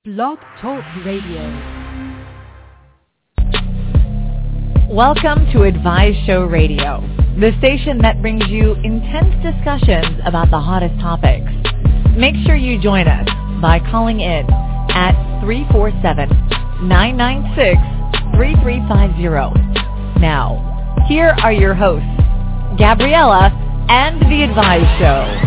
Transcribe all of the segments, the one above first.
Blog Talk Radio. Welcome to Advise Show Radio, the station that brings you intense discussions about the hottest topics. Make sure you join us by calling in at 347-996-3350. Now, here are your hosts, Gabriella and The Advise Show.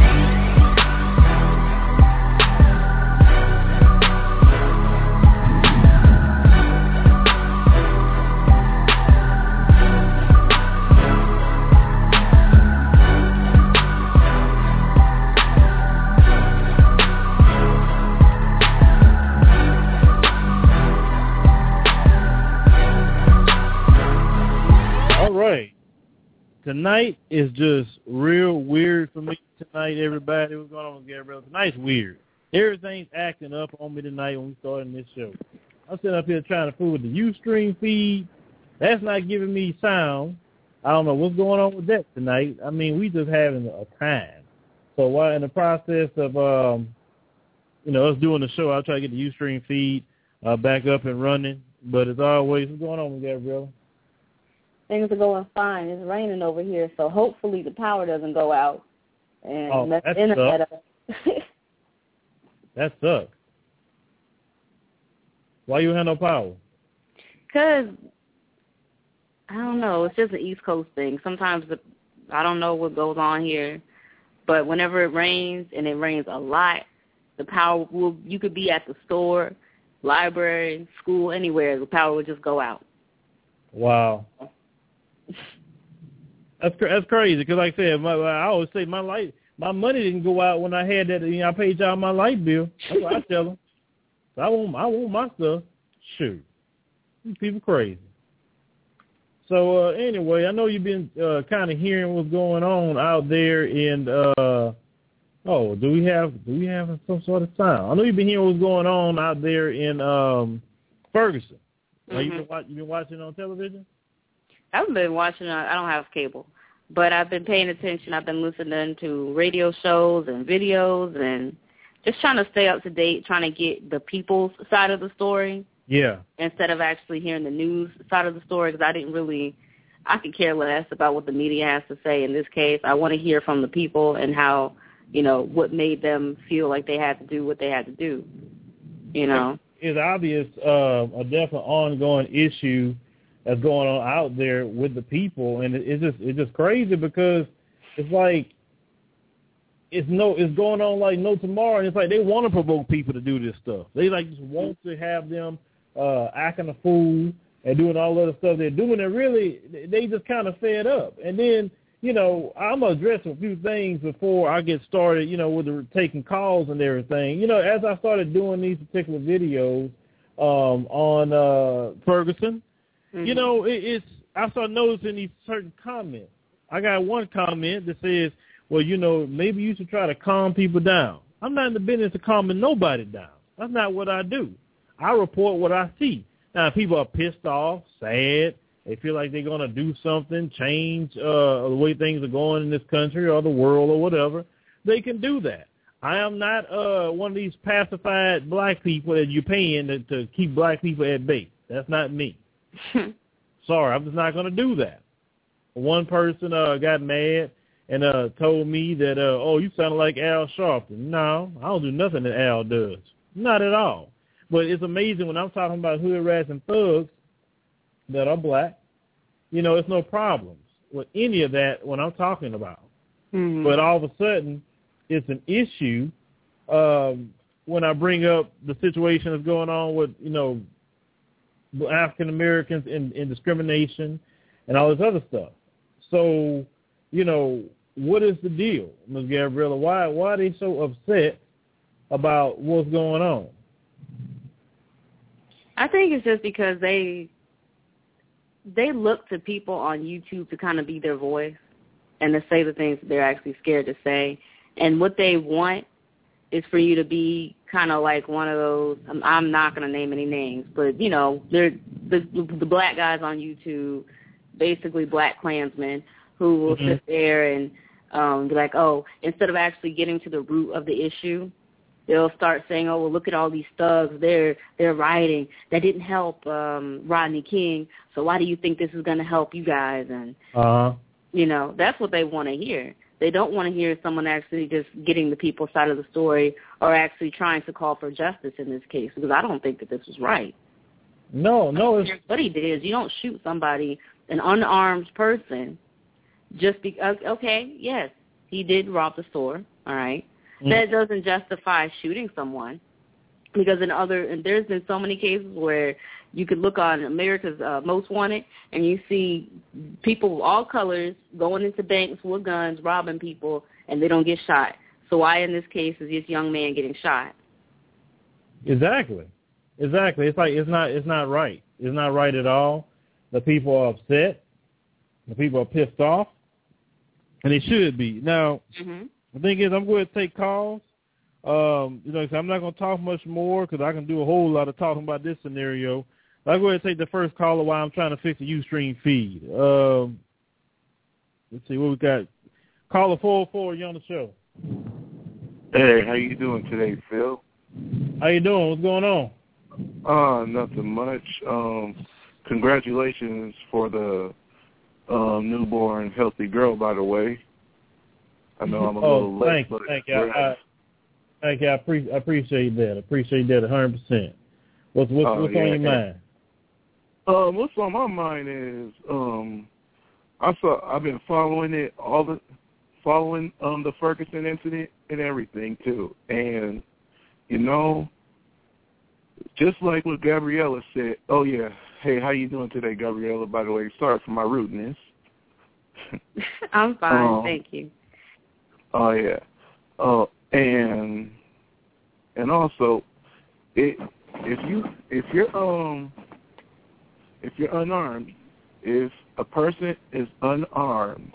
Tonight is just real weird for me tonight, everybody. What's going on with Gabrielle? Tonight's weird. Everything's acting up on me tonight when we started this show. I'm sitting up here trying to fool with the Ustream feed. That's not giving me sound. I don't know what's going on with that tonight. I mean, we just having a time. So while in the process of, us doing the show, I'll try to get the Ustream feed back up and running. But as always, what's going on with Gabrielle? Things are going fine. It's raining over here, so hopefully the power doesn't go out and mess the internet up. That sucks. Why you have no power? Because, I don't know, it's just an East Coast thing. Sometimes I don't know what goes on here, but whenever it rains, and it rains a lot, the power you could be at the store, library, school, anywhere, the power would just go out. Wow. That's crazy because, like I said, I always say my money didn't go out when I had that. I paid y'all my light bill. That's what I tell them. I want my stuff. Shoot, these people crazy. So anyway, I know you've been kind of hearing what's going on out there in. Do we have some sort of sound? I know you've been hearing what's going on out there in Ferguson. Mm-hmm. You been watching on television? I haven't been watching. I don't have cable, but I've been paying attention. I've been listening to radio shows and videos and just trying to stay up to date, trying to get the people's side of the story. Yeah. Instead of actually hearing the news side of the story, because I could care less about what the media has to say in this case. I want to hear from the people and how, what made them feel like they had to do what they had to do, It's obvious a definite ongoing issue that's going on out there with the people, and it's just crazy because it's like it's going on like no tomorrow, and it's like they want to provoke people to do this stuff. They just want to have them acting a fool and doing all the other stuff they're doing, and really they just kind of fed up. And then I'm gonna address a few things before I get started, with the taking calls and everything. As I started doing these particular videos on Ferguson. Mm-hmm. I started noticing these certain comments. I got one comment that says, well, maybe you should try to calm people down. I'm not in the business of calming nobody down. That's not what I do. I report what I see. Now, if people are pissed off, sad, they feel like they're going to do something, change the way things are going in this country or the world or whatever, they can do that. I am not one of these pacified black people that you're paying to keep black people at bay. That's not me. Sorry, I'm just not going to do that. One person got mad and told me that, you sound like Al Sharpton. No, I don't do nothing that Al does. Not at all. But it's amazing when I'm talking about hood rats and thugs that are black, it's no problems with any of that when I'm talking about. Mm-hmm. But all of a sudden, it's an issue when I bring up the situation that's going on with, African Americans in discrimination and all this other stuff. So, what is the deal, Ms. Gabriella? Why are they so upset about what's going on? I think it's just because they look to people on YouTube to kind of be their voice and to say the things that they're actually scared to say. And what they want is for you to be kind of like one of those, I'm not going to name any names, but, they're the black guys on YouTube, basically black Klansmen, who will sit there and be like, instead of actually getting to the root of the issue they'll start saying, "Oh, well, look at all these thugs. They're rioting. That didn't help Rodney King. So why do you think this is going to help you guys?" And that's what they want to hear. They don't want to hear someone actually just getting the people's side of the story or actually trying to call for justice in this case, because I don't think that this was right. No. What he did is you don't shoot somebody, an unarmed person, just because, okay, yes, he did rob the store, all right. Mm-hmm. That doesn't justify shooting someone, because there's been so many cases where you could look on America's Most Wanted and you see people of all colors going into banks with guns, robbing people, and they don't get shot. So why in this case is this young man getting shot? Exactly. It's like it's not right. It's not right at all. The people are upset. The people are pissed off, and they should be. Now, The thing is, I'm going to take calls. I'm not going to talk much more because I can do a whole lot of talking about this scenario. I'll go ahead and take the first caller while I'm trying to fix the Ustream feed. Let's see what we got. Caller 404, you're on the show. Hey, how you doing today, Phil? How you doing? What's going on? Nothing much. Congratulations for the newborn healthy girl, by the way. I know I'm a little late. Thank you. I appreciate that. I appreciate that 100%. What's on your mind? What's on my mind is I've been following the Ferguson incident and everything too, and just like what Gabriella said. Oh yeah, hey, how you doing today, Gabriella? By the way, sorry for my rudeness. I'm fine, thank you. Oh yeah. And also, if you're unarmed, if a person is unarmed,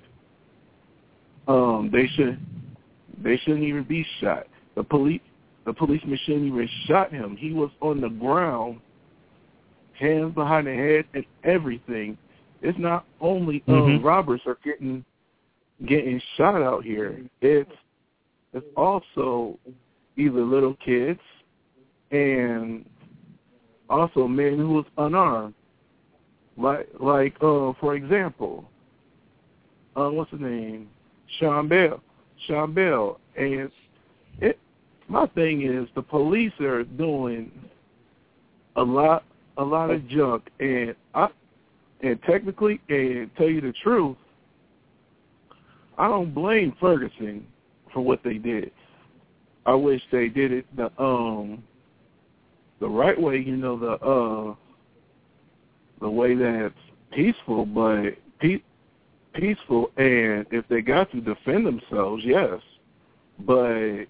they shouldn't even be shot. The policeman shouldn't even shot him. He was on the ground, hands behind the head and everything. It's not only robbers are getting shot out here. It's also either little kids and also men who was unarmed. Like for example, what's his name? Sean Bell. And my thing is the police are doing a lot of junk, and technically, and tell you the truth, I don't blame Ferguson for what they did. I wish they did it the right way, the way that's peaceful, but peaceful, and if they got to defend themselves, yes, but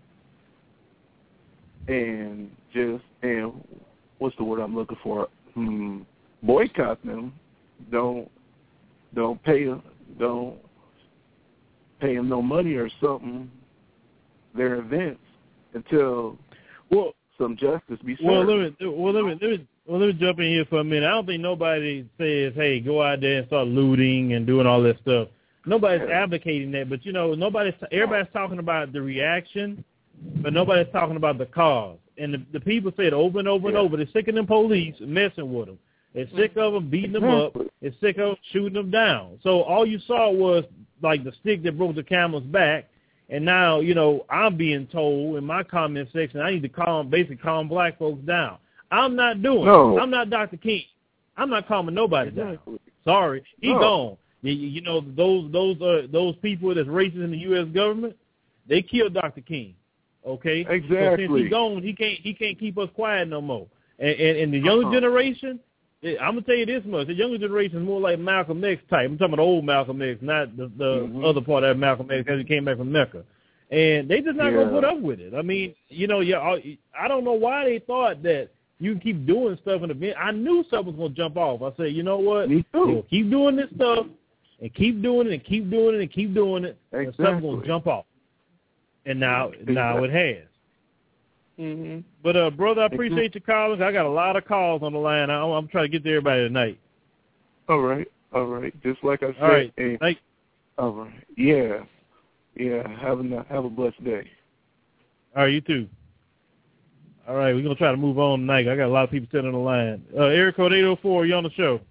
and what's the word I'm looking for? Boycott them. Don't pay them no money or something. Their events until some justice be served. Let me jump in here for a minute. I don't think nobody says, "Hey, go out there and start looting and doing all that stuff." Nobody's advocating that, but everybody's talking about the reaction, but nobody's talking about the cause. And the people said over and over and over, they're sick of them police messing with them. They're sick of them beating them up. They're sick of shooting them down. So all you saw was like the stick that broke the camel's back. And now, I'm being told in my comment section I need to calm black folks down. I'm not doing it. I'm not Dr. King. I'm not calming nobody down. Sorry. He's gone. Those people that's racist in the U.S. government, they killed Dr. King. Okay? Exactly. So since he's gone, he can't keep us quiet no more. And the younger generation, I'm going to tell you this much. The younger generation is more like Malcolm X type. I'm talking about old Malcolm X, not the other part of Malcolm X as he came back from Mecca. And they just not going to put up with it. I mean, I don't know why they thought that you can keep doing stuff in the event. I knew something was going to jump off. I said, you know what? Me too. Keep doing this stuff and keep doing it and keep doing it and keep doing it. Exactly. And something's going to jump off. And now it has. Mm-hmm. But, brother, I appreciate your calling. I got a lot of calls on the line. I'm trying to get to everybody tonight. All right. Just like I said. All right. Thank you. All right. Yeah. Have a blessed day. All right, you too. All right, we're going to try to move on tonight. I got a lot of people sitting on the line. Area code 804, you on the show.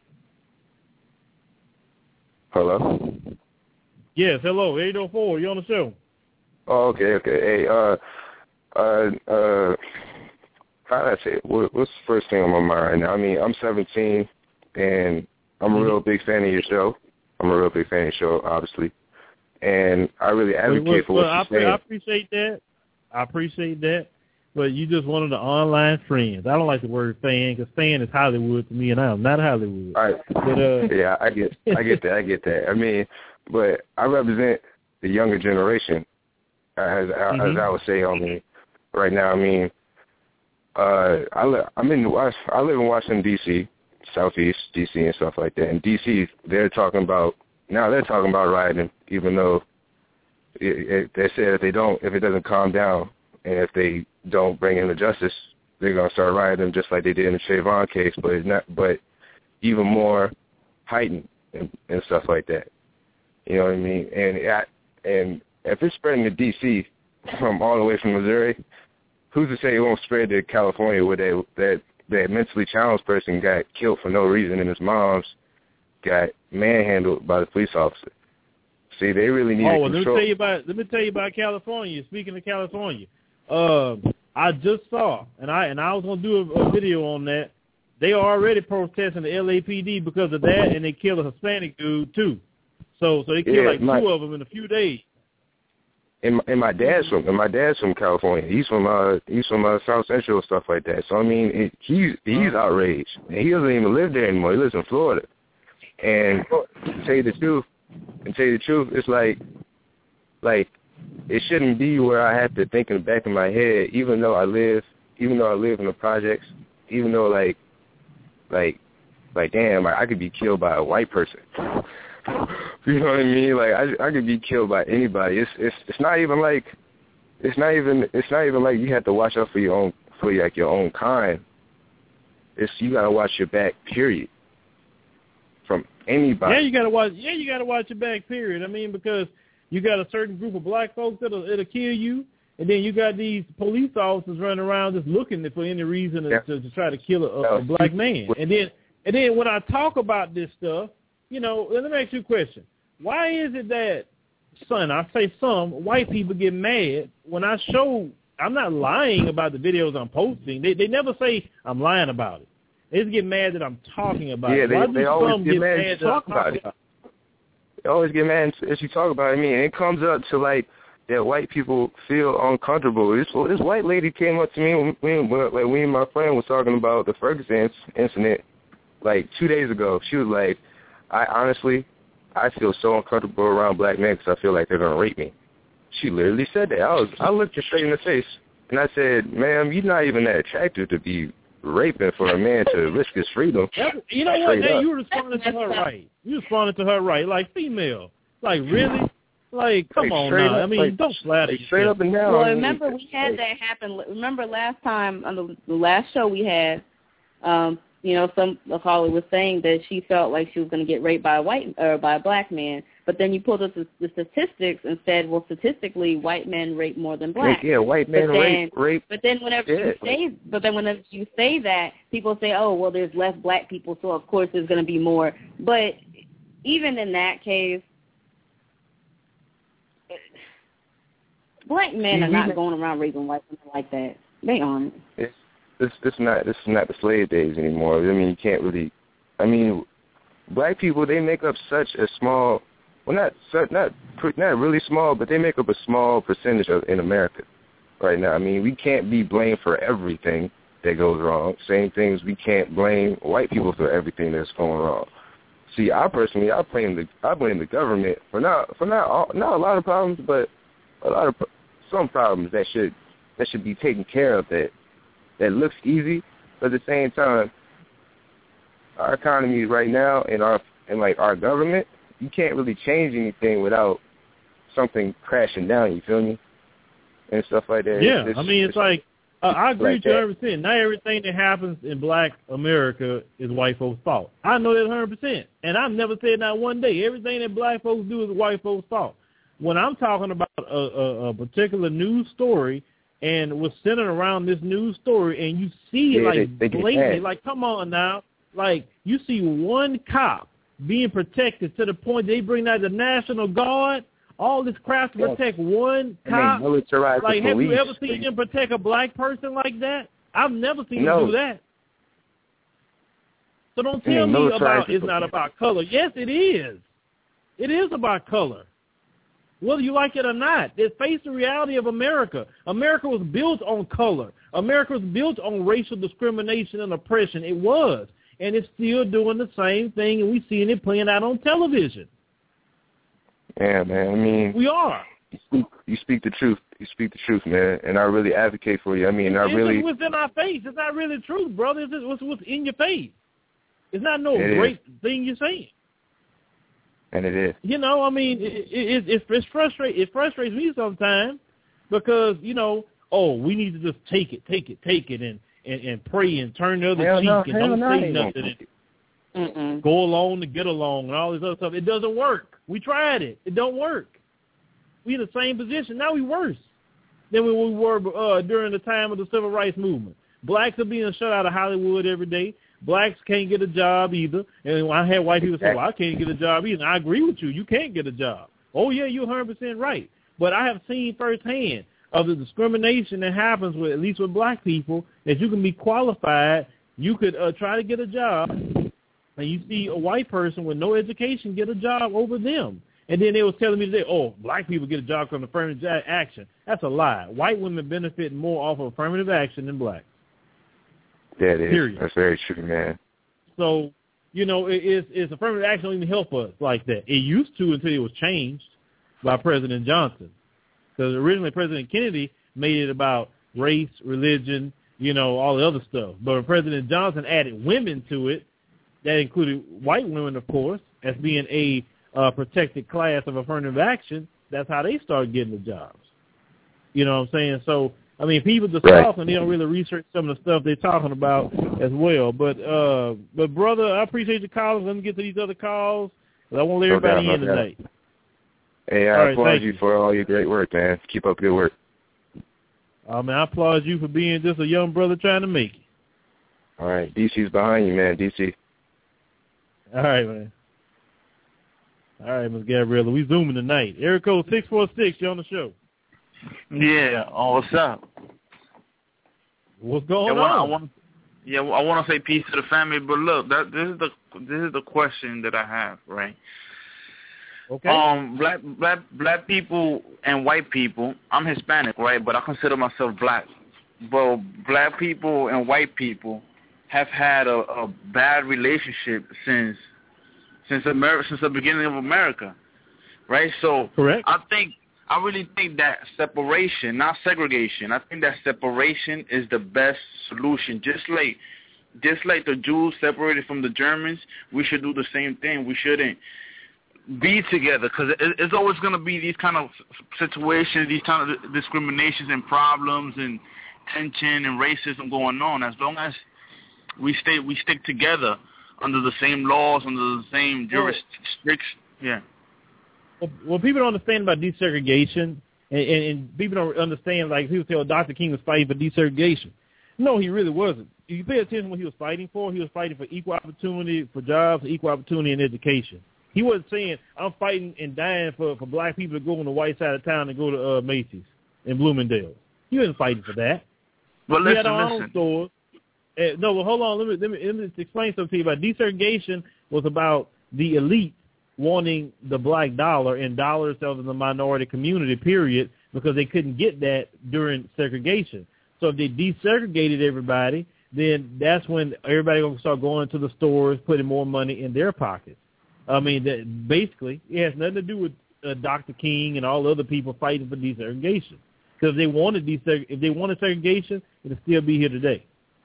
Hello? Yes, hello, 804, you on the show. Oh, okay. Hey, how do I say it? What's the first thing on my mind right now? I mean, I'm 17, and I'm a real big fan of your show. Obviously. And I really advocate for what you're saying. I appreciate that. But you just one of the online friends. I don't like the word fan because fan is Hollywood to me, and I'm not Hollywood. All right. But, yeah, I get that. I mean, but I represent the younger generation, as I would say on me right now. I mean, I live in Washington D.C., Southeast D.C. and stuff like that. And D.C. they're talking about rioting, even though they said if it doesn't calm down. And if they don't bring in the justice, they're gonna start rioting just like they did in the Trayvon case, but even more heightened and stuff like that. You know what I mean? And if it's spreading to D.C. from all the way from Missouri, who's to say it won't spread to California, where that mentally challenged person got killed for no reason and his mom's got manhandled by the police officer? See, they really need to control. Let me tell you about California. Speaking of California. I just saw, and I was going to do a video on that. They are already protesting the LAPD because of that, and they killed a Hispanic dude too. So they killed two of them in a few days. And my dad's from California. He's from South Central and stuff like that. So I mean, he's outraged. And he doesn't even live there anymore. He lives in Florida. And to tell you the truth, it's like it shouldn't be where I have to think in the back of my head, even though I live in the projects, even though like damn, I could be killed by a white person. You know what I mean? Like I could be killed by anybody. It's not even like you have to watch out for your own kind. You gotta watch your back, period. From anybody. Yeah, you gotta watch your back, period. I mean, because you got a certain group of black folks that'll kill you, and then you got these police officers running around just looking for any reason to try to kill a black man. And then when I talk about this stuff, you know, let me ask you a question. Why is it that some white people get mad when I show I'm not lying about the videos I'm posting. They never say I'm lying about it. They just get mad that I'm talking about it. Yeah, they always get mad as you talk about it. They always get mad as you talk about it. I mean, it comes up to like that white people feel uncomfortable. This white lady came up to me when we and my friend was talking about the Ferguson incident like 2 days ago. She was like, I feel so uncomfortable around black men because I feel like they're going to rape me. She literally said that. I looked her straight in the face, and I said, ma'am, you're not even that attractive to be raping for a man to risk his freedom. You know what? Hey, you responded to her right. You responded to her right, like female. Like, really? Like, come on now. I mean, don't flatter yourself. Straight up and down. Well, remember we had that happen. Remember last time on the last show we had, you know, some caller was saying that she felt like she was going to get raped by a black man. But then you pulled up the statistics and said, well, statistically, white men rape more than black. Yeah, white men rape. But then whenever you say that, people say, oh, well, there's less black people, so of course there's going to be more. But even in that case, black men are not going around raping white women like that. They aren't. This is not the slave days anymore. I mean, you can't really. I mean, black people, they make up such a small. Well, not really small, but they make up a small percentage in America right now. I mean, we can't be blamed for everything that goes wrong. Same things, we can't blame white people for everything that's going wrong. See, I blame the government for not a lot of problems, but some problems that should be taken care of that looks easy, but at the same time, our economy right now and our government, you can't really change anything without something crashing down, you feel me? And stuff like that. Yeah, it's like, I agree with you 100%. Not everything that happens in black America is white folks' fault. I know that 100%. And I've never said not one day, everything that black folks do is white folks' fault. When I'm talking about a particular news story and was centered around this news story, and you see blatantly, like, come on now, like, you see one cop being protected to the point they bring out the National Guard, all this crap to protect one cop. Like, have you ever seen them protect a black person like that? I've never seen them do that. So don't tell me about it's not about color. Yes, it is. It is about color. Whether you like it or not, face the reality of America. America was built on color. America was built on racial discrimination and oppression. It was. And it's still doing the same thing, and we're seeing it playing out on television. Yeah, man. I mean, we are. You speak the truth. You speak the truth, man. And I really advocate for you. I mean, it's within our face. It's not really the truth, brother. It's just what's in your face. It's not great thing you're saying. And it is. You know, I mean, it frustrates me sometimes because, you know, we need to just take it and pray and turn the other cheek and don't say nothing and go along to get along and all this other stuff. It doesn't work. We tried it. It don't work. We in the same position. Now we worse than we were during the time of the Civil Rights Movement. Blacks are being shut out of Hollywood every day. Blacks can't get a job either. And I had white people say, well, I can't get a job either. And I agree with you. You can't get a job. Oh, yeah, you're 100% right. But I have seen firsthand of the discrimination that happens, at least with black people, that you can be qualified. You could try to get a job, and you see a white person with no education get a job over them. And then they was telling me today, black people get a job from affirmative action. That's a lie. White women benefit more off of affirmative action than blacks. That is. Period. That's very true, man. So, you know, it's affirmative action don't even help us like that. It used to until it was changed by President Johnson. Because originally President Kennedy made it about race, religion, you know, all the other stuff. But when President Johnson added women to it, that included white women, of course, as being a protected class of affirmative action, that's how they started getting the jobs. You know what I'm saying? So, I mean, people just talk and they don't really research some of the stuff they're talking about as well. But brother, I appreciate your calls. Let me get to these other calls. I won't let everybody in tonight. Hey, I applaud you for all your great work, man. Keep up good work. Man, I applaud you for being just a young brother trying to make it. All right. DC's behind you, man. DC. All right, man. All right, Ms. Gabriella. We zooming tonight. Area code 646. You're on the show. Yeah. What's up? What's going on? I want to say peace to the family, but look, this is the question that I have, right? Okay. Black people and white people. I'm Hispanic, right? But I consider myself black. But black people and white people have had a bad relationship since the beginning of America, right? So correct. I really think that separation, not segregation. I think that separation is the best solution. Just like the Jews separated from the Germans, we should do the same thing. We shouldn't be together because it's always going to be these kind of situations, these kind of discriminations and problems and tension and racism going on. As long as we stick together under the same laws, under the same jurisdiction. Yeah. Well, people don't understand about desegregation, and people don't understand, like, people say, Dr. King was fighting for desegregation. No, he really wasn't. If you pay attention to what he was fighting for equal opportunity for jobs, equal opportunity in education. He wasn't saying, I'm fighting and dying for black people to go on the white side of town and go to Macy's and Bloomingdale's. He wasn't fighting for that. Well, we had our own stores. No, well, hold on. Let me explain something to you about desegregation. Was about the elite wanting the black dollar and dollar itself in the minority community, period, because they couldn't get that during segregation. So if they desegregated everybody, then that's when everybody going to start going to the stores, putting more money in their pockets. I mean, that basically, it has nothing to do with Dr. King and all the other people fighting for desegregation. Because if they wanted segregation, it would still be here today.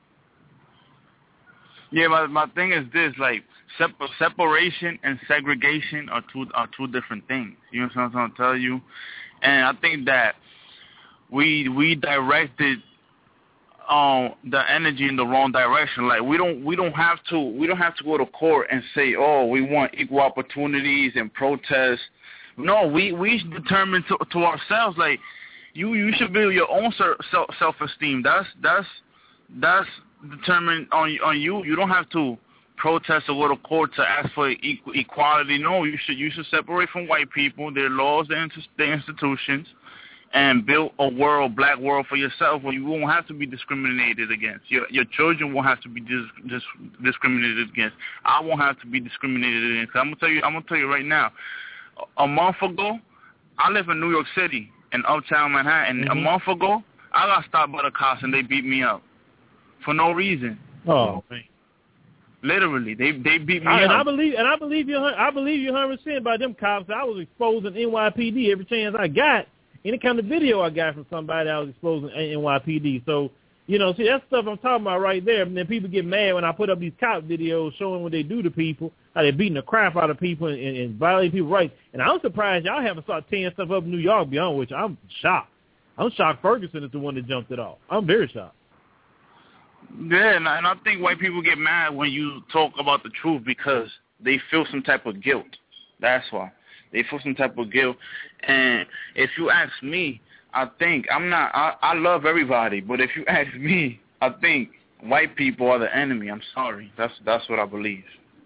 Yeah, my thing is this, like, separation and segregation are two different things. You know what I'm trying to tell you? And I think that we directed the energy in the wrong direction. Like, we don't have to go to court and say, we want equal opportunities and protest. No, we determine to ourselves, like, You should build your own self-esteem. That's determined on you. You don't have to protest or go to court to ask for equality. No, you should separate from white people, their laws, their institutions, and build a black world for yourself where you won't have to be discriminated against. Your children won't have to be discriminated against. I won't have to be discriminated against. I'm gonna tell you right now. A month ago, I live in New York City in Uptown Manhattan. A month ago, I got stopped by the cops and they beat me up for no reason. Oh man. Literally, they beat me up. And I believe you 100% about them cops. I was exposing NYPD every chance I got. Any kind of video I got from somebody, I was exposing NYPD. So, see, that's stuff I'm talking about right there. And then people get mad when I put up these cop videos showing what they do to people, how they're beating the crap out of people and violating people's rights. And I'm surprised y'all haven't started tearing stuff up in New York, beyond which I'm shocked. I'm shocked Ferguson is the one that jumped it off. I'm very shocked. Yeah, and I think white people get mad when you talk about the truth because they feel some type of guilt. That's why. They feel some type of guilt. And if you ask me, I think I love everybody, but if you ask me, I think white people are the enemy. I'm sorry. That's what I believe.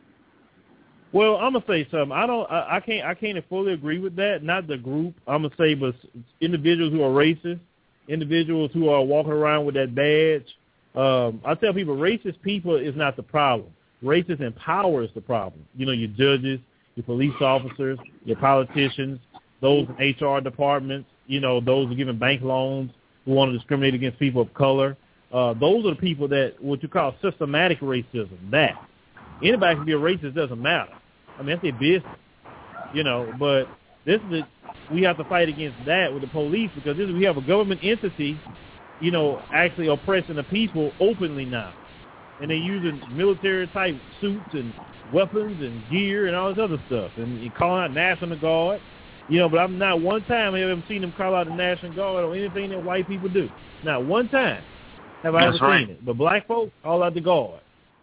Well, I'm gonna say something. I can't fully agree with that. Not the group. I'm gonna say, but individuals who are racist, individuals who are walking around with that badge. I tell people, racist people is not the problem. Racist in power is the problem. Your judges, your police officers, your politicians, those in HR departments, those who are giving bank loans, who want to discriminate against people of color. Those are the people that what you call systematic racism. That anybody can be a racist, doesn't matter. I mean, that's their business, But we have to fight against that with the police because we have a government entity, actually oppressing the people openly now, and they're using military type suits and weapons and gear and all this other stuff, and calling out National Guard, But I'm not one time have I ever seen them call out the National Guard or anything that white people do. Not one time have I ever seen it. But black folks call out the Guard.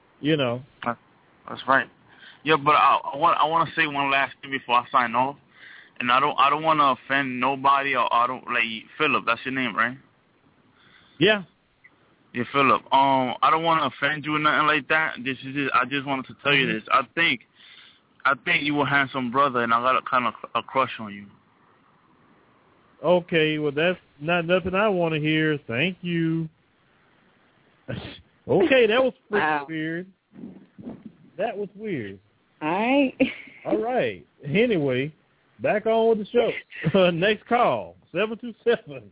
That's right. Yeah, but I want to say one last thing before I sign off, and I don't want to offend nobody, or I don't Philip. That's your name, right? Yeah. Yeah, Philip. I don't want to offend you or nothing like that. I just wanted to tell you this. I think you a handsome brother, and I got a crush on you. Okay, well that's not nothing I want to hear. Thank you. Okay, that was weird. That was weird. All right. Anyway, back on with the show. Next call, 727.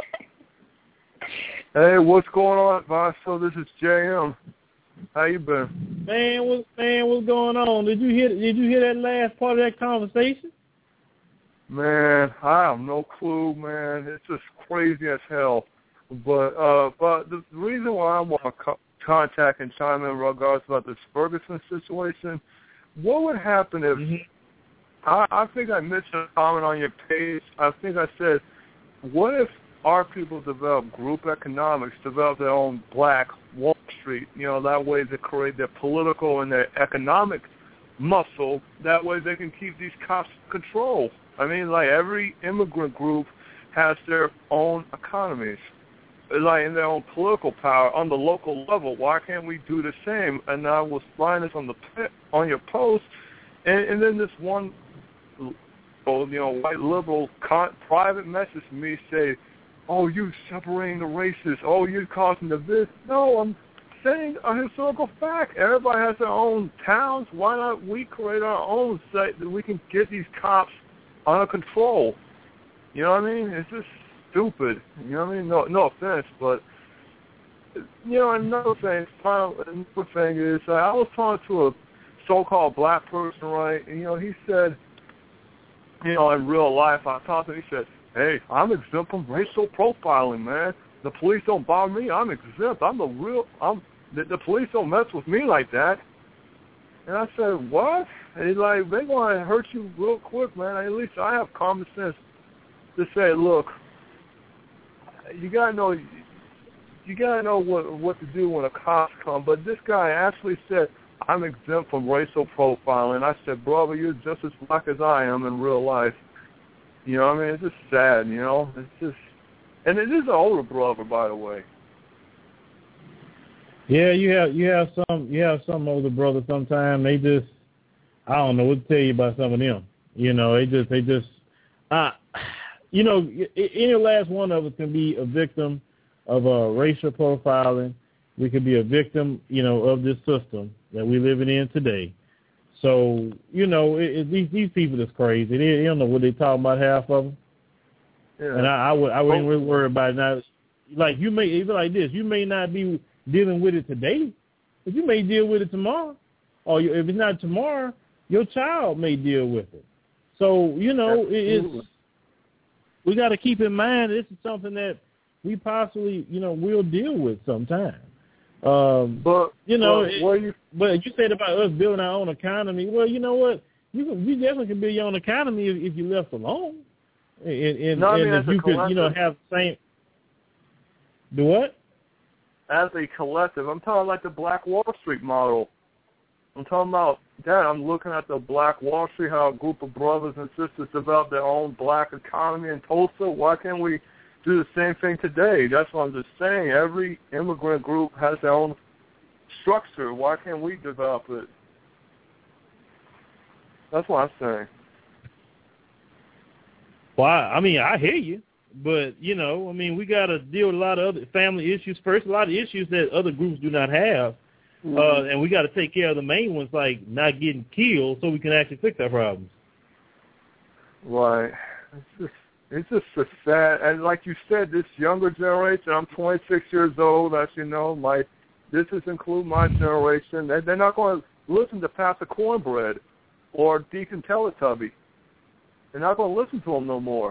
Hey, what's going on, Vaso? This is JM. How you been? Man, what's going on? Did you hear that last part of that conversation? Man, I have no clue, man. It's just crazy as hell. But the reason why I want to contact and chime in regards about this Ferguson situation, what would happen if I think I mentioned a comment on your page. I think I said, what if our people develop group economics, develop their own black Wall Street, that way they create their political and their economic muscle, that way they can keep these cops in control. I mean, like every immigrant group has their own economies, like in their own political power on the local level. Why can't we do the same? And I was flying this on your post, and then this one, white liberal private message to me say, "Oh, you separating the races. Oh, you're causing this." No, I'm saying a historical fact. Everybody has their own towns. Why not we create our own so that we can get these cops under control? You know what I mean? It's just stupid. You know what I mean? No offense, but another thing is I was talking to a so-called black person, right? And he said, in real life, I talked to him. He said, "Hey, I'm exempt from racial profiling, man. The police don't bother me. I'm exempt. The police don't mess with me like that." And I said, "What?" And he's like, "They're going to hurt you real quick, man. At least I have common sense to say, look, you gotta know what to do when a cops come." But this guy actually said, "I'm exempt from racial profiling." I said, "Brother, you're just as black as I am in real life." You know what I mean? It's just sad, It's just, And it is an older brother, by the way. Yeah, you have some older brothers. Sometimes they just, I don't know what to tell you about some of them. You know, any last one of us can be a victim of racial profiling. We could be a victim, of this system that we're living in today. So, these people is crazy. They don't know what they talking about, half of them. Yeah. And I wouldn't really worry about it now. Like it's like this. You may not be dealing with it today, but you may deal with it tomorrow. Or if it's not tomorrow, your child may deal with it. So, we got to keep in mind this is something that we possibly, will deal with sometime. But you said about us building our own economy. Well, you know what? You definitely can build your own economy if you left alone. And if you could, have the same. Do what? As a collective, I'm talking like the Black Wall Street model. I'm talking about that. I'm looking at the Black Wall Street, how a group of brothers and sisters developed their own black economy in Tulsa. Why can't we do the same thing today? That's what I'm just saying. Every immigrant group has their own structure. Why can't we develop it? That's what I'm saying. Well, I hear you. But, we got to deal with a lot of other family issues first, a lot of issues that other groups do not have. Mm-hmm. And we got to take care of the main ones, like not getting killed, so we can actually fix our problems. Right. It's just so sad. And like you said, this younger generation, I'm 26 years old, as you know, this is include my generation. They're not going to listen to Pastor Cornbread or Deacon Teletubby. They're not going to listen to them no more.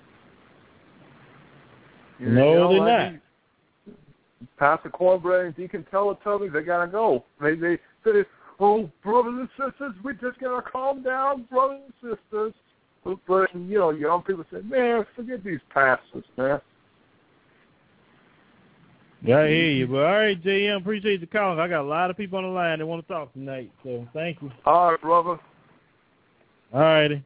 They're not. Pastor Cornbread and Deacon Teletubby, they got to go. They say, oh, brothers and sisters, we just got to calm down, brothers and sisters. But, young people say, man, forget these pastors, man. Yeah, I hear you. But all right, JM, appreciate the call. I got a lot of people on the line that want to talk tonight, so thank you. All right, brother. All righty.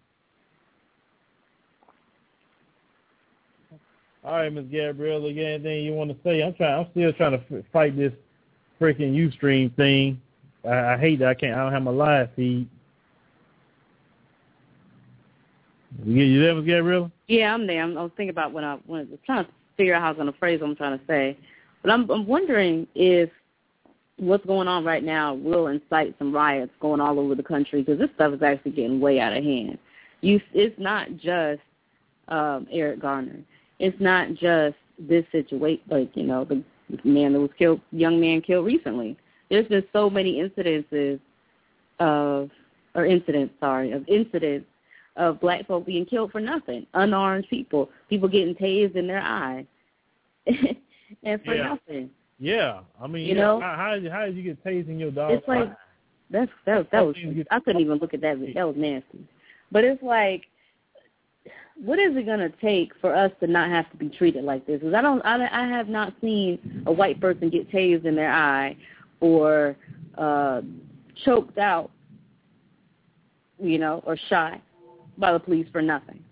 All right, Ms. Gabriella, you got anything you want to say? I'm still trying to fight this freaking Ustream thing. I hate that I don't have my live feed. You there, Ms. Gabriella? Yeah, I'm there. I was thinking about when I was trying to figure out how I was going to phrase what I'm trying to say. But I'm wondering if what's going on right now will incite some riots going all over the country, because this stuff is actually getting way out of hand. It's not just Eric Garner. It's not just this situation, the man that was killed, young man killed recently. There's been so many incidents of black folk being killed for nothing, unarmed people getting tased in their eye, and for nothing. Yeah, how did you get tased in your dog's It's like eye? that was I couldn't even look at that. That was nasty. But it's like, what is it going to take for us to not have to be treated like this? Because I have not seen a white person get tased in their eye or choked out, or shot by the police for nothing.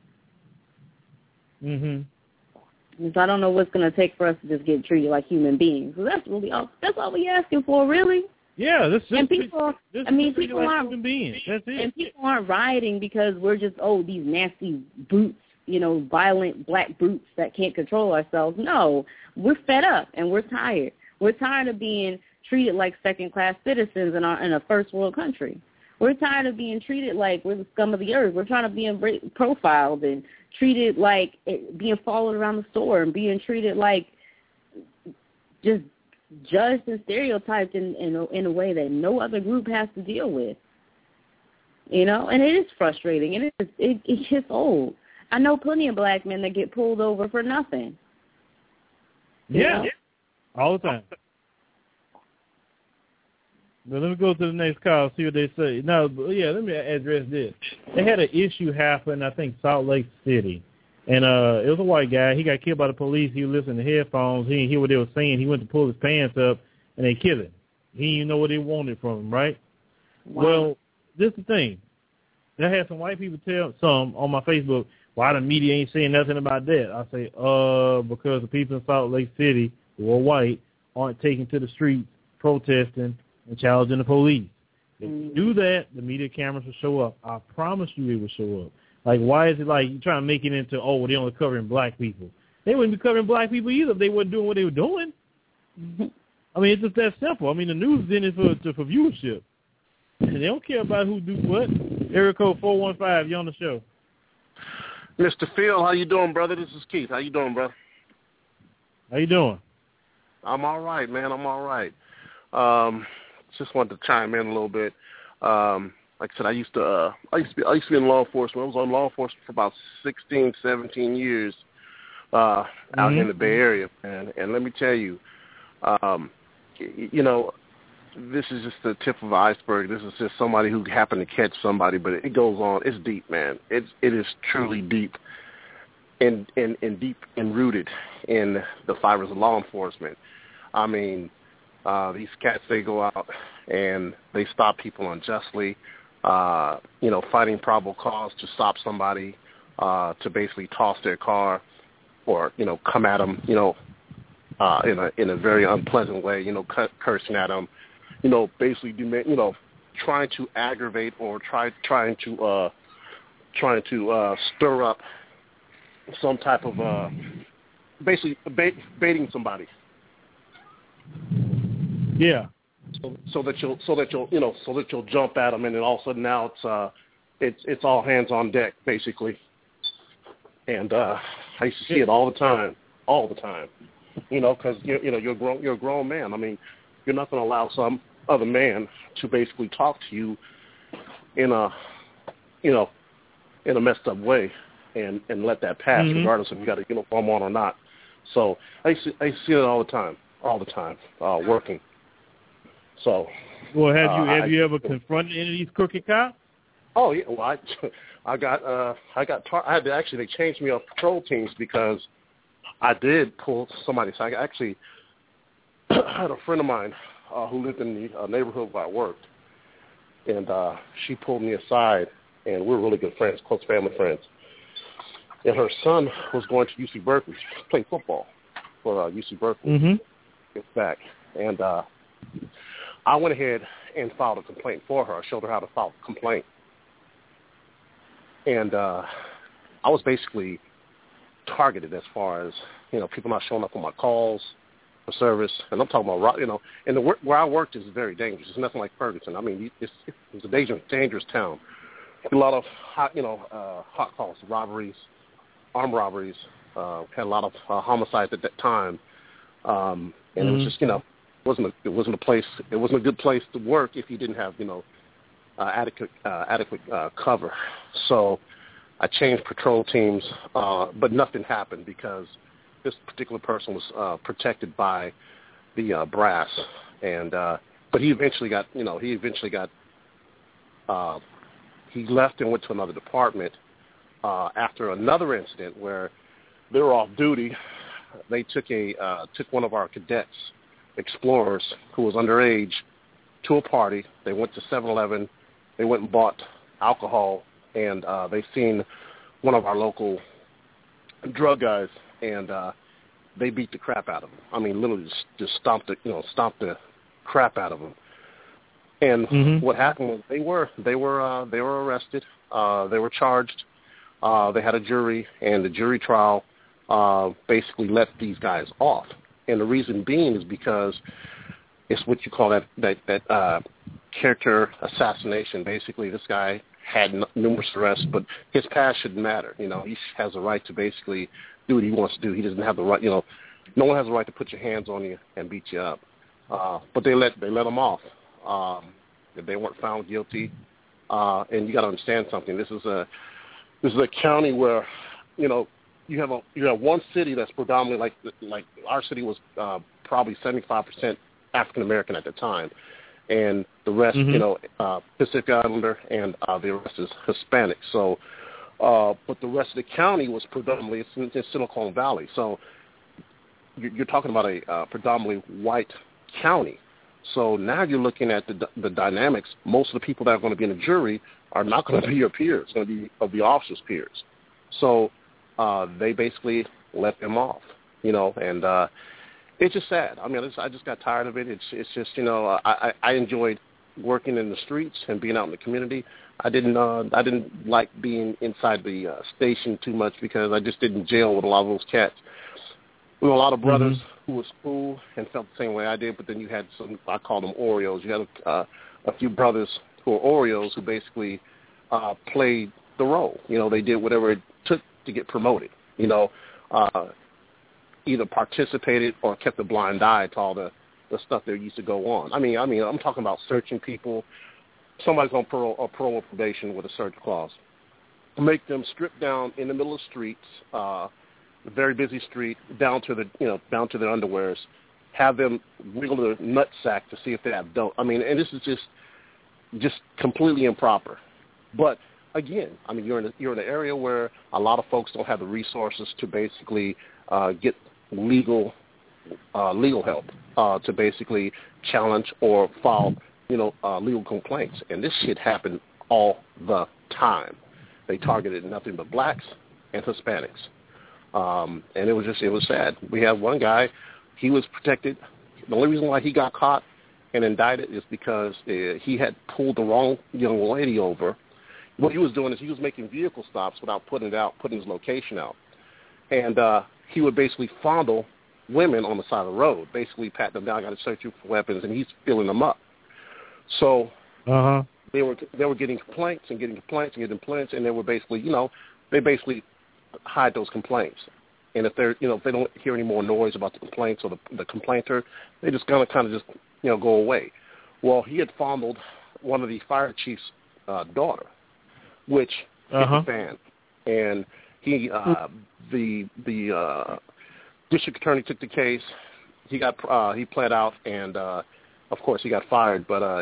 Mhm. So I don't know what's going to take for us to just get treated like human beings. So that's all we asking for, really. Yeah, people aren't human beings. That's it. And people aren't rioting because we're just these nasty brutes, violent black brutes that can't control ourselves. No, we're fed up and we're tired. We're tired of being treated like second-class citizens in a first-world country. We're tired of being treated like we're the scum of the earth. We're trying to be profiled and treated like being followed around the store and being treated like just judged and stereotyped in a way that no other group has to deal with. And it is frustrating, and it gets old. I know plenty of black men that get pulled over for nothing. Yeah, all the time. But let me go to the next call, see what they say. Now, let me address this. They had an issue happen, I think, Salt Lake City. And it was a white guy. He got killed by the police. He was listening to headphones. He didn't hear what they were saying. He went to pull his pants up, and they killed him. He didn't even know what they wanted from him, right? Wow. Well, this is the thing. I had some white people tell some on my Facebook, why the media ain't saying nothing about that? I say, because the people in Salt Lake City who are white aren't taking to the streets protesting and challenging the police. If you do that, the media cameras will show up. I promise you it will show up. Like, why is it like you trying to make it into, they're only covering black people? They wouldn't be covering black people either if they weren't doing what they were doing. I mean, it's just that simple. I mean, the news is in it for viewership. And they don't care about who do what. Area code 415, you're on the show. Mr. Phil, how you doing, brother? This is Keith. How you doing, brother? How you doing? I'm all right, man. I'm all right. Just wanted to chime in a little bit. Like I said, I used to be in law enforcement. I was on law enforcement for about 16, 17 years out here in the Bay Area, and let me tell you, this is just the tip of the iceberg. This is just somebody who happened to catch somebody, but it goes on. It's deep, man. It is truly deep and deep and rooted in the fibers of law enforcement. I mean, these cats, they go out and they stop people unjustly, fighting probable cause to stop somebody, to basically toss their car or, come at them, in a very unpleasant way, cursing at them, basically, trying to aggravate or trying to stir up some type of, basically baiting somebody. Yeah. So that you'll jump at them, and then all of a sudden now it's all hands on deck basically. And I used to see it all the time, because you're a grown man. I mean, you're not going to allow some other man to basically talk to you in a messed up way and let that pass, regardless if you got a uniform on or not. So I used to see it all the time, working. So, well, have you ever confronted any of these crooked cops? Oh yeah, well they changed me off patrol teams because I did pull somebody. So I actually had a friend of mine who lived in the neighborhood where I worked, and she pulled me aside, and we're really good friends, close family friends. And her son was going to UC Berkeley, playing football for UC Berkeley. Gets back, and I went ahead and filed a complaint for her. I showed her how to file a complaint. And I was basically targeted as far as, people not showing up on my calls for service. And I'm talking about, and where I worked is very dangerous. It's nothing like Ferguson. I mean, it's a dangerous town. A lot of hot calls, robberies, armed robberies. Had a lot of homicides at that time. And it was just, it wasn't a good place to work if you didn't have, adequate cover. So I changed patrol teams, but nothing happened because this particular person was protected by the brass, and but he eventually got he left and went to another department after another incident where they were off duty. They took one of our cadets, explorers, who was underage, to a party. They went to 7-Eleven. They went and bought alcohol, and they seen one of our local drug guys, and they beat the crap out of him. I mean, literally just stomped the crap out of him. And what happened was they were arrested. They were charged. They had a jury, and the jury trial basically let these guys off. And the reason being is because it's what you call that character assassination. Basically, this guy had numerous arrests, but his past shouldn't matter. He has a right to basically do what he wants to do. He doesn't have the right. No one has the right to put your hands on you and beat you up. But they let him off. They weren't found guilty. And you got to understand something. This is a county where you have one city that's predominantly like our city was probably 75% African American at the time, and the rest Pacific Islander, and the rest is Hispanic. So, but the rest of the county was predominantly in Silicon Valley. So you're talking about a predominantly white county. So now you're looking at the dynamics. Most of the people that are going to be in the jury are not going to be your peers. It's going to be of the officers' peers. So they basically let them off, you know, and it's just sad. I mean, I just got tired of it. It's just, you know, I enjoyed working in the streets and being out in the community. I didn't like being inside the station too much because I just didn't jail with a lot of those cats. There were a lot of brothers who was cool and felt the same way I did, but then you had some, I call them Oreos. You had a few brothers who were Oreos who basically played the role. You know, they did whatever it took to get promoted. You know, either participated or kept a blind eye to all the stuff that used to go on. I mean, I'm talking about searching people. Somebody's on parole or probation with a search clause. Make them strip down in the middle of the streets, a very busy street, down to their underwears. Have them wiggle their nutsack to see if they have dope. I mean, and this is just completely improper. But again, I mean, you're in an area where a lot of folks don't have the resources to basically get legal help to basically challenge or file, legal complaints. And this shit happened all the time. They targeted nothing but blacks and Hispanics. And it was sad. We have one guy, he was protected. The only reason why he got caught and indicted is because he had pulled the wrong young lady over. What he was doing is he was making vehicle stops without putting his location out. And he would basically fondle women on the side of the road, basically pat them down, I got to search you for weapons, and he's filling them up. So they were getting complaints, and they were basically, they basically hide those complaints. And if they're, if they don't hear any more noise about the complaints or the complainter, they just kind of just, go away. Well, he had fondled one of the fire chief's daughter, which hit the fan. And he, the district attorney took the case. He pled out, and of course he got fired. But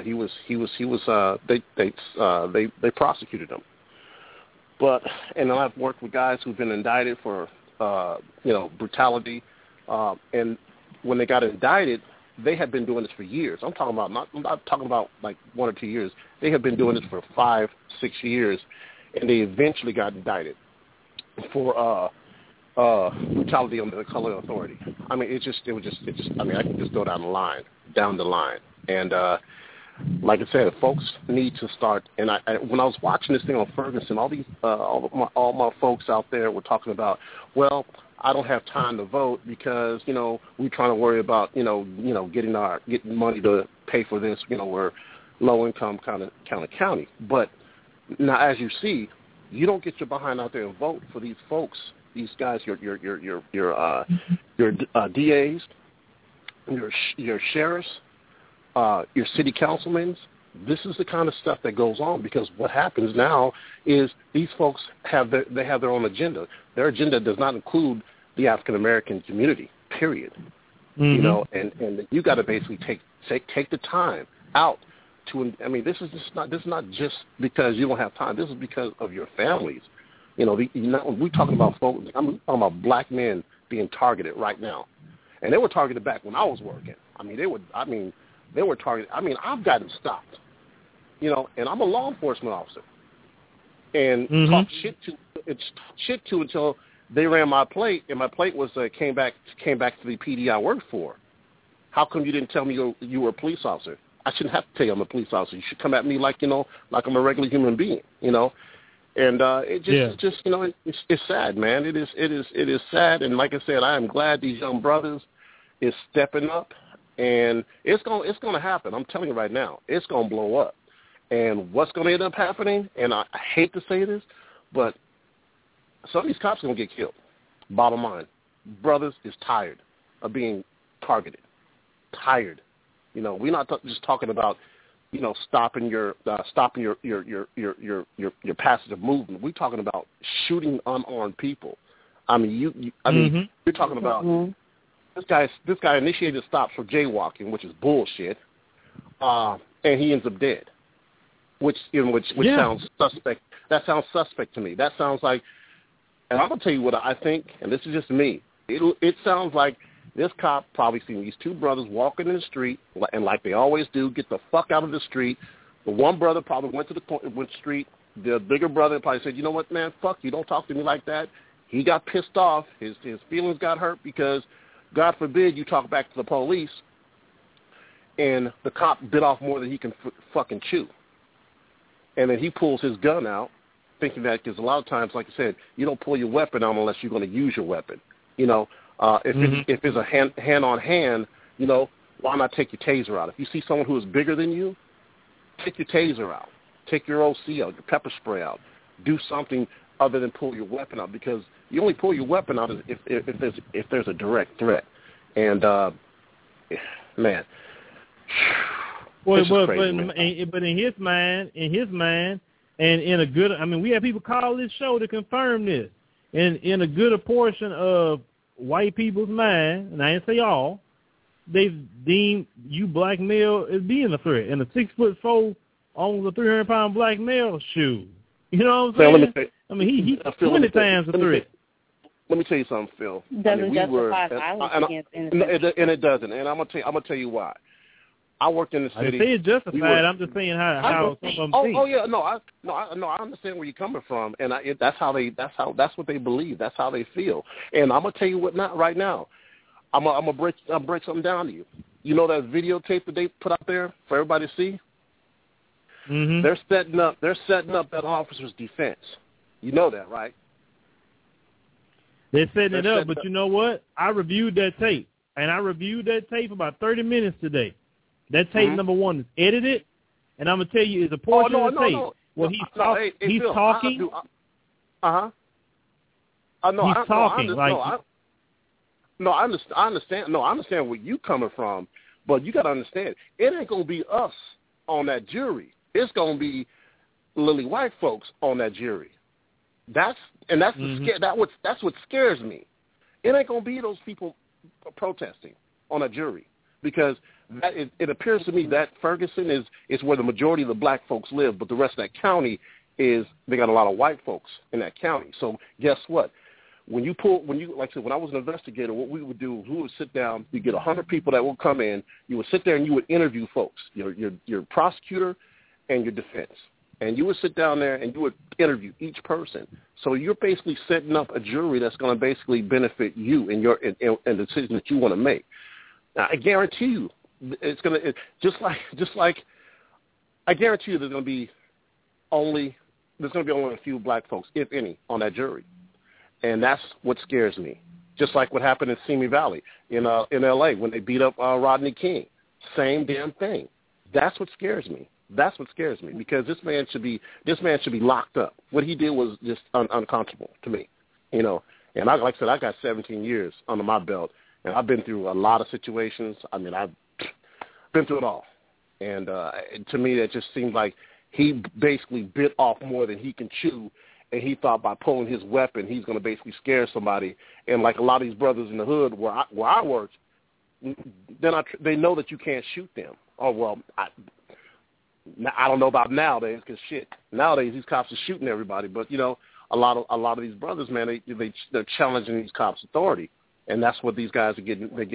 they prosecuted him. And I've worked with guys who've been indicted for brutality, and when they got indicted, they had been doing this for years. I'm not talking about like 1 or 2 years. They had been doing this for 5, 6 years, and they eventually got indicted for brutality under the color authority. I mean, I mean, I can just go down the line. And like I said, folks need to start. And when I was watching this thing on Ferguson, all my folks out there were talking about, well, I don't have time to vote because we're trying to worry about getting money to pay for this. We're low income kind of county. But now, as you see, you don't get your behind out there and vote for these folks. These guys, your DAs, your sheriffs, your city councilmen. This is the kind of stuff that goes on because what happens now is these folks have their own agenda. Their agenda does not include the African American community. Period. And you got to basically take the time out to. I mean, this is not just because you don't have time. This is because of your families. We're talking about folks. I'm talking about black men being targeted right now, and they were targeted back when I was working. They were targeted. I've gotten stopped, and I'm a law enforcement officer, and talked shit to until they ran my plate, and my plate was came back to the PD I worked for. How come you didn't tell me you were a police officer? I shouldn't have to tell you I'm a police officer. You should come at me like like I'm a regular human being, And it's sad, man. It is sad. And like I said, I am glad these young brothers is stepping up, and it's gonna happen. I'm telling you right now, it's gonna blow up. And what's gonna end up happening? And I hate to say this, but some of these cops are gonna get killed. Bottom line, brothers is tired of being targeted. Tired. We're not just talking about stopping your passage of movement. We're talking about shooting unarmed people. You're talking about this guy initiated stops for jaywalking, which is bullshit, and he ends up dead, which sounds suspect. That sounds suspect to me. That sounds like, and I'm gonna tell you what I think, and this is just me. It sounds like this cop probably seen these two brothers walking in the street, and like they always do, get the fuck out of the street. The one brother probably went to the street, the bigger brother probably said, you know what, man, fuck you, don't talk to me like that. He got pissed off. His feelings got hurt because, God forbid, you talk back to the police and the cop bit off more than he can fucking chew. And then he pulls his gun out, thinking that, because a lot of times, like I said, you don't pull your weapon out unless you're going to use your weapon. You know, if it's a hand-on-hand, you know, why not take your taser out? If you see someone who is bigger than you, take your taser out. Take your OC out, your pepper spray out. Do something other than pull your weapon out, because you only pull your weapon out if there's a direct threat. And man, well, but in his mind, and in a good, I mean, we have people call this show to confirm this. And in a good portion of white people's mind, and I didn't say all, they've deemed you black male as being a threat. And a 6'4", almost a 300-pound black male, shoot. You know what I'm saying? I mean, he 20 times a threat. Let me tell you something, Phil. Doesn't justify violence against innocent. And it doesn't. And I'm gonna tell you why. I worked in the city. I didn't say it's justified. I'm just saying how some of them think. Oh yeah, I understand where you're coming from, and that's what they believe. That's how they feel. And I'm gonna tell you what right now. I'm gonna break something down to you. You know that videotape that they put out there for everybody to see? Mm-hmm. They're setting up that officer's defense. You know that, right? They're setting it up, but you know what? I reviewed that tape, and I reviewed that tape for about 30 minutes today. That tape, number one, is edited, and I'm going to tell you, it's a portion of the tape where he's talking. He's talking. I understand. No, I understand where you coming from, but you got to understand, it ain't going to be us on that jury. It's going to be lily white folks on that jury. That's what scares me. It ain't going to be those people protesting on a jury, because it appears to me that Ferguson is where the majority of the black folks live, but the rest of that county they got a lot of white folks in that county. So guess what? Like I said, when I was an investigator, what we would do, we would sit down, you get 100 people that will come in, you would sit there and you would interview folks, your prosecutor and your defense. And you would sit down there and you would interview each person. So you're basically setting up a jury that's going to basically benefit you in the decision that you want to make. Now, I guarantee you, it's going to just like I guarantee you there's going to be only a few black folks, if any, on that jury. And that's what scares me. Just like what happened in Simi Valley in L.A. when they beat up Rodney King. Same damn thing. That's what scares me. That's what scares me, because this man should be locked up. What he did was just unconscionable to me, you know. And like I said, I got 17 years under my belt, and I've been through a lot of situations. I mean, I've been through it all. And to me, it just seemed like he basically bit off more than he can chew, and he thought by pulling his weapon, he's going to basically scare somebody. And like a lot of these brothers in the hood where I worked, they know that you can't shoot them. Oh, well, I don't know about nowadays, because nowadays these cops are shooting everybody. But you know, a lot of these brothers, man, they're challenging these cops' authority, and that's what these guys are getting. They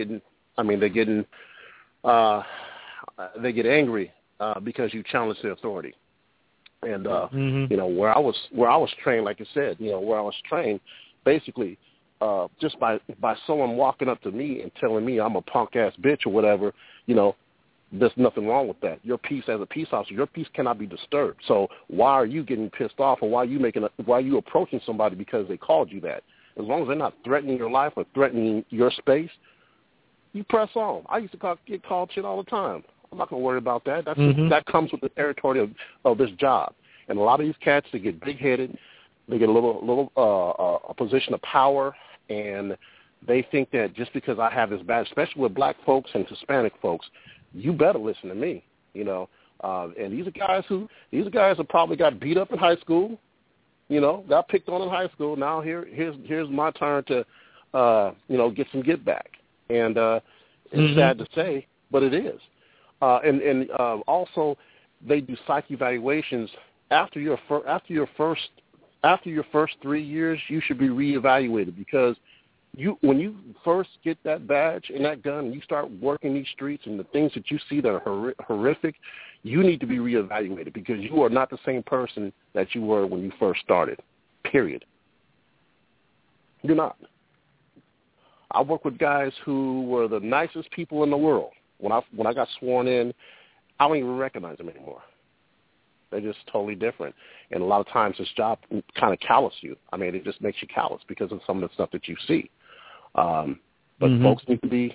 get angry because you challenge their authority. And you know, where I was trained, like I said, you know, where I was trained, basically, just by someone walking up to me and telling me I'm a punk ass bitch or whatever, you know. There's nothing wrong with that. Your peace as a peace officer, your peace cannot be disturbed. So why are you getting pissed off, or why are you approaching somebody because they called you that? As long as they're not threatening your life or threatening your space, you press on. I used to get called shit all the time. I'm not going to worry about that. That comes with the territory of this job. And a lot of these cats, they get big-headed. They get a position of power, and they think that just because I have this badge, especially with black folks and Hispanic folks, you better listen to me, you know. And these are guys who probably got beat up in high school, you know, got picked on in high school. Now here's my turn to, you know, get some get back. And it's sad to say, but it is. And also, they do psych evaluations after your first 3 years. You should be reevaluated, because when you first get that badge and that gun and you start working these streets and the things that you see that are horrific, you need to be reevaluated because you are not the same person that you were when you first started, period. You're not. I work with guys who were the nicest people in the world. When I got sworn in, I don't even recognize them anymore. They're just totally different. And a lot of times this job kind of callous you. I mean, it just makes you callous because of some of the stuff that you see. But folks need to be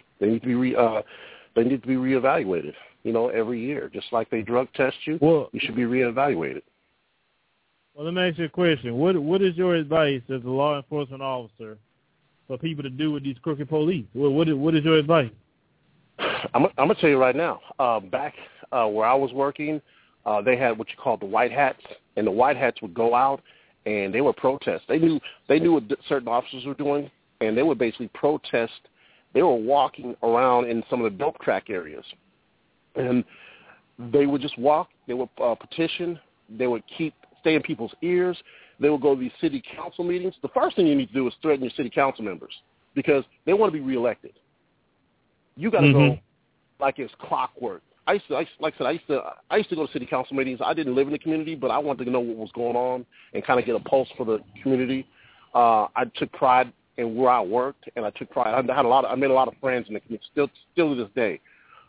reevaluated, every year. Just like they drug test you, you should be reevaluated. Well, let me ask you a question. What is your advice as a law enforcement officer for people to do with these crooked police? What is your advice? I'm going to tell you right now. Back where I was working, they had what you call the white hats, and the white hats would go out and they would protest. They knew what certain officers were doing, and they would basically protest. They were walking around in some of the dope crack areas, and they would just walk. They would petition. They would stay in people's ears. They would go to these city council meetings. The first thing you need to do is threaten your city council members because they want to be reelected. You got to go like it's clockwork. I used to go to city council meetings. I didn't live in the community, but I wanted to know what was going on and kind of get a pulse for the community. I took pride in where I worked, and I took pride. I made a lot of friends in the community, still to this day.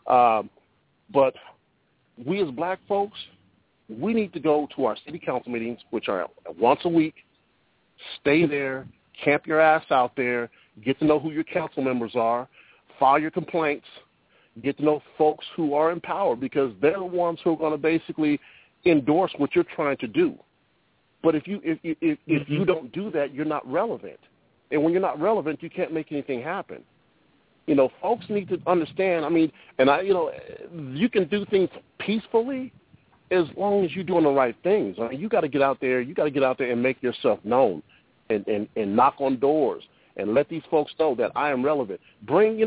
But we as black folks, we need to go to our city council meetings, which are once a week. Stay there, camp your ass out there, get to know who your council members are, file your complaints, get to know folks who are in power because they're the ones who are going to basically endorse what you're trying to do. But if you don't do that, you're not relevant. And when you're not relevant, you can't make anything happen. Folks need to understand. I mean, you can do things peacefully as long as you're doing the right things. I mean, you got to get out there. You got to get out there and make yourself known, and knock on doors and let these folks know that I am relevant. Bring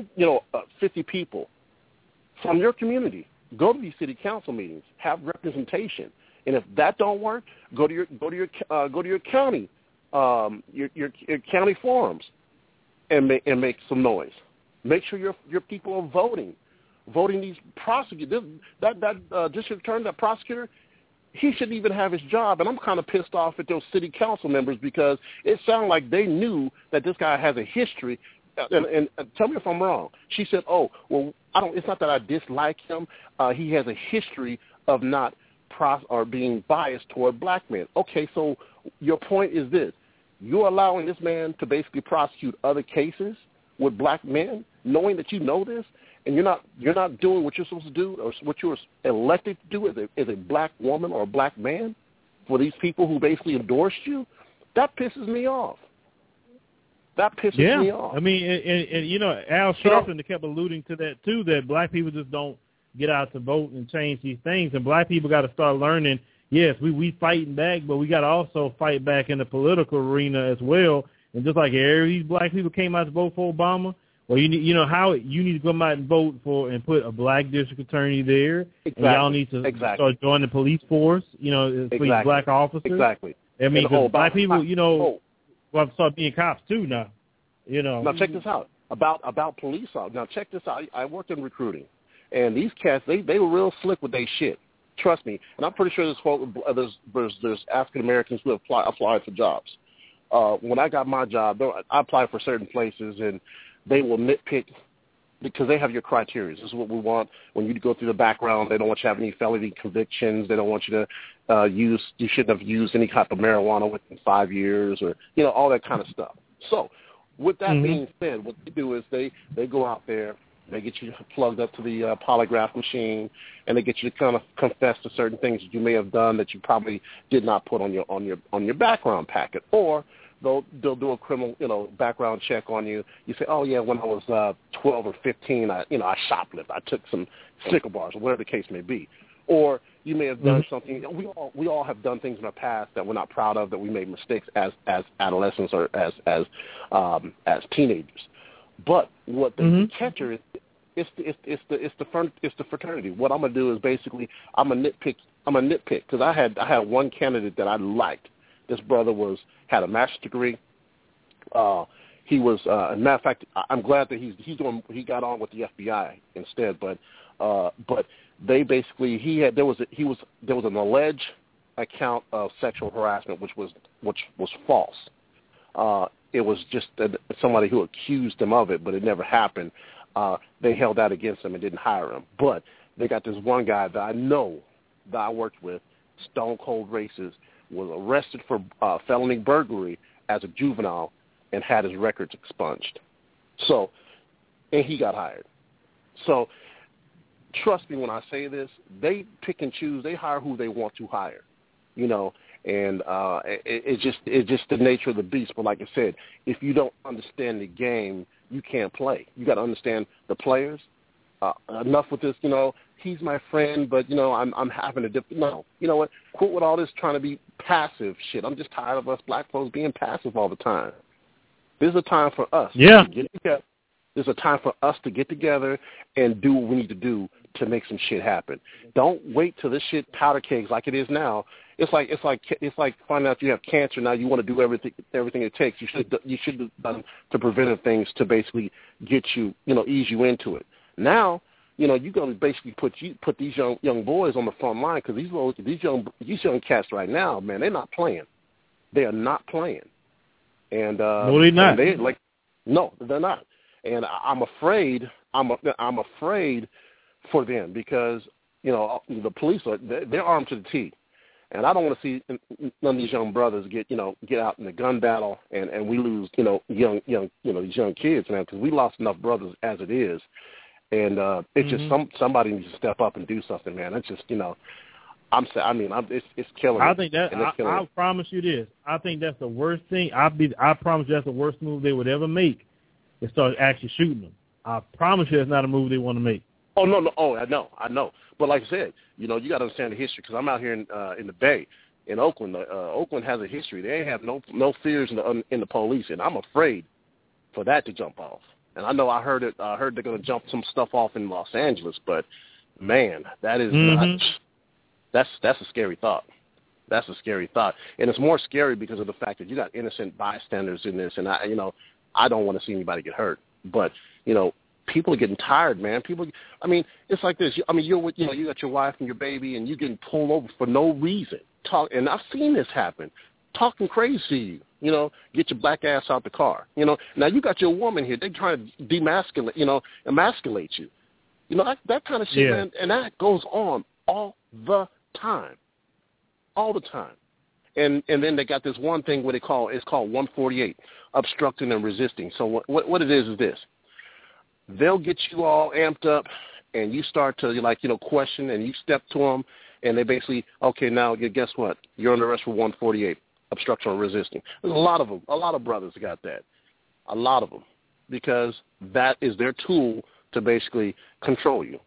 50 people from your community. Go to these city council meetings. Have representation. And if that don't work, go to your county, your county forums, and make some noise. Make sure your people are voting these prosecutors. That district attorney, that prosecutor, he shouldn't even have his job. And I'm kind of pissed off at those city council members because it sounded like they knew that this guy has a history. And tell me if I'm wrong. She said, "Oh, well, it's not that I dislike him. He has a history of not being biased toward black men." Okay, so your point is this: you're allowing this man to basically prosecute other cases with black men, knowing that you know this, and you're not doing what you're supposed to do or what you're elected to do as a black woman or a black man for these people who basically endorsed you. That pisses me off. That pisses me off. I mean, and Al Sharpton kept alluding to that too, that black people just don't get out to vote and change these things, and black people got to start learning. Yes, we fighting back, but we got to also fight back in the political arena as well. And just like these black people came out to vote for Obama, well, you need to come out and vote for and put a black district attorney there. Exactly. And y'all need to start joining the police force. Police black officers. Exactly. I mean, black people, well, start being cops too now. Now check this out about police. Now check this out. I worked in recruiting, and these cats they were real slick with their shit. Trust me, and I'm pretty sure there's African Americans who have applied for jobs. When I got my job, I applied for certain places, and they will nitpick because they have your criteria. This is what we want. When you go through the background, they don't want you to have any felony convictions. They don't want you to you shouldn't have used any type of marijuana within 5 years or, all that kind of stuff. So with that being said, what they do is they go out there, they get you plugged up to the polygraph machine, and they get you to kind of confess to certain things that you may have done that you probably did not put on your background packet, or they'll do a criminal background check on you. You say, oh yeah, when I was 12 or 15, I shoplifted. I took some Snicker bars or whatever the case may be. Or you may have done something. We all have done things in our past that we're not proud of, that we made mistakes as adolescents or as teenagers. But what the catcher is, it's the fraternity. What I'm gonna do is basically I'm a nitpick because I had one candidate that I liked. This brother had a master's degree. he was. As a matter of fact, I'm glad that he got on with the FBI instead. But they basically there was an alleged account of sexual harassment which was false. It was just somebody who accused him of it, but it never happened. They held that against him and didn't hire him. But they got this one guy that I know that I worked with, Stone Cold Racist, was arrested for felony burglary as a juvenile and had his records expunged. So, and he got hired. So, trust me when I say this, they pick and choose. They hire who they want to hire, and it's just the nature of the beast. But like I said, if you don't understand the game, you can't play. You got to understand the players. Enough with this, he's my friend, but, I'm having a different, no. You know what? Quit with all this trying to be passive shit. I'm just tired of us black folks being passive all the time. This is a time for us to get together. This is a time for us to get together and do what we need to do to make some shit happen. Don't wait till this shit powder kegs like it is now. It's like finding out you have cancer. Now you want to do everything it takes. You should have done to preventive things to basically get you, ease you into it. Now, you're going to basically put these young boys on the front line, because these young cats right now, man, they're not playing. They are not playing. And no, they're not. No, they're not. And I'm afraid. I'm afraid for them, because the police they're armed to the teeth, and I don't want to see none of these young brothers get out in the gun battle and we lose these young kids, man, because we lost enough brothers as it is. And it's just somebody needs to step up and do something, man. It's just it's killing. I think that I promise you this. I think that's the worst thing. I promise you that's the worst move they would ever make, is start actually shooting them. I promise you that's not a move they want to make. Oh no! Oh, I know. But like I said, you got to understand the history, because I'm out here in the Bay, in Oakland. Oakland has a history. They have no fears in the police, and I'm afraid for that to jump off. And I know I heard they're going to jump some stuff off in Los Angeles, but man, that is not. That's a scary thought. That's a scary thought, and it's more scary because of the fact that you got innocent bystanders in this, and I don't want to see anybody get hurt, but people are getting tired, man. It's like this. You're with, you got your wife and your baby, and you're getting pulled over for no reason. And I've seen this happen. Talking crazy to you, get your black ass out the car. Now you got your woman here. They're trying to emasculate you. That kind of shit, man. And that goes on all the time. All the time. And then they got this one thing it's called 148, obstructing and resisting. So what it is this. They'll get you all amped up, and you start to question, and you step to them, and they basically, okay, now guess what? You're under arrest for 148, obstruction or resisting. There's a lot of them. A lot of brothers got that. A lot of them, because that is their tool to basically control you.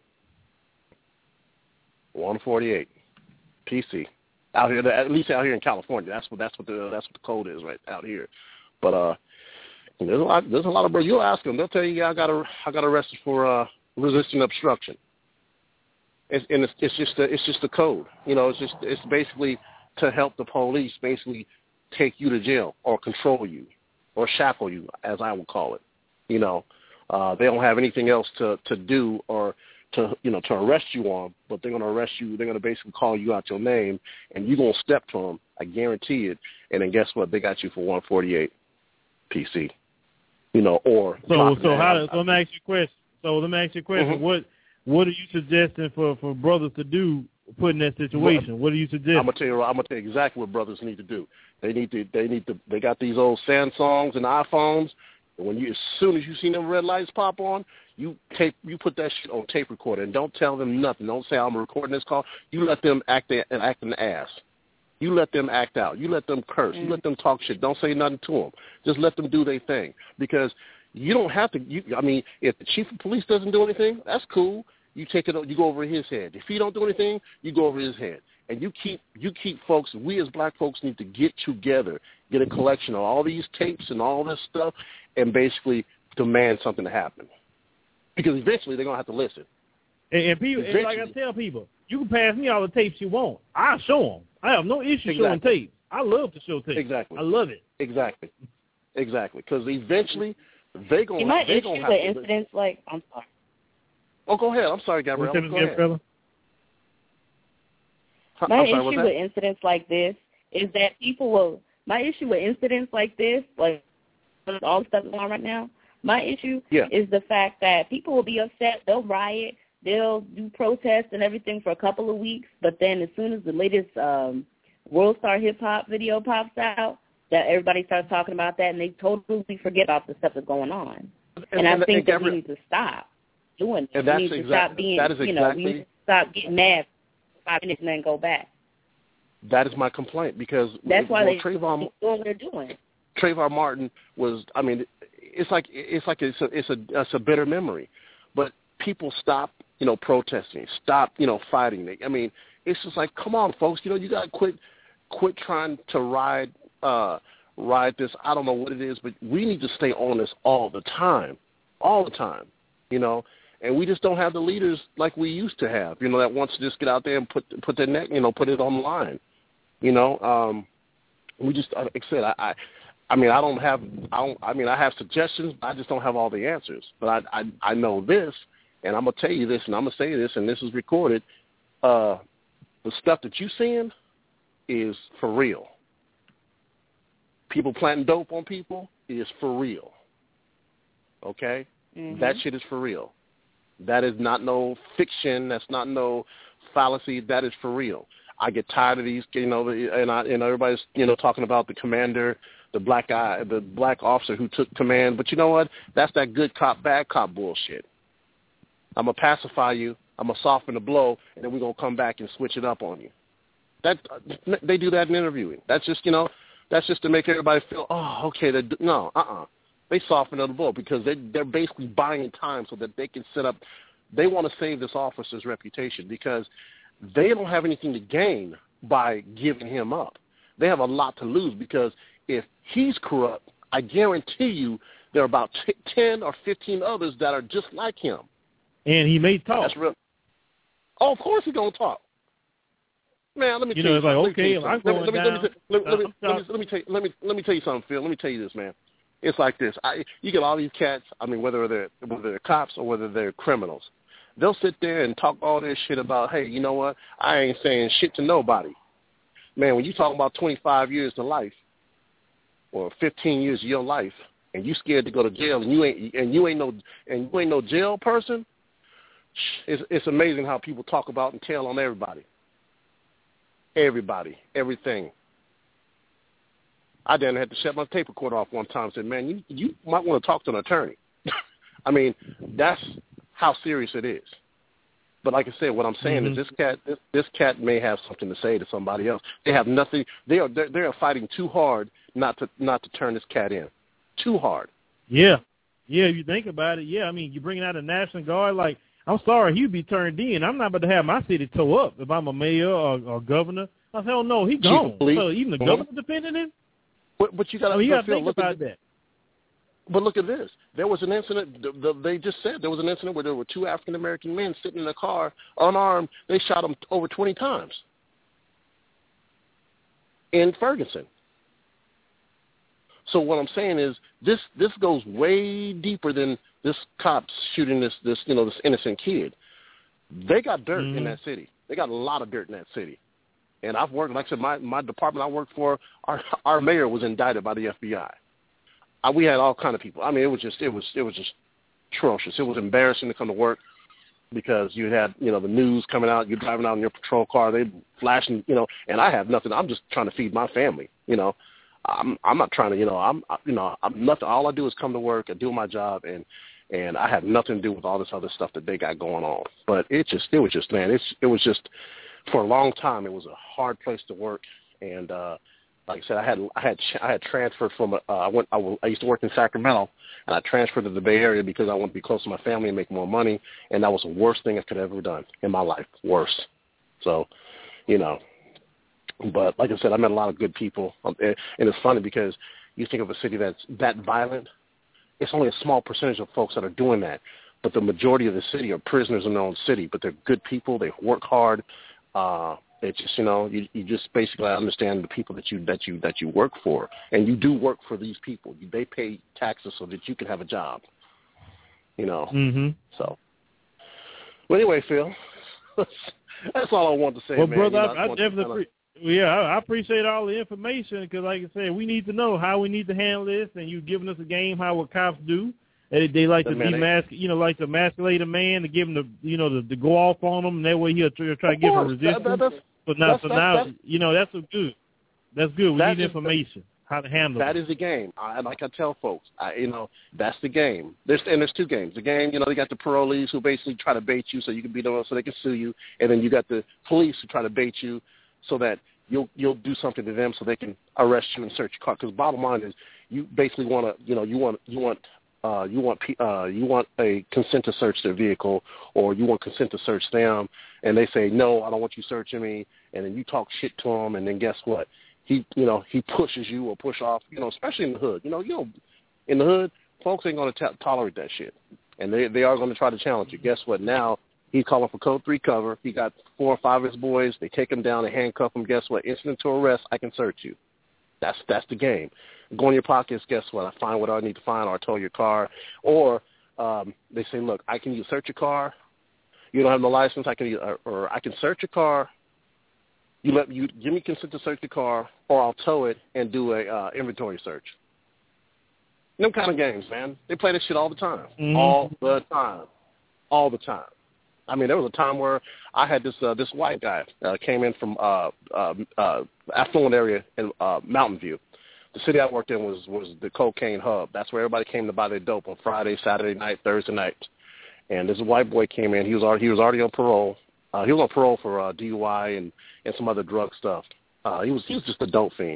148, PC, out here, at least out here in California. That's what the code is right out here. But there's a lot of brothers. You'll ask them. They'll tell you, I got arrested for resisting obstruction. It's just the code. It's basically to help the police basically take you to jail or control you or shackle you, as I would call it. They don't have anything else to do or to arrest you on, but they're going to arrest you. They're going to basically call you out your name, and you're going to step to them. I guarantee it. And then guess what? They got you for 148 PC. Or let me ask you a question. Mm-hmm. What are you suggesting for brothers to do put in that situation? What are you suggesting? I'm gonna tell you exactly what brothers need to do. They got these old Samsungs and iPhones, and as soon as you see them red lights pop on, you put that shit on tape recorder, and don't tell them nothing. Don't say I'm recording this call. You let them act an ass. You let them act out. You let them curse. You let them talk shit. Don't say nothing to them. Just let them do their thing, because you don't have to. If the chief of police doesn't do anything, that's cool. You take it. You go over his head. If he don't do anything, you go over his head. And you keep folks. We as black folks need to get together, get a collection of all these tapes and all this stuff, and basically demand something to happen. Because eventually they're gonna have to listen. And people, and like I tell people, you can pass me all the tapes you want. I'll show them. I have no issue showing tapes. I love to show tapes. Exactly. I love it. Exactly. Exactly, because eventually they're going to have to. Incidents like, I'm sorry. Oh, go ahead. I'm sorry, Gabrielle. Go ahead. My issue with incidents like this is that my issue with incidents like this, like all the stuff going on right now, my issue is the fact that people will be upset, they'll riot, they'll do protests and everything for a couple of weeks, but then as soon as the latest World Star Hip Hop video pops out, that everybody starts talking about that and they totally forget about the stuff that's going on. And I think that we need to stop doing it. We need to stop being, we need to stop getting mad 5 minutes and then go back. That is my complaint, because that's why they're doing what they're doing. Trayvon Martin was, I mean, it's a bitter memory, but people stop, protesting, stop, fighting. I mean, it's just like, come on, folks, you got to quit trying to ride this. I don't know what it is, but we need to stay on this all the time, and we just don't have the leaders like we used to have, that wants to just get out there and put their neck, put it on the line. We just, like I said, I have suggestions, but I just don't have all the answers. But I know this, and I'm going to tell you this, and I'm going to say this, and this is recorded. The stuff that you're seeing is for real. People planting dope on people is for real. Okay? Mm-hmm. That shit is for real. That is not no fiction. That's not no fallacy. That is for real. I get tired of these, and everybody's, talking about the commander, the black officer who took command. But you know what? That's that good cop, bad cop bullshit. I'm going to pacify you. I'm going to soften the blow, and then we're going to come back and switch it up on you. They do that in interviewing. That's just, that's just to make everybody feel, oh, okay. They soften the blow because they're basically buying time so that they can set up. They want to save this officer's reputation because they don't have anything to gain by giving him up. They have a lot to lose because if he's corrupt, I guarantee you there are about 10 or 15 others that are just like him. And he may talk. That's real. Oh, of course he's going to talk. Man, let me tell you it's something. Like, okay, let me tell you something, Phil. Let me tell you this, man. It's like this. You get all these cats, whether they're cops or whether they're criminals. They'll sit there and talk all this shit about, hey, you know what? I ain't saying shit to nobody. Man, when you talk about 25 years to life or 15 years of your life and you scared to go to jail and you ain't no jail person, it's amazing how people talk about and tell on everybody. Everybody, everything. I didn't have to shut my tape recorder off one time and said, man, you might want to talk to an attorney. That's how serious it is. But like I said, what I'm saying is this cat may have something to say to somebody else. They have nothing. They are fighting too hard not to turn this cat in. Too hard. Yeah. Yeah, if you think about it, yeah. You're bringing out a National Guard, like, I'm sorry, he'd be turned in. I'm not about to have my city toe up if I'm a mayor or governor. I hell no, he gone. So even the governor defending him? But you got to think about that. But look at this. There was an incident, they just said there was an incident where there were 2 African-American men sitting in a car, unarmed. They shot them over 20 times in Ferguson. So what I'm saying is this goes way deeper than this cops shooting this innocent kid. They got dirt in that city. They got a lot of dirt in that city. And I've worked, like I said, my department I worked for, our mayor was indicted by the FBI. We had all kind of people. It was just atrocious. It was embarrassing to come to work because you had, the news coming out. You're driving out in your patrol car. They flashing, and I have nothing. I'm just trying to feed my family. I'm not trying to, I'm nothing. All I do is come to work and do my job, and I have nothing to do with all this other stuff that they got going on. But it was just for a long time. It was a hard place to work, and like I said, I had transferred from I used to work in Sacramento, and I transferred to the Bay Area because I wanted to be close to my family and make more money, and that was the worst thing I could have ever done in my life. Worst. So, but like I said, I met a lot of good people, and it's funny because you think of a city that's that violent, it's only a small percentage of folks that are doing that, but the majority of the city are prisoners in their own city, but they're good people, they work hard, It's just, you just basically understand the people that you work for, and you do work for these people. They pay taxes so that you can have a job. Mm-hmm. So, well, anyway, Phil, that's all I wanted to say, well, man. brother, I definitely I appreciate all the information because, like I said, we need to know how we need to handle this, and you've given us a game how what cops do. They like to like to emasculate a man to give him to go off on him, and that way he'll try to give him resistance. But now, that's good. That's good. We need information how to handle that. That is the game. Like I tell folks, that's the game. There's two games. The game, they got the parolees who basically try to bait you so you can beat them up so they can sue you, and then you got the police who try to bait you so that you'll do something to them so they can arrest you and search your car. Because bottom line is, you basically want to, you want a consent to search their vehicle, or you want consent to search them, and they say, no, I don't want you searching me, and then you talk shit to them, and then guess what? He pushes you or push off, especially in the hood. In the hood, folks ain't going to tolerate that shit, and they are going to try to challenge you. Guess what? Now he's calling for Code 3 cover. He got 4 or 5 of his boys. They take him down and handcuff him. Guess what? Incident to arrest, I can search you. That's the game. Go in your pockets, guess what? I find what I need to find, or I tow your car. Or they say, look, I can either search your car. You don't have no license. I can search your car. You give me consent to search the car, or I'll tow it and do a inventory search. Them kind of games, man. They play this shit all the time. Mm-hmm. All the time. I mean, there was a time where I had this white guy came in from affluent area in Mountain View. The city I worked in was the cocaine hub. That's where everybody came to buy their dope on Friday, Saturday night, Thursday night. And this white boy came in. He was already on parole. He was on parole for DUI and some other drug stuff. He was just a dope fiend.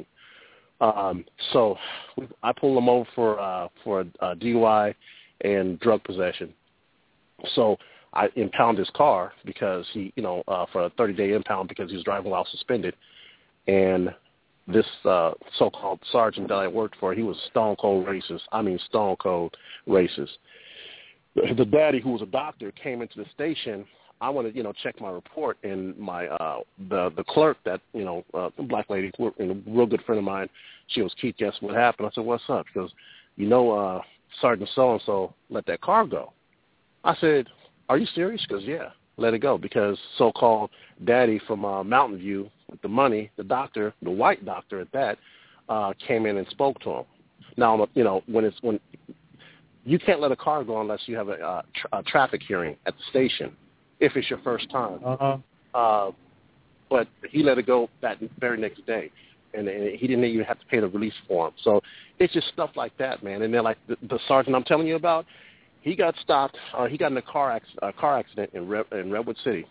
So I pulled him over for a DUI and drug possession. So I impound his car because he, for a 30-day impound because he was driving while suspended. And this so-called sergeant that I worked for, he was stone cold racist. I mean, stone cold racist. The daddy, who was a doctor, came into the station. I wanted to, check my report, and my the clerk, that black lady, a real good friend of mine, she was, Keith, guess what happened? I said, what's up? She goes, Sergeant so-and-so let that car go. I said, are you serious? She goes, yeah, let it go, because so-called daddy from Mountain View with the money, the doctor, the white doctor at that, came in and spoke to him. Now, when you can't let a car go unless you have a traffic hearing at the station, if it's your first time. Uh-huh. But he let it go that very next day, and he didn't even have to pay the release form. So it's just stuff like that, man. And then, like the sergeant I'm telling you about, he got stopped. He got in a car accident in Redwood City.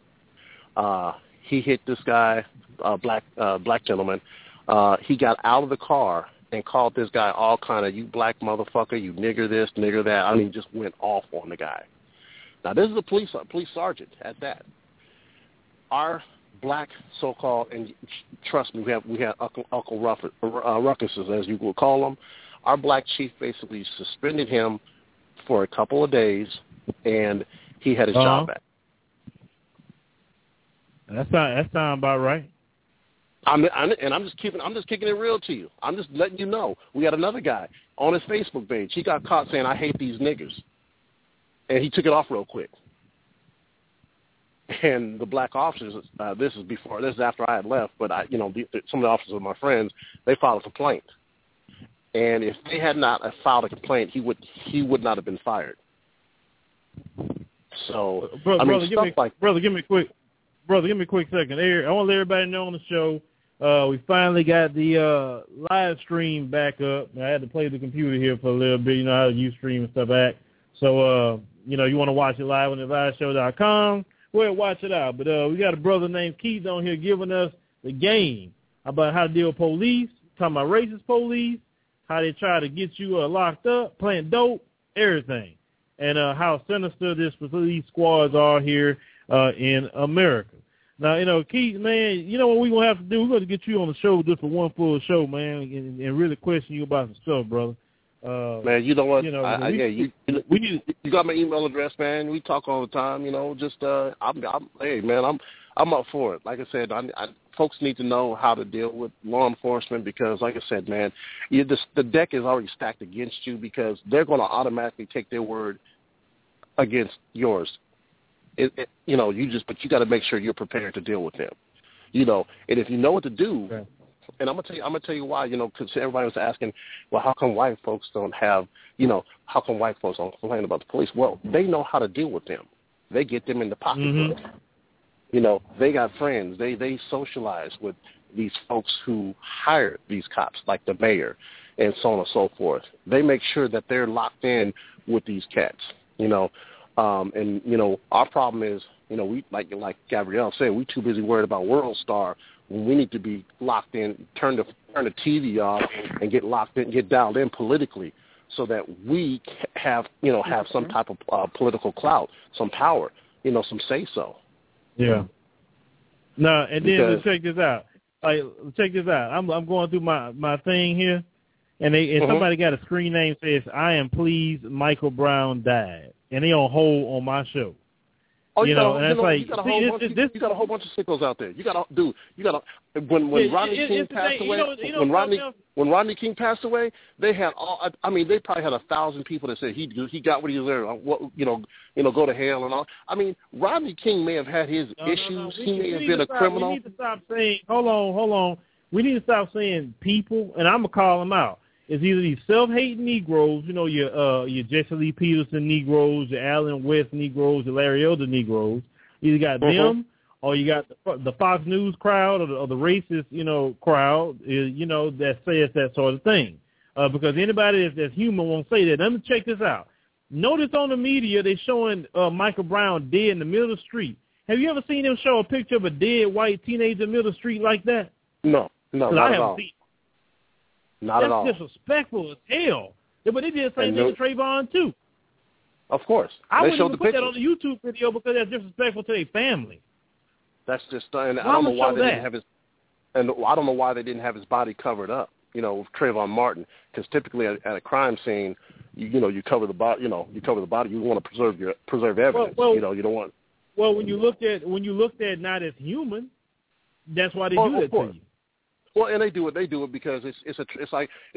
He hit this guy, black gentleman. He got out of the car and called this guy all kind of, you black motherfucker, you nigger this, nigger that. I mean, just went off on the guy. Now, this is a police sergeant at that. Our black so-called, and trust me, we have Uncle Ruckuses, as you will call them. Our black chief basically suspended him for a couple of days, and he had his job back. That sounds about right. I'm just kicking it real to you. I'm just letting you know. We got another guy on his Facebook page. He got caught saying, I hate these niggers. And he took it off real quick. And the black officers, this is after I had left, but some of the officers of my friends, they filed a complaint. And if they had not filed a complaint, he would not have been fired. So, brother, give me a quick second. I want to let everybody know on the show, we finally got the live stream back up. I had to play the computer here for a little bit. You know how you stream and stuff back. So, you want to watch it live on adviseshow.com. Go ahead and watch it out. But we got a brother named Keith on here giving us the game about how to deal with police, talking about racist police, how they try to get you locked up, playing dope, everything, and how sinister this police squads are here in America. Now, Keith, man, what we're going to have to do? We're going to get you on the show just for one full show, man, and really question you about some stuff, brother. Man, you know what? You got my email address, man. We talk all the time. Hey, man, I'm up for it. Like I said, folks need to know how to deal with law enforcement because, like I said, man, the deck is already stacked against you because they're going to automatically take their word against yours. But you got to make sure you're prepared to deal with them. And if you know what to do, okay. And I'm gonna tell you why. Because everybody was asking, well, how come white folks don't have, how come white folks don't complain about the police? Well, they know how to deal with them. They get them in the pocketbook. Mm-hmm. They got friends. They socialize with these folks who hire these cops, like the mayor, and so on and so forth. They make sure that they're locked in with these cats. Our problem is, we like Gabrielle said, we too busy worried about World Star. We need to be locked in, turn the TV off, and get locked in, get dialed in politically, so that we have some type of political clout, some power, some say so. Yeah. No, and then check this out. Check this out. I'm going through my thing here, and somebody got a screen name says, "I am pleased Michael Brown died," and they on hold on my show. Oh, you got a whole bunch of sickos out there. When Rodney King passed away, when Rodney King passed away, they had they probably had 1,000 people that said he got what he deserved. Go to hell and all. Rodney King may have had his issues. He may have been a criminal. We need to stop saying, hold on. We need to stop saying people, and I'm gonna call them out. It's either these self-hating Negroes, your Jesse Lee Peterson Negroes, your Allen West Negroes, your Larry Elder Negroes. You got them, or you got the Fox News crowd, or the racist, crowd, that says that sort of thing. Because anybody that's human won't say that. Let me check this out. Notice on the media they're showing Michael Brown dead in the middle of the street. Have you ever seen them show a picture of a dead white teenager in the middle of the street like that? No, not at all. Not That's at all. Disrespectful as hell. Yeah, but they did the same thing to Trayvon, too. Of course. I wouldn't even put that on the YouTube video because that's disrespectful to their family. That's just, and I don't know why they didn't have his, and I don't know why they didn't have his body covered up, with Trayvon Martin, because typically at a crime scene, you cover the body, you want to preserve evidence, you don't want. Well, when you looked at not as human, that's why they do that to you. Well, and they do it because it's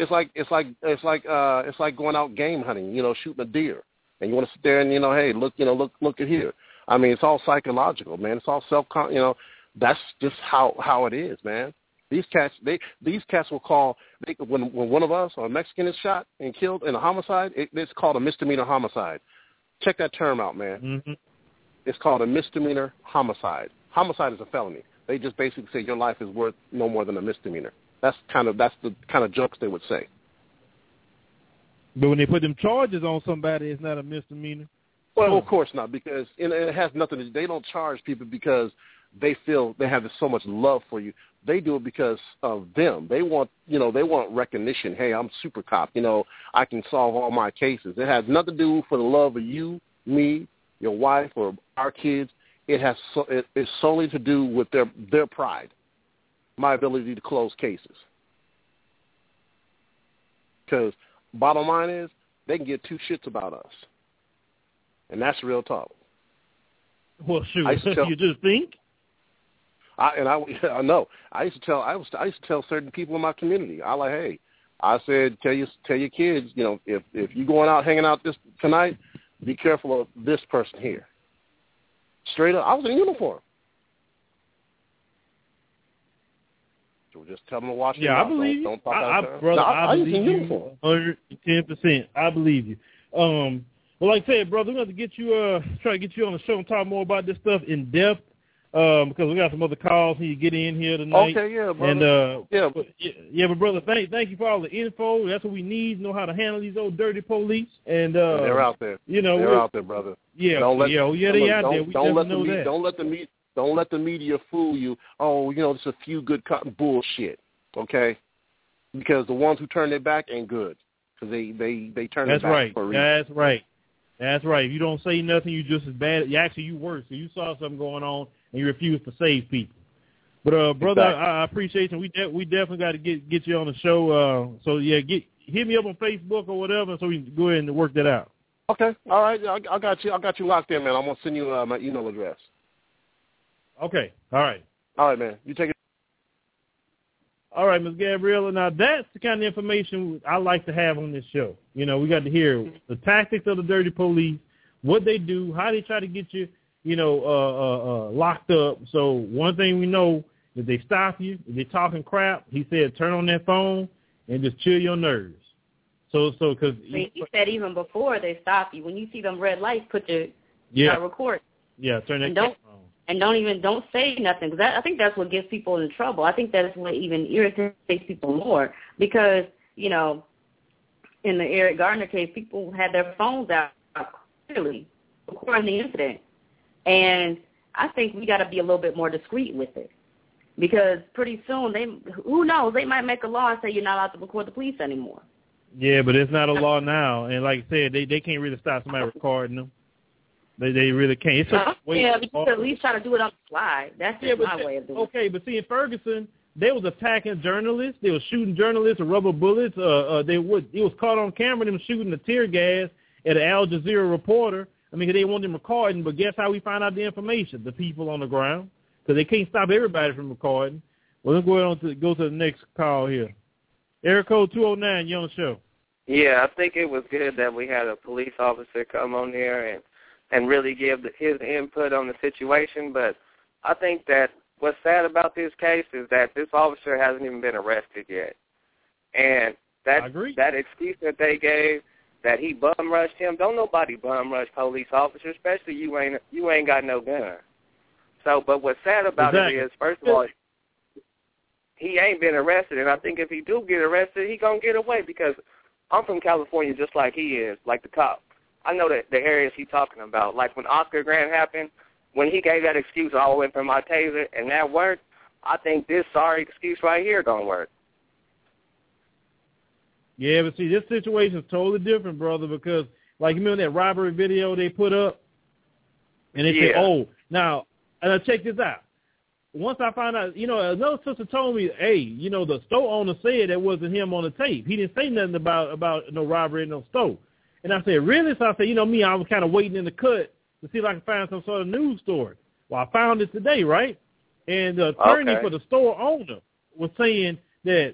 like going out game hunting, shooting a deer, and you want to sit there and hey, look at here. It's all psychological, man. It's all that's just how it is, man. These cats will call when one of us or a Mexican is shot and killed in a homicide. It's called a misdemeanor homicide. Check that term out, man. Mm-hmm. It's called a misdemeanor homicide. Homicide is a felony. They just basically say your life is worth no more than a misdemeanor. That's the kind of jokes they would say. But when they put them charges on somebody, it's not a misdemeanor. Well, of course not, because it has nothing to do. They don't charge people because they feel they have so much love for you. They do it because of them. They want recognition. Hey, I'm super cop. I can solve all my cases. It has nothing to do for the love of you, me, your wife, or our kids. It's solely to do with their pride, my ability to close cases. Because bottom line is, they can get two shits about us, and that's real talk. Well, shoot, you just think? I know. I used to tell certain people in my community. I said, tell your kids, if you're going out hanging out tonight, be careful of this person here. Straight up, I was in uniform. So just tell them to watch. Yeah, I believe you. Don't talk out brother, I believe you 110%. I believe you. Well, like I said, brother, we're going to get you, try to get you on the show and talk more about this stuff in depth. Because we got some other calls and you get in here tonight. Okay, yeah, brother. And but brother, thank you for all the info. That's what we need to know how to handle these old dirty police. And they're out there. They're out there, brother. Yeah, they out there. We don't let that. Don't let the media fool you. Oh, it's a few good bullshit. Okay, because the ones who turn their back ain't good because they turn their back for a reason. That's right. If you don't say nothing, you just as bad. You worse. So you saw something going on and you refuse to save people. But brother, exactly. I appreciate you. We definitely got to get you on the show. So yeah, hit me up on Facebook or whatever, so we can go ahead and work that out. Okay, all right. I got you locked in, man. I'm gonna send you my email address. Okay, all right. All right, man. You take it. All right, Ms. Gabriella. Now, that's the kind of information I like to have on this show. You know, we got to hear the tactics of the dirty police, what they do, how they try to get you, locked up. So one thing we know, if they stop you, if they're talking crap, he said turn on that phone and just chill your nerves. Because he said even before they stop you, when you see them red lights, put your record. Yeah, turn that phone. And don't say nothing, because I think that's what gets people in trouble. I think that's what even irritates people more, because, in the Eric Gardner case, people had their phones out clearly recording the incident. And I think we got to be a little bit more discreet with it, because pretty soon, who knows, they might make a law and say you're not allowed to record the police anymore. Yeah, but it's not a law now. And like I said, they can't really stop somebody recording them. They really can't. But you can at least try to do it on the fly. That's just my way of doing it. Okay, but see, in Ferguson, they was attacking journalists. They was shooting journalists with rubber bullets. It was caught on camera, them shooting the tear gas at an Al Jazeera reporter. I mean, they want them recording, but guess how we find out the information? The people on the ground, because they can't stop everybody from recording. Well, let's go to the next call here. Area code 209, you on the show. Yeah, I think it was good that we had a police officer come on there and really give his input on the situation. But I think that what's sad about this case is that this officer hasn't even been arrested yet. And that excuse that they gave, that he bum rushed him, don't nobody bum rush police officers, especially you ain't got no gun. So, but what's sad about it is, first of all, he ain't been arrested, and I think if he do get arrested, he gonna get away, because I'm from California just like he is, like the cop. I know that the areas he's talking about. Like when Oscar Grant happened, when he gave that excuse, I went for my taser, and that worked, I think this sorry excuse right here don't work. Yeah, but see, this situation is totally different, brother, because, like, you remember that robbery video they put up? And they said, now, check this out. Once I found out, another sister told me, hey, the store owner said that wasn't him on the tape. He didn't say nothing about no robbery in no store. And I said, really? So I said, me, I was kind of waiting in the cut to see if I could find some sort of news story. Well, I found it today, right? And the attorney for the store owner was saying that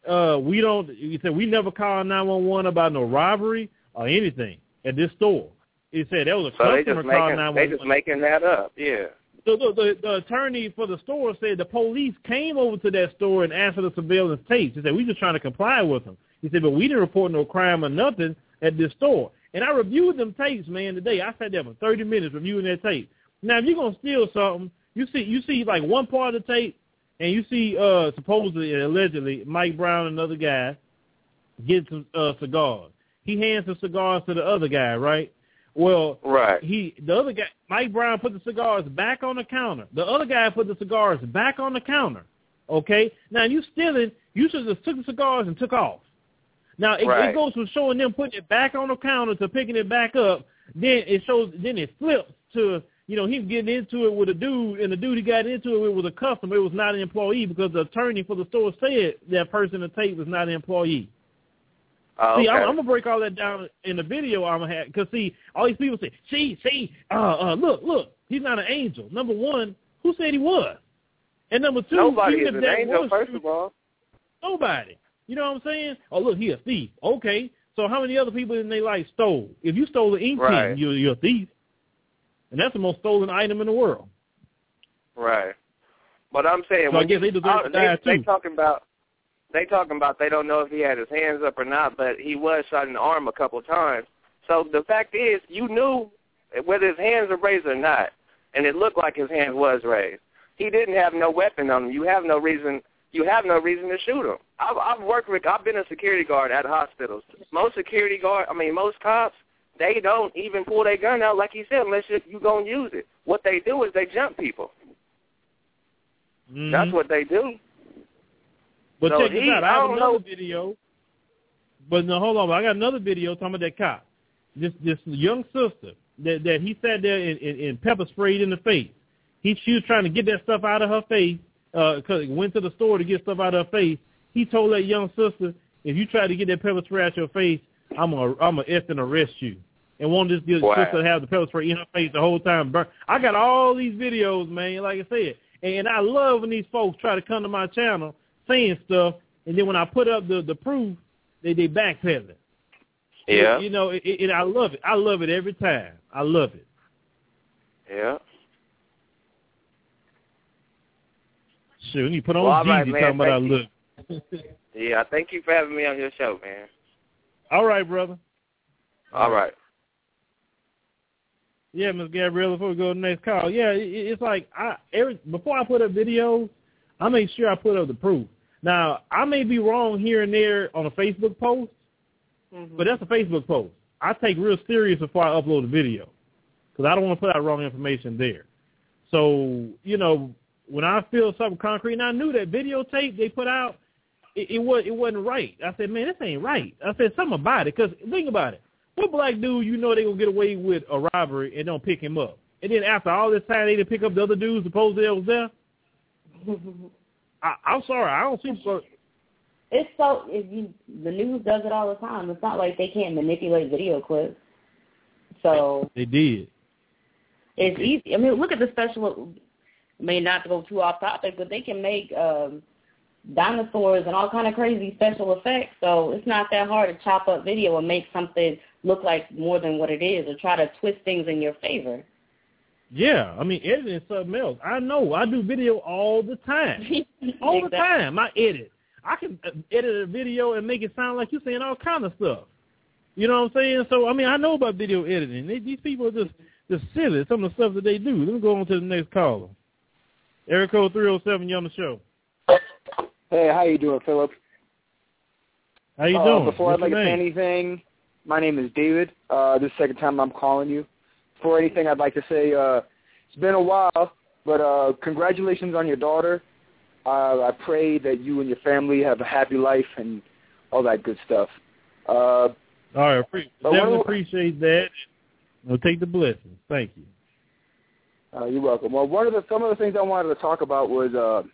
he said, we never called 911 about no robbery or anything at this store. He said that was a customer call 911. They just making that up, yeah. So the attorney for the store said the police came over to that store and asked for the surveillance tapes. He said, we just trying to comply with them. He said, but we didn't report no crime or nothing at this store. And I reviewed them tapes, man, today. I sat there for 30 minutes reviewing that tape. Now, if you're going to steal something, you see like one part of the tape, and you see supposedly, allegedly, Mike Brown, another guy, get some cigars. He hands the cigars to the other guy, right? Well, the other guy, Mike Brown, put the cigars back on the counter. The other guy put the cigars back on the counter. Okay? Now, you stealing, you should have just took the cigars and took off. Now, it goes from showing them putting it back on the counter to picking it back up. Then it flips to, him getting into it with a dude, and the dude he got into it with was a customer. It was not an employee, because the attorney for the store said that person in the tape was not an employee. See, I'm going to break all that down in the video I'm going to have. Because, see, all these people say, look, he's not an angel. Number one, who said he was? And number two, nobody even is if an angel, first of all. Nobody. You know what I'm saying? Oh, look, he a thief. Okay. So how many other people in their life stole? If you stole the ink pen, you're a thief. And that's the most stolen item in the world. Right. But I'm saying, so I guess they deserve to die, too. They talking about they don't know if he had his hands up or not, but he was shot in the arm a couple of times. So the fact is, you knew whether his hands were raised or not, and it looked like his hand was raised. He didn't have no weapon on him. You have no reason to shoot him. I've been a security guard at hospitals. Most cops, they don't even pull their gun out, like you said, unless you're going to use it. What they do is they jump people. Mm-hmm. That's what they do. But check this out. I have another video. But no, hold on. I got another video talking about that cop. This young sister that he sat there and pepper sprayed in the face. She was trying to get that stuff out of her face, because he went to the store to get stuff out of her face. He told that young sister, if you try to get that pepper spray out your face, I'm gonna effing arrest you. And wanted this sister to have the pepper spray in her face the whole time. I got all these videos, man, like I said. And I love when these folks try to come to my channel saying stuff, and then when I put up the proof, they backpedal it. Yeah. You know, I love it. I love it every time. I love it. Yeah. Sure, you put on Jeezy talking about I love it. Yeah, thank you for having me on your show, man. All right, brother. All right. Yeah, Ms. Gabriella, before we go to the next call, yeah, it's like before I put up videos, I make sure I put up the proof. Now, I may be wrong here and there on a Facebook post, but that's a Facebook post. I take real serious before I upload a video because I don't want to put out wrong information there. So, you know, when I feel something concrete, and I knew that videotape they put out, it wasn't right. I said, man, this ain't right. I said something about it because think about it. What black dude you know they gonna get away with a robbery and don't pick him up? And then after all this time they didn't pick up the other dudes supposedly that was there? I'm sorry, I don't see. It's so the news does it all the time. It's not like they can't manipulate video clips. So they did. It's easy. I mean, look at the special. I mean, not to go too off topic, but they can make dinosaurs and all kind of crazy special effects. So it's not that hard to chop up video and make something look like more than what it is, or try to twist things in your favor. Yeah, I mean, editing is something else. I know. I do video all the time. All the time. I edit. I can edit a video and make it sound like you're saying all kind of stuff. You know what I'm saying? So, I mean, I know about video editing. These people are just silly, some of the stuff that they do. Let me go on to the next caller. Area code 307, you on the show. Hey, how you doing, Philip? How you doing? Before I'd like to say anything, my name is David. This is the second time I'm calling you. Before anything, I'd like to say it's been a while, but congratulations on your daughter. I pray that you and your family have a happy life and all that good stuff. All right, definitely appreciate that. We'll take the blessings. Thank you. You're welcome. Well, some of the things I wanted to talk about was,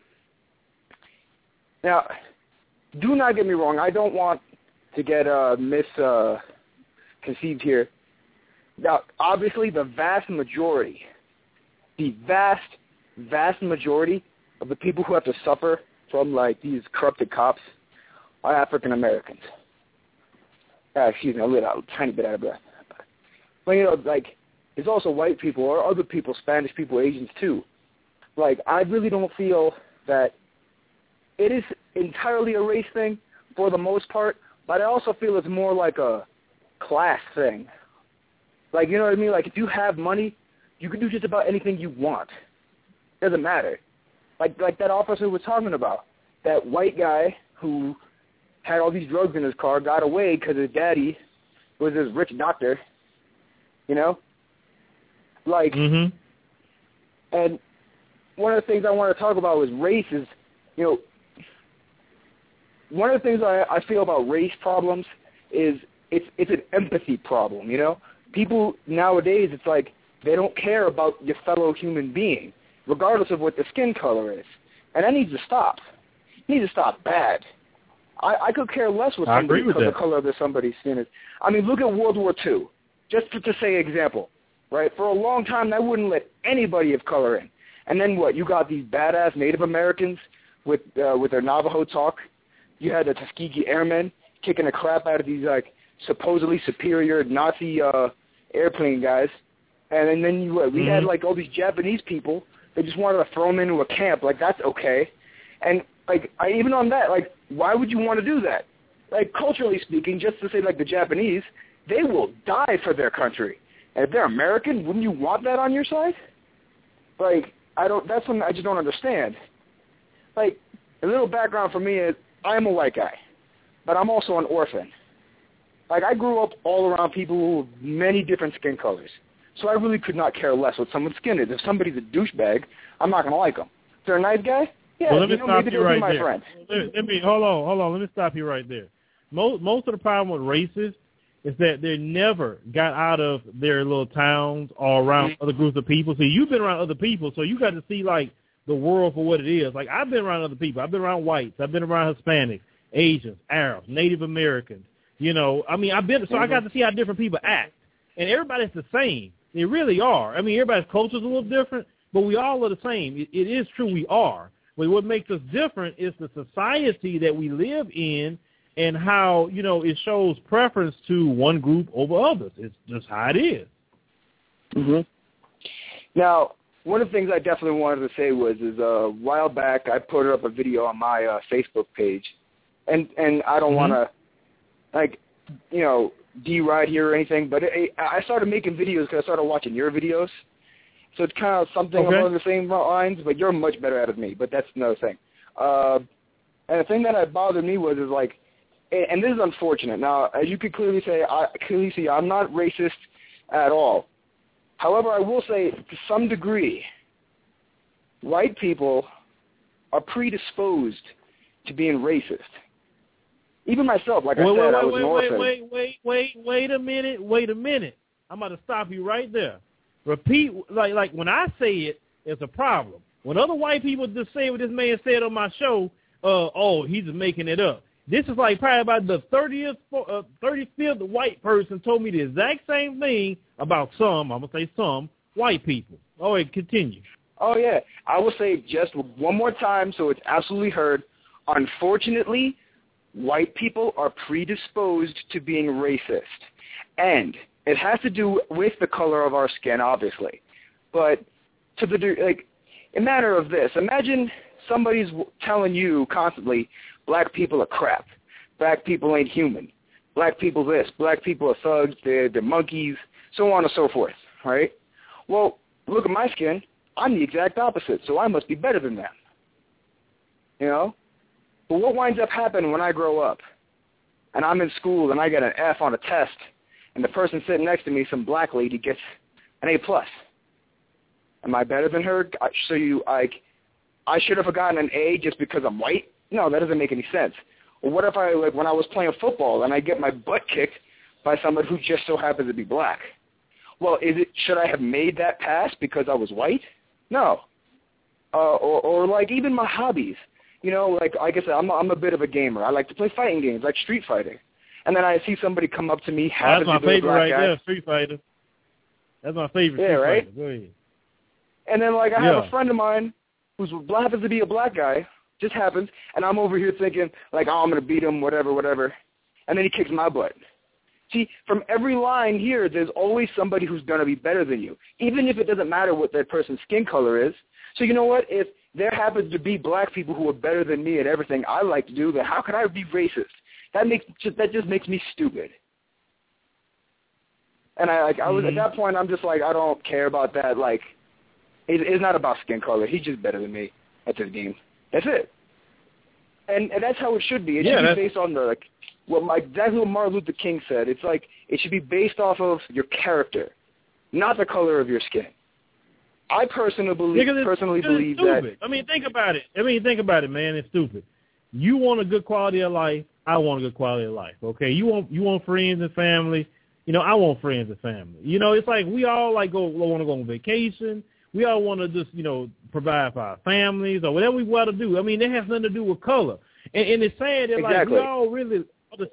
now, do not get me wrong. I don't want to get misconceived here. Now, obviously, the vast majority of the people who have to suffer from, like, these corrupted cops are African Americans. Excuse me, I let out a tiny bit out of breath. But, you know, like, there's also white people or other people, Spanish people, Asians too. Like, I really don't feel that it is entirely a race thing for the most part, but I also feel it's more like a class thing. Like, you know what I mean? Like, if you have money, you can do just about anything you want. Doesn't matter. Like that officer was talking about, that white guy who had all these drugs in his car got away because his daddy was this rich doctor, you know? Like, and one of the things I want to talk about was race is, you know, one of the things I feel about race problems is it's an empathy problem, you know? People nowadays, it's like they don't care about your fellow human being, regardless of what the skin color is. And that needs to stop. It needs to stop bad. I could care less what somebody because the color of somebody's skin is. I mean, look at World War II, just to say an example, right? For a long time, that wouldn't let anybody of color in. And then what? You got these badass Native Americans with their Navajo talk. You had the Tuskegee Airmen kicking the crap out of these, like, supposedly superior Nazi airplane guys. And then we had, like, all these Japanese people. They just wanted to throw them into a camp. Like, that's okay. And, like, even on that, like, why would you want to do that? Like, culturally speaking, just to say, like, the Japanese, they will die for their country. And if they're American, wouldn't you want that on your side? Like, that's something I just don't understand. Like, a little background for me is I am a white guy, but I'm also an orphan. Like, I grew up all around people with many different skin colors. So I really could not care less what someone's skin is. If somebody's a douchebag, I'm not going to like them. If they're a nice guy, yeah, well, maybe they'll be my friend. Hold on. Let me stop you right there. Most of the problem with races is that they never got out of their little towns or around other groups of people. See, you've been around other people, so you got to see, like, the world for what it is. Like, I've been around other people. I've been around whites. I've been around Hispanics, Asians, Arabs, Native Americans. You know, I mean, I got to see how different people act. And everybody's the same. They really are. I mean, everybody's culture's a little different, but we all are the same. It is true we are. But what makes us different is the society that we live in and how, it shows preference to one group over others. It's just how it is. Mm-hmm. Now, one of the things I definitely wanted to say is a while back I put up a video on my Facebook page, and I don't want to, deride here or anything, but I started making videos because I started watching your videos. So it's kind of something along the same lines, but you're much better at it than me, but that's another thing. And the thing that bothered me was and this is unfortunate. Now, as you could clearly see, I'm not racist at all. However, I will say, to some degree, white people are predisposed to being racist. Even myself, I was an orphan. Wait a minute. I'm about to stop you right there. Repeat, like when I say it, it's a problem. When other white people just say what this man said on my show, he's making it up. This is like probably about the 35th white person told me the exact same thing about I'm going to say some, white people. Oh, wait, continue. Oh, yeah. I will say just one more time so it's absolutely heard. Unfortunately, white people are predisposed to being racist. And it has to do with the color of our skin, obviously. But to the a matter of this, imagine somebody's telling you constantly, black people are crap. Black people ain't human. Black people this. Black people are thugs. They're monkeys, so on and so forth, right? Well, look at my skin. I'm the exact opposite, so I must be better than them. But what winds up happening when I grow up and I'm in school and I get an F on a test and the person sitting next to me, some black lady, gets an A+. Am I better than her? I should have gotten an A just because I'm white? No, that doesn't make any sense. Or what if when I was playing football and I get my butt kicked by somebody who just so happens to be black? Well, should I have made that pass because I was white? No. Or even my hobbies. Like I said, I'm a bit of a gamer. I like to play fighting games, like Street Fighter. And then I see somebody come up to me. That's my favorite right there, Street Fighter. That's my favorite Street right? Fighter. Go ahead. And then, I have a friend of mine who happens to be a black guy, just happens, and I'm over here thinking, I'm going to beat him, whatever. And then he kicks my butt. See, from every line here, there's always somebody who's going to be better than you, even if it doesn't matter what that person's skin color is. So you know what? If there happens to be black people who are better than me at everything I like to do, then how could I be racist? That just makes me stupid. And I was at that point, I'm just I don't care about that. It's not about skin color. He's just better than me at this game. That's it. And that's how it should be. It should be based on exactly what Martin Luther King said. It's it should be based off of your character, not the color of your skin. I personally believe that. Think about it, man. It's stupid. You want a good quality of life. I want a good quality of life. Okay, you want friends and family. I want friends and family. It's we all want to go on vacation. We all want to just provide for our families or whatever we want to do. It has nothing to do with color. And it's sad that we all really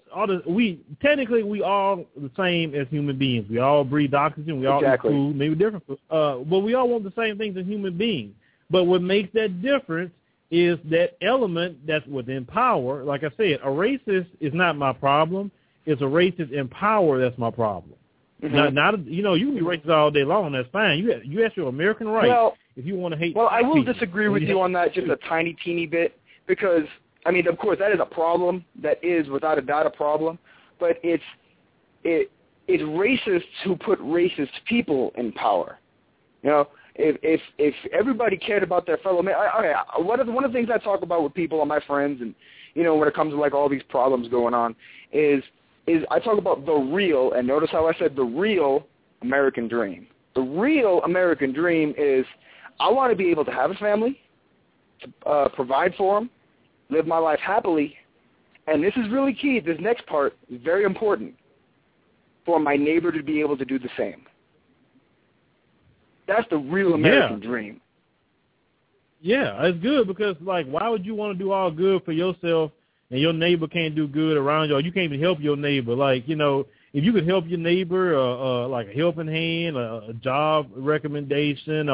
we all the same as human beings. We all breathe oxygen. We all eat food, maybe different food. But we all want the same things as human beings. But what makes that difference is that element that's within power. Like I said, a racist is not my problem. It's a racist in power that's my problem. Mm-hmm. You can be racist all day long. That's fine. You have your American right if you want to hate. Well, I will people. disagree with you on that just a tiny, teeny bit because of course, that is a problem. That is without a doubt a problem. But it's racists who put racist people in power. If everybody cared about their fellow man, one of the things I talk about with people and my friends, and when it comes to all these problems going on, is I talk about the real, and notice how I said the real American dream. The real American dream is I want to be able to have a family, provide for them, live my life happily, and this is really key. This next part is very important for my neighbor to be able to do the same. That's the real American dream. Yeah, it's good because, why would you want to do all good for yourself and your neighbor can't do good around you, or you can't even help your neighbor? If you could help your neighbor, like a helping hand, a job recommendation, or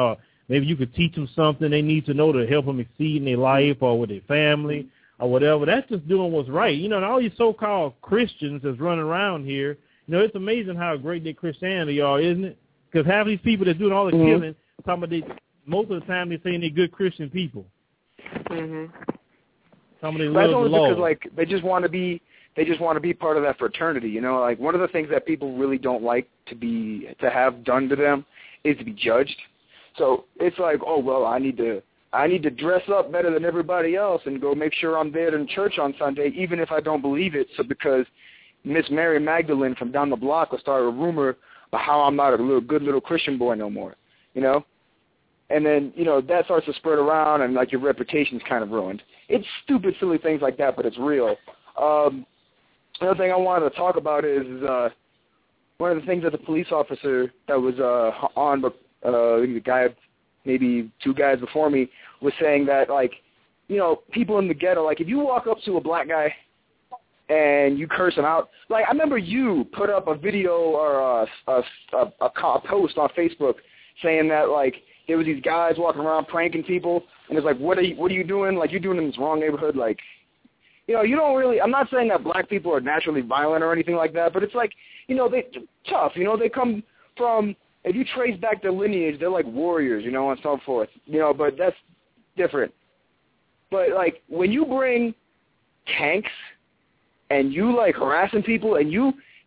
maybe you could teach them something they need to know to help them exceed in their life or with their family or whatever. That's just doing what's right. You know, and all these so-called Christians that's running around here, you know, it's amazing how great their Christianity are, isn't it? Because half these people that's doing all the killing, talking about most of the time they're saying they're good Christian people. Mm-hmm. Some of they That's love only the law. because, like, they just want to be part of that fraternity, you know? Like, one of the things that people really don't like to have done to them is to be judged. So it's like, oh, well, I need to dress up better than everybody else and go make sure I'm there in church on Sunday, even if I don't believe it. So because Miss Mary Magdalene from down the block will start a rumor about how I'm not a good little Christian boy no more, you know? And then, you know, that starts to spread around and, like, your reputation's kind of ruined. It's stupid, silly things like that, but it's real. Another thing I wanted to talk about is one of the things that the police officer that was on the guy, maybe two guys before me, was saying that, like, you know, people in the ghetto, like, if you walk up to a black guy and you curse him out, like, I remember you put up a video or a post on Facebook saying that, like, there was these guys walking around pranking people, and it's like, what are you doing? Like, you're doing in this wrong neighborhood. Like, you know, you don't really, I'm not saying that black people are naturally violent or anything like that, but it's like, you know, they're tough. You know, they come from, if you trace back their lineage, they're like warriors, you know, and so forth. You know, but that's different. But, like, when you bring tanks and you, like, harassing people and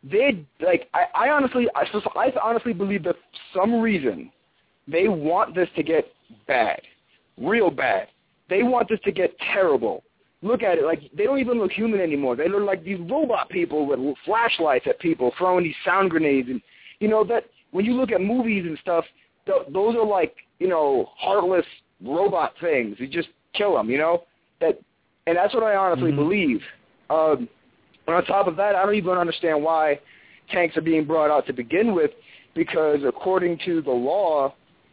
I honestly believe that for some reason they want this to get bad, real bad. They want this to get terrible. Look at it. Like, they don't even look human anymore. They look like these robot people with flashlights at people, throwing these sound grenades. And, you know, that when you look at movies and stuff, those are like, you know, heartless robot things. You just kill them, you know? And that's what I honestly believe. And on top of that, I don't even understand why tanks are being brought out to begin with, because according to the law,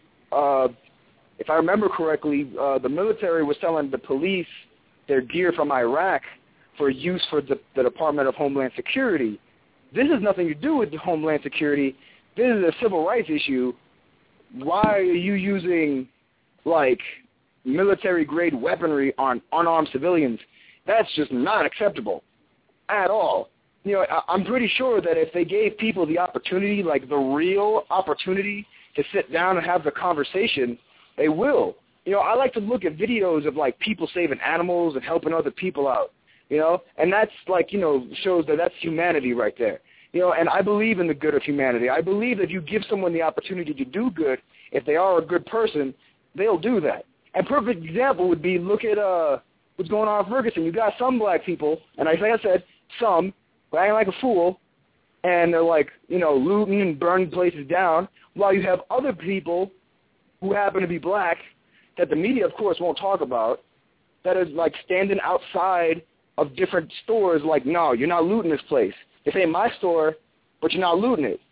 if I remember correctly, the military was selling the police their gear from Iraq for use for the Department of Homeland Security. This has nothing to do with the Homeland Security. This is a civil rights issue. Why are you using, like, military-grade weaponry on unarmed civilians? That's just not acceptable at all. You know, I'm pretty sure that if they gave people the opportunity, like the real opportunity to sit down and have the conversation, they will. You know, I like to look at videos of, like, people saving animals and helping other people out, you know, and that's, like, you know, shows that that's humanity right there. You know, and I believe in the good of humanity. I believe that if you give someone the opportunity to do good, if they are a good person, they'll do that. And perfect example would be, look at what's going on in Ferguson. You got some black people, and like I said, some, acting like a fool, and they're, like, you know, looting and burning places down, while you have other people who happen to be black that the media, of course, won't talk about, that is, like, standing outside of different stores like, no, you're not looting this place. This ain't my store, but you're not looting it.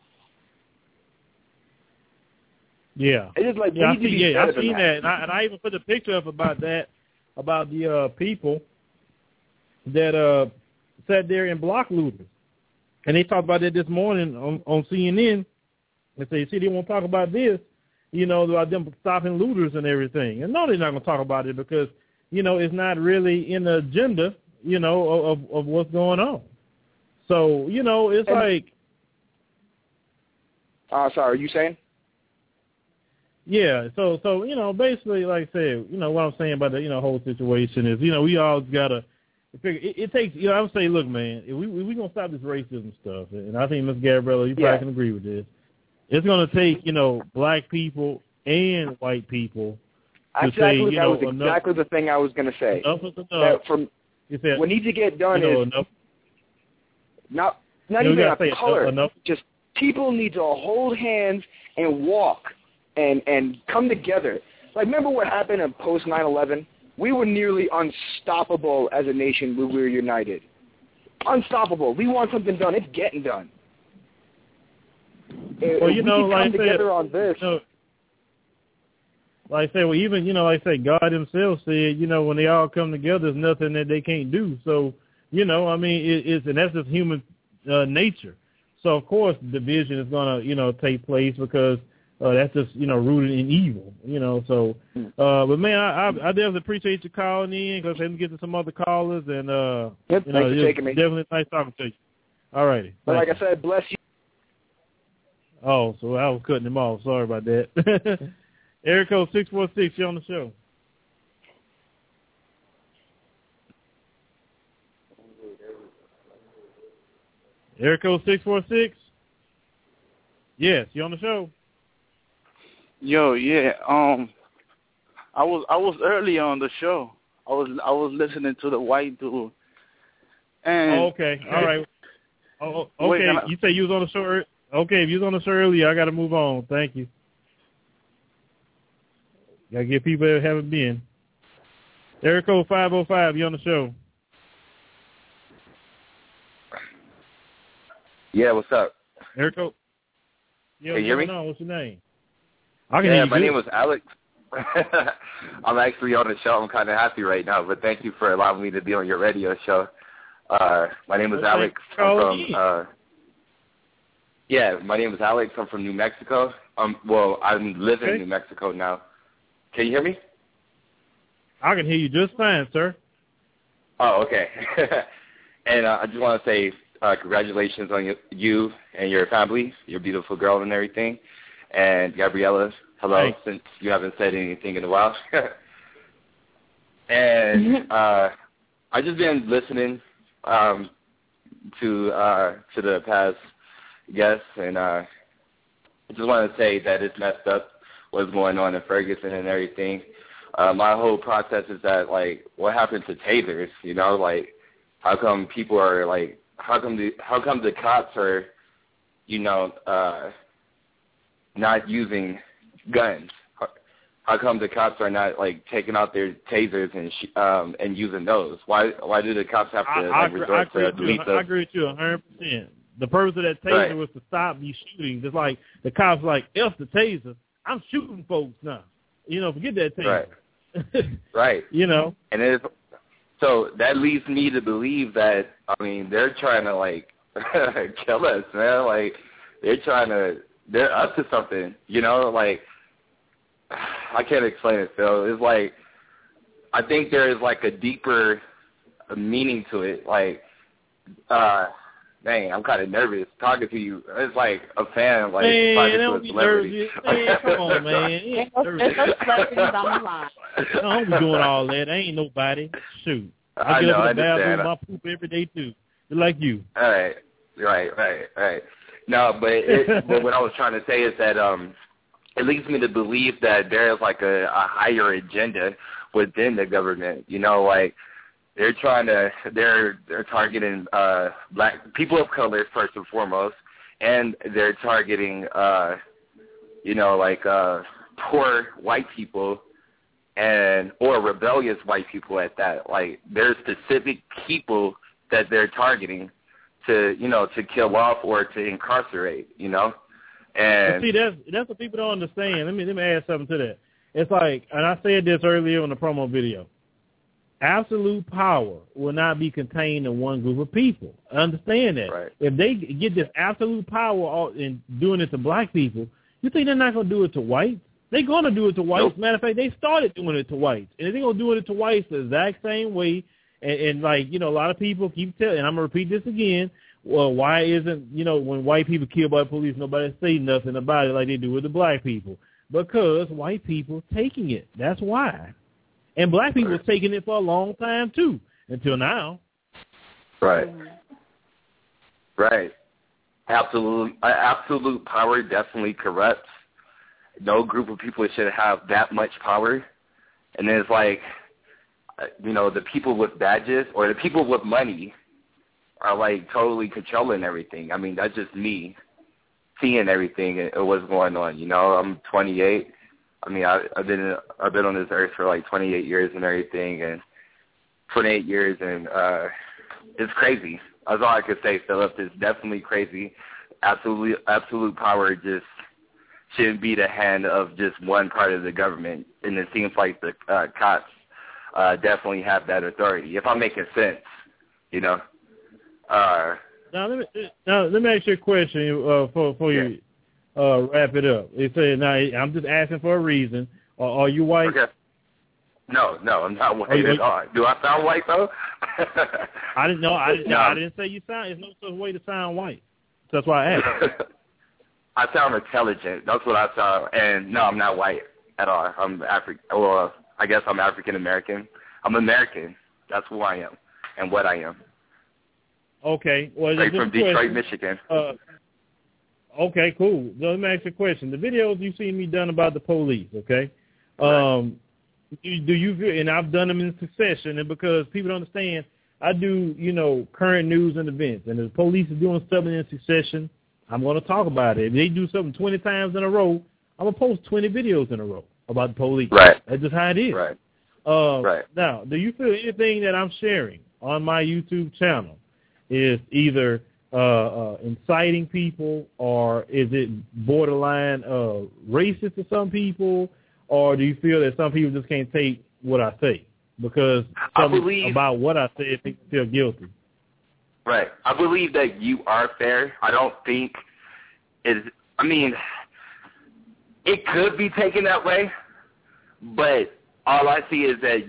Yeah. It is like, I've seen that. And I even put a picture up about that, about the people that sat there and blocked looters. And they talked about that this morning on CNN. They say, see, they won't talk about this, you know, about them stopping looters and everything. And no, they're not going to talk about it because, you know, it's not really in the agenda, you know, of what's going on. So, you know, it's like... sorry, are you saying? Yeah, so you know, basically, like I said, you know, what I'm saying about the, you know, whole situation is, you know, we all got to figure, it takes, you know, I would say, look, man, if we going to stop this racism stuff, and I think Ms. Gabriella, you probably can agree with this, it's going to take, you know, black people and white people to say, you know, that was exactly the thing I was going to say. Enough is enough. What needs to get done is enough. not even a color. Just people need to hold hands and walk and come together. Like, remember what happened in post 9/11? We were nearly unstoppable as a nation when we were united. Unstoppable. We want something done. It's getting done. Well, you know, like I said, together on this. You know, like I said, well, even, you know, like I said, God himself said, you know, when they all come together, there's nothing that they can't do. So, you know, I mean, and that's just human nature. So, of course, division is going to, you know, take place because, that's just, rooted in evil, So, but man, I definitely appreciate you calling in because I'm getting some other callers, and thanks for taking me. Definitely nice talking to you. All righty. But like I said, bless you. Oh, so I was cutting him off. Sorry about that. Area code 646, you're on the show. Area code 646. Yes, you on the show. Yo, yeah. I was early on the show. I was listening to the white dude. And okay, all right. Oh, okay. You say you was on the show. Okay, if you was on the show earlier, I got to move on. Thank you. Got to get people that haven't been. Area code 505. You on the show? Yeah, what's up? Area code. Can you hear me? What's your name? I can hear you. My name was Alex. I'm actually on the show. I'm kind of happy right now, but thank you for allowing me to be on your radio show. My name is Alex. My name is Alex. I'm from New Mexico. Well, I'm living in New Mexico now. Can you hear me? I can hear you just fine, sir. Oh, okay. And I just want to say congratulations on you and your family, your beautiful girl and everything. And Gabriella, hello, since you haven't said anything in a while. And I just been listening to the past guests, and I just want to say that it's messed up what's going on in Ferguson and everything. My whole process is that, like, what happened to tasers? Like, how come people are like, how come the cops are, not using guns? How come the cops are not, like, taking out their tasers and using those? Why do the cops have to resort to lethal? I agree with you 100%. The purpose of that taser was to stop these shootings. It's like the cops like, F the taser. I'm shooting folks now. Forget that taser. Right. And so that leads me to believe that, they're trying to, like, kill us, man. Like, they're up to something, like, I can't explain it, Phil. It's like, I think there is, like, a deeper meaning to it. Like, dang, I'm kind of nervous talking to you. It's like a fan, like, talking to a celebrity. Man, come on, man. Don't be doing all that. I ain't nobody. Shoot. I get up in the bathroom, I poop every day, too. Just like you. All right. Right. No, but what I was trying to say is that it leads me to believe that there is, like, a higher agenda within the government. Like, they're targeting black people of color first and foremost, and they're targeting poor white people or rebellious white people at that. Like, there's specific people that they're targeting to kill off or to incarcerate. And see, that's what people don't understand. Let me add something to that. It's like, and I said this earlier on the promo video. Absolute power will not be contained in one group of people. Understand that. Right. If they get this absolute power in doing it to black people, you think they're not going to do it to whites? They're going to do it to whites. Nope. Matter of fact, they started doing it to whites. And they're going to do it to whites the exact same way. And like, a lot of people keep telling, and I'm going to repeat this again, well, why isn't, when white people killed by the police, nobody say nothing about it like they do with the black people? Because white people taking it. That's why. And black people was taking it for a long time, too, until now. Right. Absolute power definitely corrupts. No group of people should have that much power. And then it's like, the people with badges or the people with money are, like, totally controlling everything. That's just me seeing everything and what's going on. I'm 28. I've been on this earth for like 28 years and everything, and 28 years, and it's crazy. That's all I could say, Philip. It's definitely crazy. Absolute power just shouldn't be the hand of just one part of the government, and it seems like the cops definitely have that authority. If I'm making sense, Now let me ask you a question for you. wrap it up. It said, "Now I'm just asking for a reason. Are you white?" Okay. No, I'm not white at all. Do I sound white though? I didn't know. I didn't say you sound. There's no such way to sound white. That's why I asked. I sound intelligent. That's what I sound. And no, I'm not white at all. I'm African. Well, I guess I'm African American. I'm American. That's who I am and what I am. Okay. Well, straight from Detroit, Michigan. Okay, cool. So let me ask you a question. The videos you've seen me done about the police, okay? Right. Do you feel, and I've done them in succession, and because people don't understand, I do, current news and events, and if the police are doing something in succession, I'm going to talk about it. If they do something 20 times in a row, I'm going to post 20 videos in a row about the police. Right. That's just how it is. Right. Right. Now, do you feel anything that I'm sharing on my YouTube channel is either inciting people, or is it borderline racist to some people, or do you feel that some people just can't take what I say because something about what I say they feel guilty? Right. I believe that you are fair. I don't think it could be taken that way, but all I see is that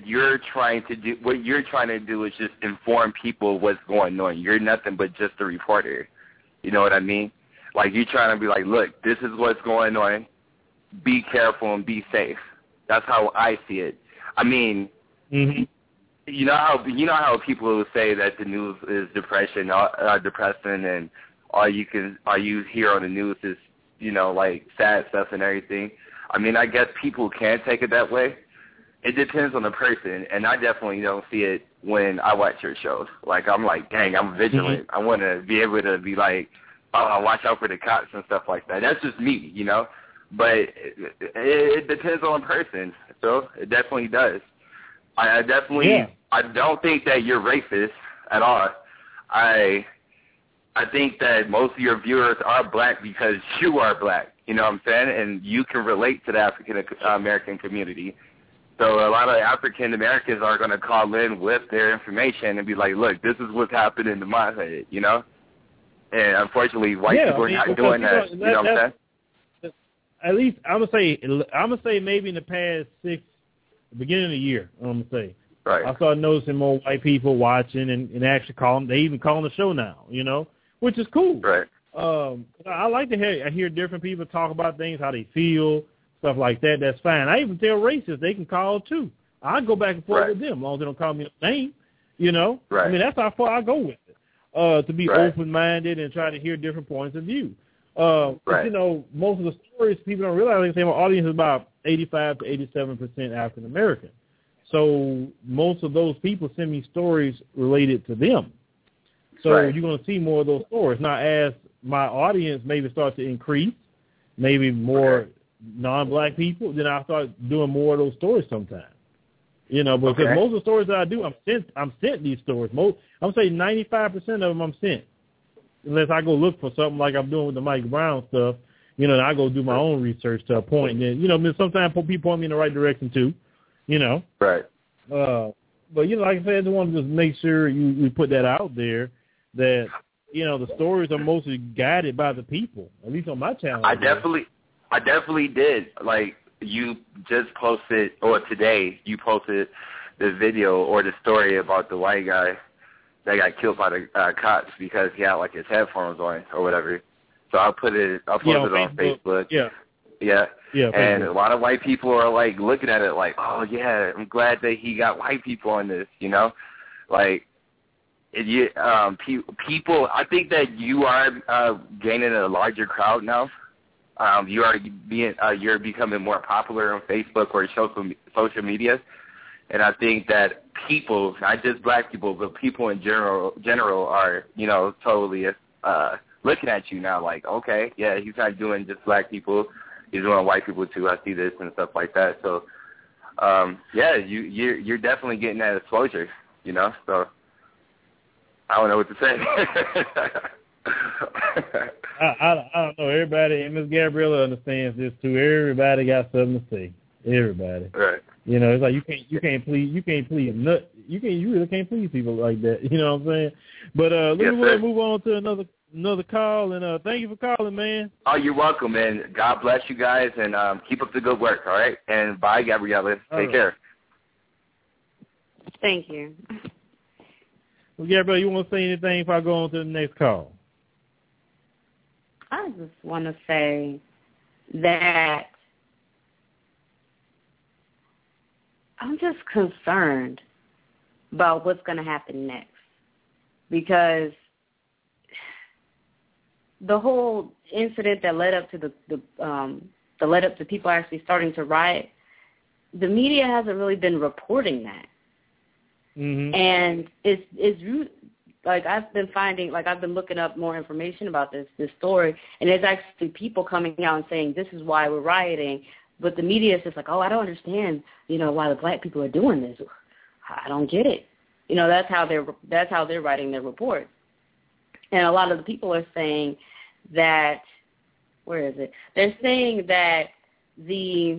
what you're trying to do is just inform people what's going on. You're nothing but just a reporter. You know what I mean? Like, you're trying to be like, look, this is what's going on. Be careful and be safe. That's how I see it. I mean, you know how people will say that the news is depressing, and all you hear on the news is, like sad stuff and everything. I mean, I guess people can take it that way. It depends on the person, and I definitely don't see it when I watch your shows. Like, I'm like, dang, I'm vigilant. I want to be able to be like, oh, watch out for the cops and stuff like that. That's just me, But it depends on the person, so it definitely does. I don't think that you're racist at all. I think that most of your viewers are black because you are black, you know what I'm saying? And you can relate to the African American community. So a lot of African Americans are going to call in with their information and be like, look, this is what's happening in my head, And unfortunately, white people are not doing that, you know what I'm saying? At least I'm gonna say maybe in the past beginning of the year, I'm gonna say. Right. I started noticing more white people watching and actually calling. They even calling the show now, which is cool. Right. I like to hear different people talk about things, how they feel, stuff like that. That's fine. I even tell racists they can call too. I go back and forth with them as long as they don't call me a name. Right. I mean, that's how far I go with it. To be open-minded and try to hear different points of view. But, most of the stories people don't realize, like I say, my audience is about 85 to 87% African American. So most of those people send me stories related to them. So you're going to see more of those stories. Now, as my audience maybe starts to increase, maybe more non-black people, then I'll start doing more of those stories sometimes. Because most of the stories that I do, I'm sent these stories. I'm saying 95% of them I'm sent. Unless I go look for something like I'm doing with the Mike Brown stuff, and I go do my own research to a point. And then, sometimes people point me in the right direction too, Right. But, like I said, I just wanted to just make sure you put that out there that, the stories are mostly guided by the people, at least on my channel. I definitely did. Like, you just posted, or today you posted the video or the story about the white guy that got killed by the cops because he had like his headphones on or whatever. So I posted it on Facebook. Yeah. And a lot of white people are like looking at it like, oh yeah, I'm glad that he got white people on this, Like, people. I think that you are gaining a larger crowd now. You're becoming more popular on Facebook or social media. And I think that people, not just black people, but people in general are, totally looking at you now like, okay, yeah, he's not doing just black people. He's doing white people too. I see this and stuff like that. So, you're definitely getting that exposure, So I don't know what to say. I don't know. Everybody, and Ms. Gabriella understands this too. Everybody got something to say. Everybody. Right. It's like you really can't please people like that. You know what I'm saying? But let me move on to another call, and thank you for calling, man. Oh, you're welcome, man. God bless you guys, and keep up the good work, all right? And bye, Gabriella. Take care. Thank you. Well, Gabriella, you want to say anything before I go on to the next call? I just want to say that I'm just concerned about what's going to happen next, because the whole incident that led up to that led up to people actually starting to riot, the media hasn't really been reporting that. Mm-hmm. And it's like I've been looking up more information about this story, and there's actually people coming out and saying this is why we're rioting, but the media is just like, oh, I don't understand, why the black people are doing this. I don't get it. That's how they're writing their report. And a lot of the people are saying that, where is it? They're saying that the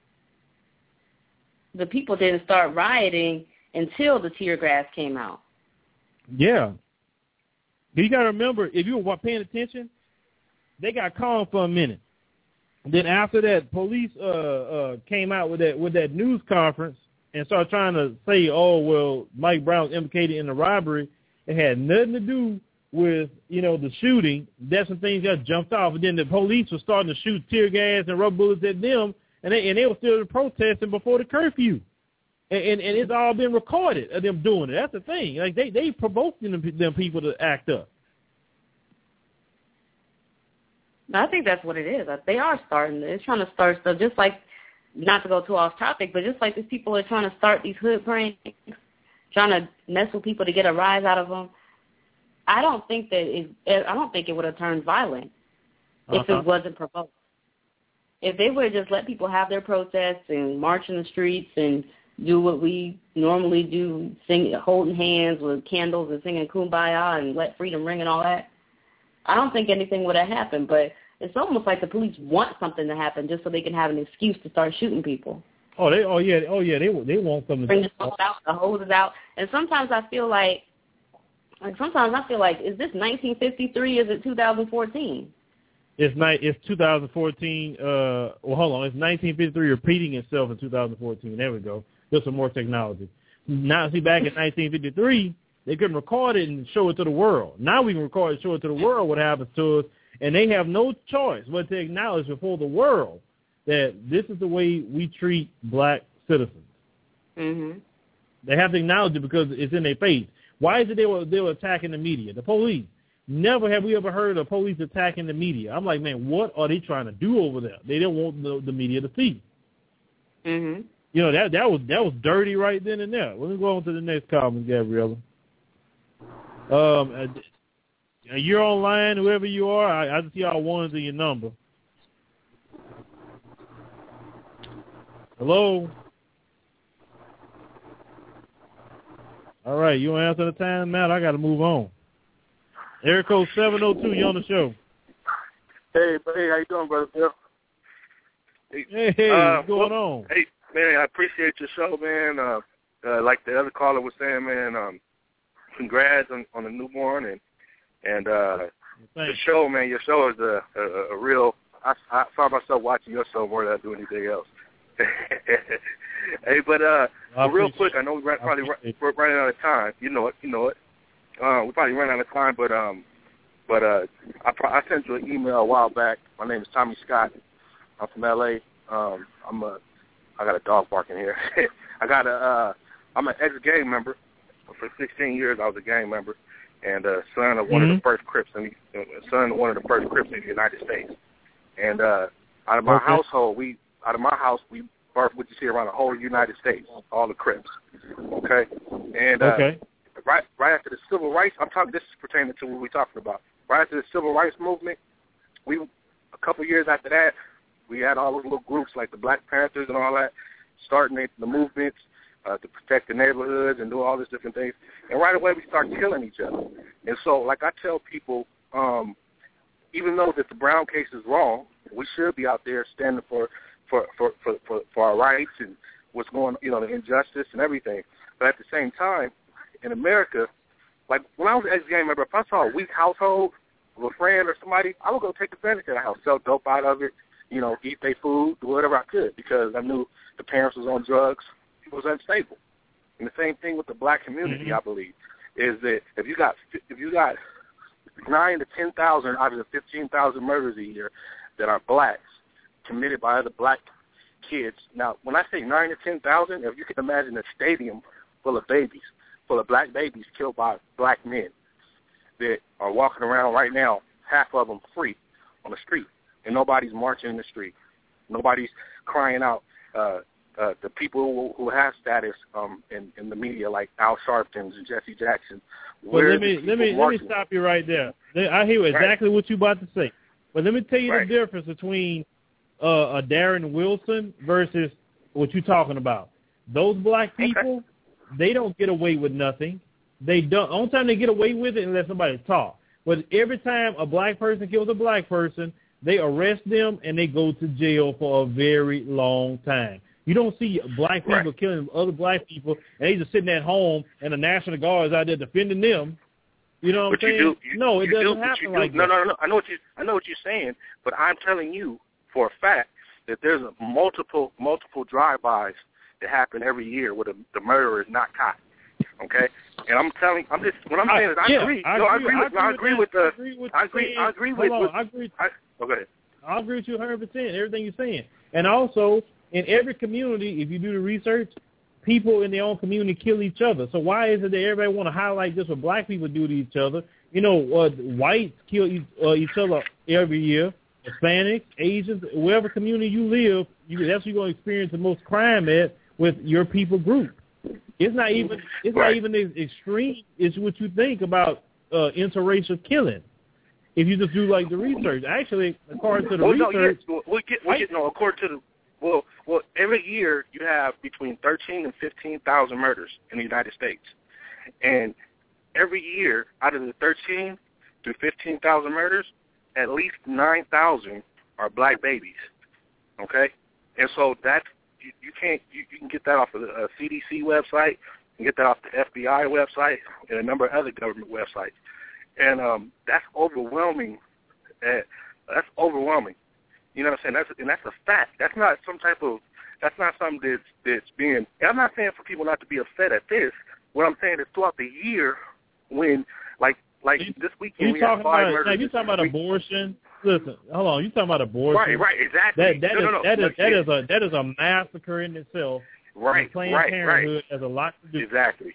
people didn't start rioting until the tear gas came out. Yeah. You got to remember, if you were paying attention, they got calm for a minute. Then after that, police came out with that news conference and started trying to say, oh, well, Mike Brown was implicated in the robbery. It had nothing to do with, the shooting. That's when things got jumped off. And then the police were starting to shoot tear gas and rubber bullets at them, and they were still protesting before the curfew. And it's all been recorded of them doing it. That's the thing. Like they provoked them people to act up. I think that's what it is. They are starting. They're trying to start stuff, just like, not to go too off topic, but just like these people are trying to start these hood pranks, trying to mess with people to get a rise out of them. I don't think it would have turned violent if it wasn't provoked. If they would have just let people have their protests and march in the streets and do what we normally do, holding hands with candles and singing Kumbaya and let freedom ring and all that, I don't think anything would have happened. But it's almost like the police want something to happen just so they can have an excuse to start shooting people. They want something. Bring the phone out, the hoses out, and sometimes I feel like, is this 1953? Is it 2014? It's 2014. Hold on. It's 1953 repeating itself in 2014. There we go. There's some more technology. Now, see, back in 1953, they couldn't record it and show it to the world. Now we can record it and show it to the world what happens to us, and they have no choice but to acknowledge before the world that this is the way we treat black citizens. Mm-hmm. They have to acknowledge it because it's in their face. Why is it they were attacking the media, the police? Never have we ever heard of police attacking the media. I'm like, man, what are they trying to do over there? They don't want the media to see. Mm-hmm. That was dirty right then and there. Let me go on to the next comment, Gabriella. You're online, whoever you are. I see all ones in your number. Hello? All right, you want to answer the time, Matt? I got to move on. Area code 702, you on the show. Hey, how you doing, brother Bill? Hey, what's going on? Hey, man, I appreciate your show, man. Like the other caller was saying, man, congrats on the newborn and the show, man. Your show is a real. I find myself watching your show more than I do anything else. Hey, but real quick, I know we're probably running out of time. You know it. We probably ran out of time, but I sent you an email a while back. My name is Tommy Scott. I'm from LA. I got a dog barking here. I'm an ex-gang member. For 16 years, I was a gang member, and son of one of the first Crips, in the United States. And out of my household, we birthed what you see around the whole United States, all the Crips. Okay. And right after the civil rights, this is pertaining to what we're talking about. Right after the civil rights movement, a couple years after that, we had all those little groups like the Black Panthers and all that, starting the movements to protect the neighborhoods and do all these different things. And right away, we start killing each other. And so, like I tell people, even though that the Brown case is wrong, we should be out there standing for our rights and what's going, the injustice and everything. But at the same time, in America, like when I was an ex-gang member, if I saw a weak household, of a friend or somebody, I would go take advantage of the house, sell dope out of it, eat their food, do whatever I could, because I knew the parents was on drugs. It was unstable. And the same thing with the black community, I believe, is that if you got 9 to 10,000 out of the 15,000 murders a year that are blacks committed by other black kids. Now, when I say 9 to 10,000, if you can imagine a stadium full of babies, full of black babies killed by black men that are walking around right now, half of them free on the street, and nobody's marching in the street. Nobody's crying out. The people who have status in the media, like Al Sharptons and Jesse Jackson. Well, let me stop you right there. I hear exactly what you're about to say. But let me tell you the difference between a Darren Wilson versus what you're talking about. Those black people, they don't get away with nothing. They don't. The only time they get away with it unless somebody talk. But every time a black person kills a black person, they arrest them and they go to jail for a very long time. You don't see black people killing other black people, and they just sitting at home, and the National Guard is out there defending them. You know what I'm saying? No, it doesn't happen like that. No. I know what you're saying, but I'm telling you for a fact that there's multiple drive-bys that happen every year where the murderer is not caught. Okay, and I agree. I agree with you 100%. Everything you're saying, and also in every community, if you do the research, people in their own community kill each other. So why is it that everybody want to highlight just what black people do to each other? Whites kill each other every year. Hispanics, Asians, wherever community you live, that's where you're going to experience the most crime at with your people group. It's not even as extreme as what you think about interracial killing. If you just do like the research, actually, according to the research, according to the well, every year you have between 13 and 15,000 murders in the United States, and every year out of the 13 to 15,000 murders, at least 9,000 are black babies. Okay, and so that's you can get that off of the CDC website, you can get that off the FBI website, and a number of other government websites, and that's overwhelming. That's overwhelming. You know what I'm saying? That's a fact. That's not something that's being. I'm not saying for people not to be upset at this. What I'm saying is throughout the year, when like this weekend we had 5 murders. Now you talking about abortion? Listen, hold on. You talking about abortion? Right, exactly. That is a massacre in itself. Right, Planned Parenthood has a lot to do. Exactly,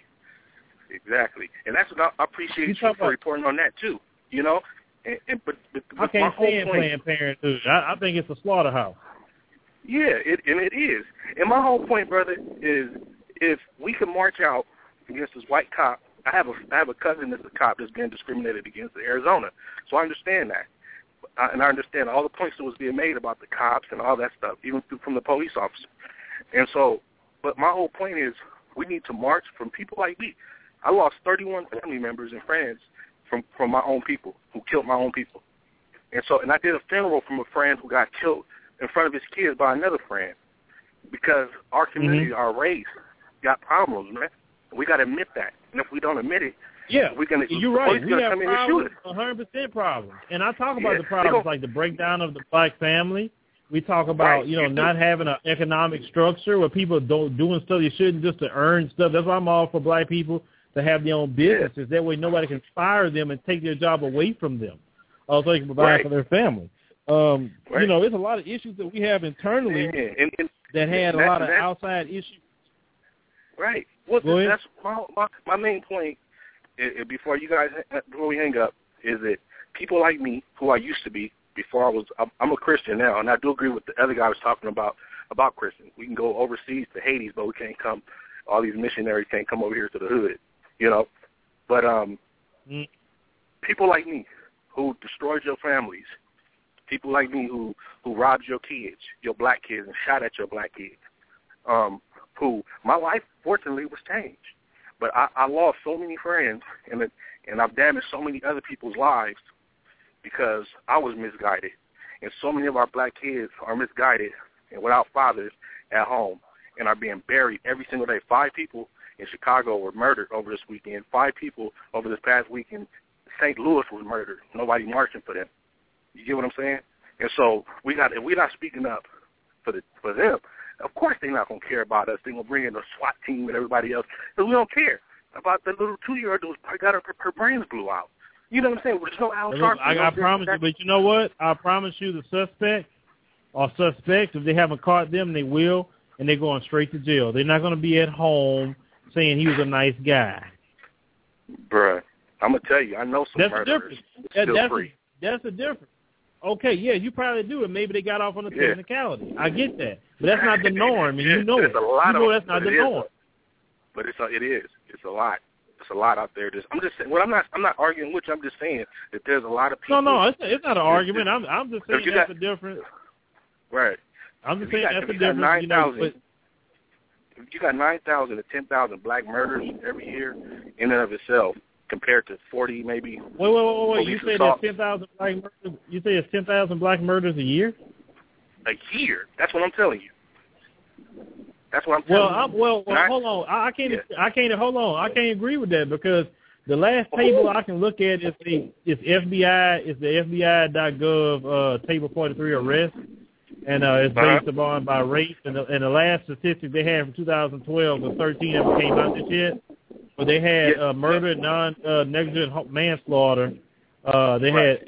and that's what I appreciate you for reporting on that too. You know. But I can't stand Planned Parenthood. I think it's a slaughterhouse. Yeah, it is. And my whole point, brother, is if we can march out against this white cop. I have a cousin that's a cop that's being discriminated against in Arizona, so I understand that. And I understand all the points that was being made about the cops and all that stuff, even from the police officer. And so, but my whole point is we need to march from people like me. I lost 31 family members and friends from my own people, who killed my own people. And I did a funeral from a friend who got killed in front of his kids by another friend because our community, our race, got problems, man. We got to admit that. And if we don't admit it, you're right. We have problems, 100% problems. And I talk about the problems like the breakdown of the black family. We talk about, not having an economic structure where people doing stuff they shouldn't just to earn stuff. That's why I'm all for black people to have their own businesses. That way nobody can fire them and take their job away from them. Also, they can provide for their family. There's a lot of issues that we have internally that had a lot of outside issues. Right. Well, that's my main point. Before we hang up, is that people like me, who I used to be before I'm a Christian now, and I do agree with the other guy was talking about Christians. We can go overseas to Hades, but we can't come. All these missionaries can't come over here to the hood, But people like me who destroyed your families, people like me who robbed your kids, your black kids, and shot at your black kids, who my life fortunately was changed. But I lost so many friends, and I've damaged so many other people's lives because I was misguided. And so many of our black kids are misguided and without fathers at home and are being buried every single day. 5 people in Chicago were murdered over this weekend. 5 people over this past weekend St. Louis was murdered. Nobody marching for them. You get what I'm saying? And so if we're not speaking up for them, of course they're not gonna care about us. They're gonna bring in the SWAT team and everybody else, because we don't care about the little 2-year-old who got her brains blew out. You know what I'm saying? There's no Al Sharpton. I promise you, but you know what? I promise you, the suspect or suspects, if they haven't caught them, they will, and they're going straight to jail. They're not going to be at home saying he was a nice guy. Bruh, I'm going to tell you, I know some murderers still free. That's the difference. Okay, yeah, you probably do it. Maybe they got off on a technicality. I get that. But that's not the norm, and you know it. You know that's not the norm. But it is. It's a lot. It's a lot out there. I'm just saying. Well, I'm not arguing with you. I'm just saying that there's a lot of people. No, it's not an argument. I'm just saying that's the difference. Right. I'm just saying that's the difference. If you got 9,000 to 10,000 black murders every year in and of itself, compared to 40 maybe. Wait. You say there's 10,000 black murders? You say it's 10,000 black murders a year? A year. That's what I'm telling you. That's what I'm telling you. Well, hold on. I can't agree with that, because the last table I can look at is the FBI.gov table 43 arrests, and it's based upon by race. And the last statistic they had from 2012 was 13 ever came out this year. But they had murder, non-negligent manslaughter. They had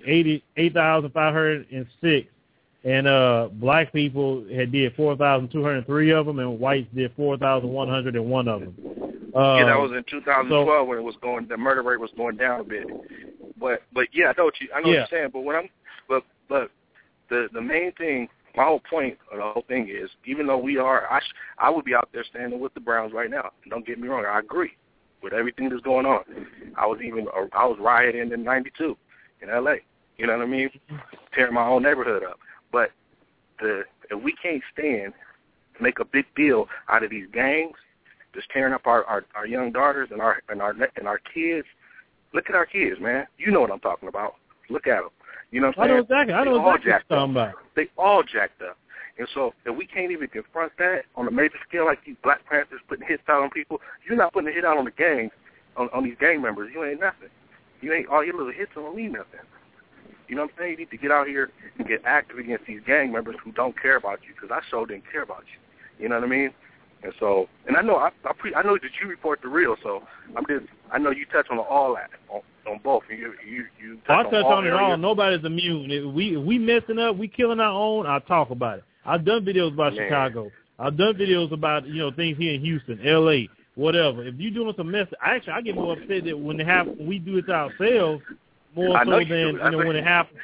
8,506. And black people did 4,203 of them, and whites did 4,101 of them. That was in 2012 when it was the murder rate was going down a bit. But yeah, I know what you're saying. But the main thing, my whole point of the whole thing is, even though I would be out there standing with the Browns right now. Don't get me wrong, I agree with everything that's going on. I was rioting in '92 in L.A. You know what I mean? Tearing my own neighborhood up. But if we can't make a big deal out of these gangs, just tearing up our young daughters and our kids. Look at our kids, man. You know what I'm talking about. Look at them. You know what I'm saying? I know exactly what you're talking about. They all jacked up. And so if we can't even confront that on a major scale, like these Black Panthers putting hits out on people, you're not putting a hit out on the gangs, on these gang members. You ain't nothing. All your little hits don't mean nothing. You know what I'm saying? You need to get out here and get active against these gang members who don't care about you, because I sure didn't care about you. You know what I mean? And so, and I know I know that you report the real, so I know you touch on all that, on both. You touch on it all. Nobody's immune. If we messing up, we killing our own, I'll talk about it. I've done videos about Chicago. I've done videos about, things here in Houston, L.A., whatever. If you're doing some mess, I get more upset that when we do it to ourselves, more so than when it happens.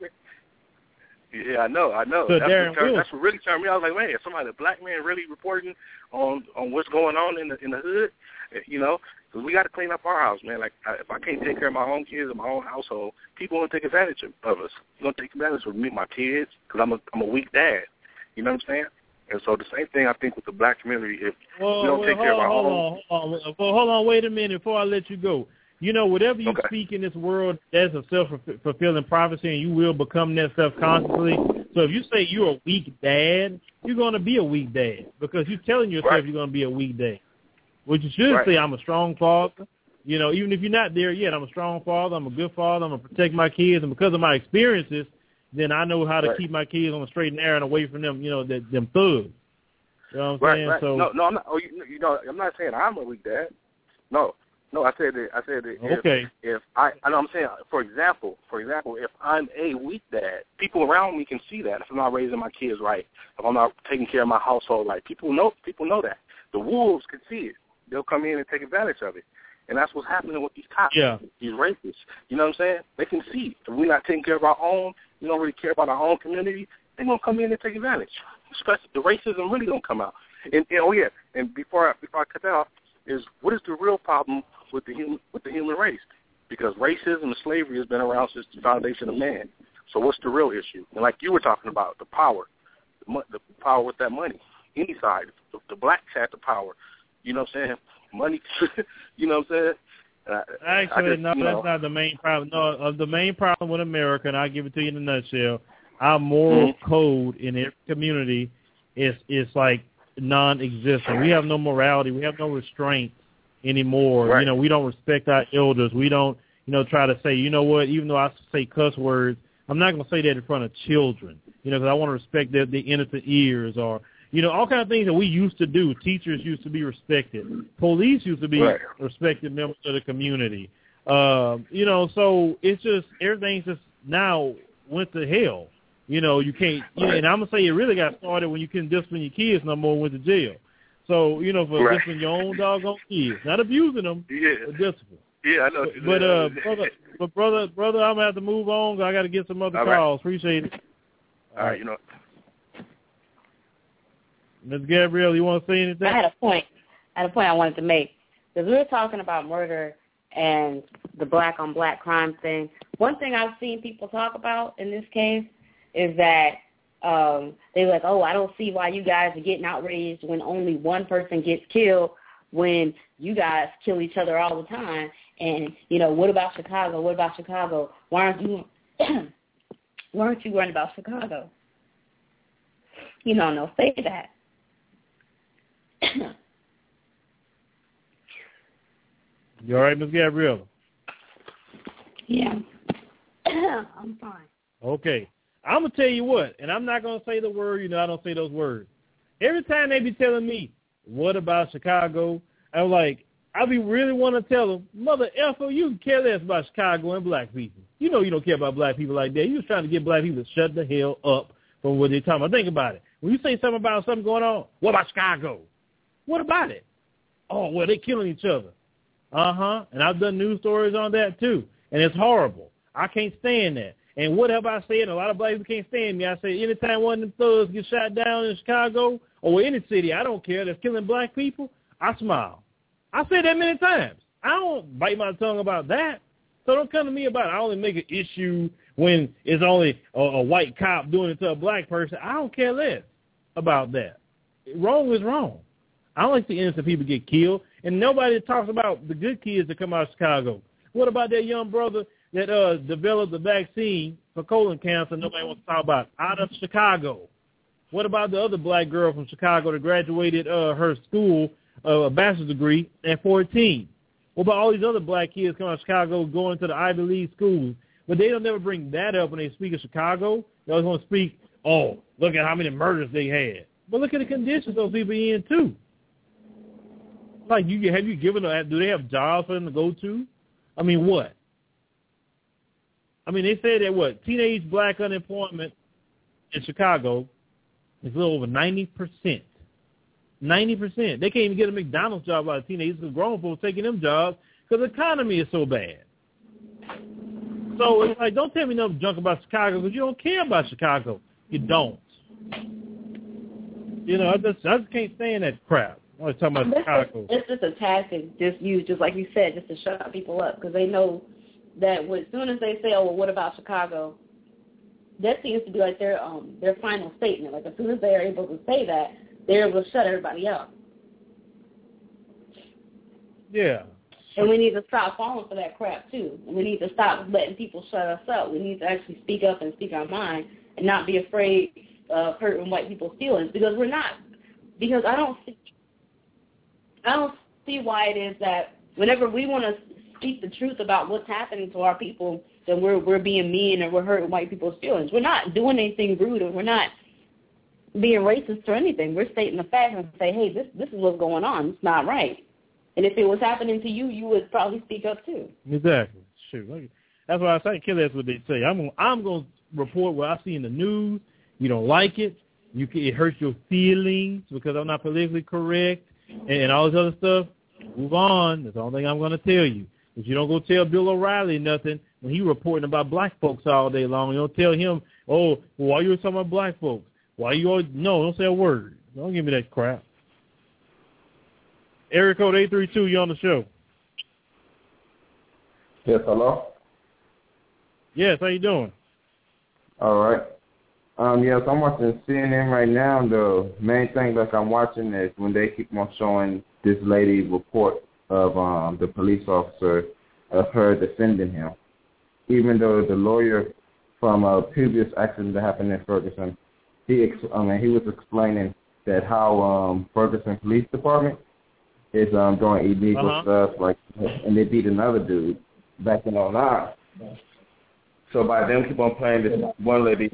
Yeah, I know. So that's what really turned me. I was like, man, a black man really reporting on what's going on in the hood, because we got to clean up our house, man. Like, if I can't take care of my own kids and my own household, people going to take advantage of us. They're going to take advantage of me, my kids, because I'm a weak dad. You know what I'm saying? And so the same thing I think with the black community. If we don't take care of our own. Hold on, wait a minute before I let you go. Whatever you speak in this world, that's a self-fulfilling prophecy, and you will become that stuff constantly. So if you say you're a weak dad, you're going to be a weak dad, because you're telling yourself you're going to be a weak dad. What you should say, I'm a strong father. Even if you're not there yet, I'm a strong father. I'm a good father. I'm going to protect my kids. And because of my experiences, then I know how to keep my kids on the straight and narrow and away from them, them thugs. You know what I'm saying? Right. So, no, I'm not. I'm not saying I'm a weak dad. No, I said that. Okay. If I know, I'm saying, for example, if I'm a weak dad, people around me can see that. If I'm not raising my kids right, if I'm not taking care of my household right, people know that. The wolves can see it. They'll come in and take advantage of it. And that's what's happening with these cops, these rapists. You know what I'm saying? They can see if we're not taking care of our own, we don't really care about our own community, they're going to come in and take advantage. Especially the racism really going to come out. And before I cut that off, is what is the real problem with the human race? Because racism and slavery has been around since the foundation of man. So what's the real issue? And like you were talking about, the power with that money. Any side, the blacks had the power. You know what I'm saying? Money. You know what I'm saying? Actually, that's not the main problem. No, the main problem with America, and I'll give it to you in a nutshell, our moral code in every community is like non-existent. We have no morality. We have no restraint anymore. Right. We don't respect our elders. We don't, try to say, you know what, even though I say cuss words, I'm not going to say that in front of children, because I want to respect their innocent ears, or, all kinds of things that we used to do. Teachers used to be respected. Police used to be respected members of the community. So it's just, everything's just now went to hell. You can't, and I'm going to say it really got started when you couldn't discipline your kids no more and went to jail. So, for disciplining your own doggone kids, not abusing them, but discipline. Yeah, I know. But brother, I'm gonna have to move on. I got to get some other calls. Appreciate it. All right, Ms. Gabrielle, you want to say anything? I had a point I wanted to make, because we were talking about murder and the black-on-black crime thing. One thing I've seen people talk about in this case is that they're like, oh, I don't see why you guys are getting outraged when only one person gets killed, when you guys kill each other all the time. And, what about Chicago? What about Chicago? Why aren't you worried about Chicago? They'll say that. You all right, Ms. Gabriella? Yeah. I'm fine. Okay. I'm going to tell you what, and I'm not going to say the word, I don't say those words. Every time they be telling me, what about Chicago? I'm like, I be really want to tell them, mother effer, you care less about Chicago and black people. You don't care about black people like that. You was trying to get black people to shut the hell up from what they're talking about. Think about it. When you say something about something going on, what about Chicago? What about it? Oh, well, they killing each other. And I've done news stories on that too. And it's horrible. I can't stand that. And what have I said? A lot of black people can't stand me. I say anytime one of them thugs gets shot down in Chicago or any city, I don't care, that's killing black people, I smile. I said that many times. I don't bite my tongue about that. So don't come to me about it. I only make an issue when it's only a white cop doing it to a black person. I don't care less about that. Wrong is wrong. I don't like to see innocent people get killed, and nobody talks about the good kids that come out of Chicago. What about that young brother that developed the vaccine for colon cancer nobody wants to talk about out of Chicago? What about the other black girl from Chicago that graduated her school, a bachelor's degree, at 14? What about all these other black kids coming out of Chicago going to the Ivy League schools? But they don't never bring that up when they speak of Chicago. They always want to speak, oh, look at how many murders they had. But look at the conditions those people are in, too. Like, have you given them, do they have jobs for them to go to? I mean, what? I mean, they say that, teenage black unemployment in Chicago is a little over 90%. 90%. They can't even get a McDonald's job out of teenagers because grown folks taking them jobs because the economy is so bad. So it's like, don't tell me no junk about Chicago because you don't care about Chicago. You don't. I just can't stand that crap. I was talking about Chicago. It's just a tactic just used, just like you said, just to shut people up because they know that as soon as they say, oh, well, what about Chicago, that seems to be like their final statement. Like as soon as they are able to say that, they're able to shut everybody up. Yeah. And we need to stop falling for that crap, too. And we need to stop letting people shut us up. We need to actually speak up and speak our mind and not be afraid of hurting white people's feelings because we're not. Because I don't see why it is that whenever we want to speak the truth about what's happening to our people, then we're being mean and we're hurting white people's feelings. We're not doing anything rude and we're not being racist or anything. We're stating the facts and say, hey, this is what's going on. It's not right. And if it was happening to you, you would probably speak up too. Exactly. Shoot. That's why I say, kill, that's what they say. I'm going to report what I see in the news. You don't like it. It hurts your feelings because I'm not politically correct and all this other stuff. Move on. That's the only thing I'm going to tell you. If you don't go tell Bill O'Reilly nothing when he reporting about black folks all day long, you don't tell him, oh, well, why you talking about black folks? Why you always, no, don't say a word. Don't give me that crap. Area code 832, you on the show. Yes, hello? Yes, how you doing? All right. Yes, I'm watching CNN right now. The main thing that I'm watching is when they keep on showing this lady's report of the police officer of her defending him. Even though the lawyer from a previous accident that happened in Ferguson, he was explaining that how Ferguson Police Department is doing illegal stuff, like, and they beat another dude. back in 2009. So by them keep on playing this one lady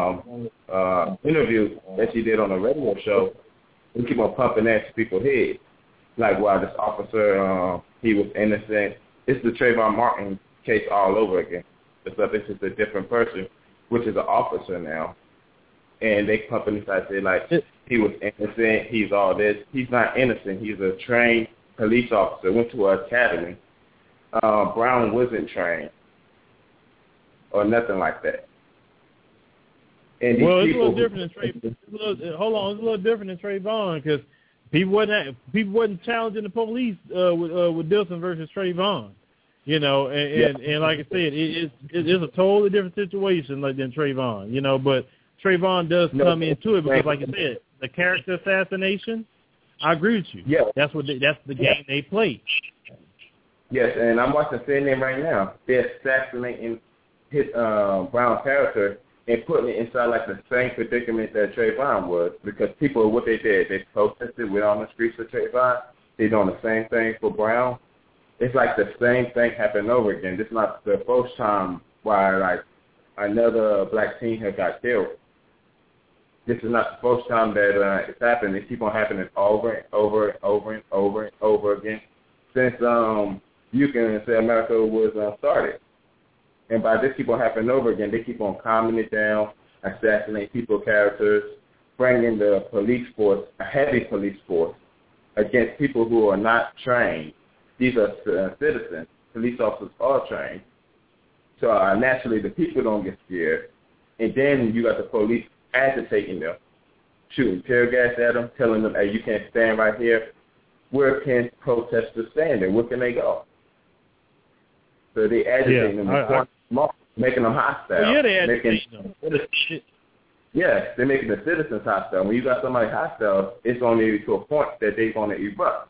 interview that she did on a radio show, we keep on pumping that to people's heads. Like, wow, this officer, he was innocent. It's the Trayvon Martin case all over again. Except this is a different person, which is an officer now. And they pumping this out, say, like, he was innocent, he's all this. He's not innocent. He's a trained police officer, went to an academy. Brown wasn't trained or nothing like that. And well, it's a little different than Trayvon. Hold on, it's a little different than Trayvon because people wasn't challenging the police with Dilson versus Trayvon, you know. And like I said, it's a totally different situation than Trayvon, you know. But Trayvon does come into it because, like I said, the character assassination. I agree with you. Yeah, that's the game they play. Yes, and I'm watching CNN right now. They're assassinating his Brown character and putting it inside like the same predicament that Trayvon was, because people, what they did, they protested, went on the streets of Trayvon. They're doing the same thing for Brown. It's like the same thing happened over again. This is not the first time why like another black teen has got killed. This is not the first time that it's happened. It keep on happening over and over and over and over and over again since you can say America was started. And by this keep on happening over again, they keep on calming it down, assassinating people's characters, bringing the police force, a heavy police force, against people who are not trained. These are citizens. Police officers are trained. So naturally, the people don't get scared. And then you got the police agitating them, shooting tear gas at them, telling them, hey, you can't stand right here. Where can protesters stand and where can they go? So they agitate them, making them hostile. Well, yeah, they agitate them. Yes, they're making the citizens hostile. When you got somebody hostile, it's only to a point that they're going to erupt.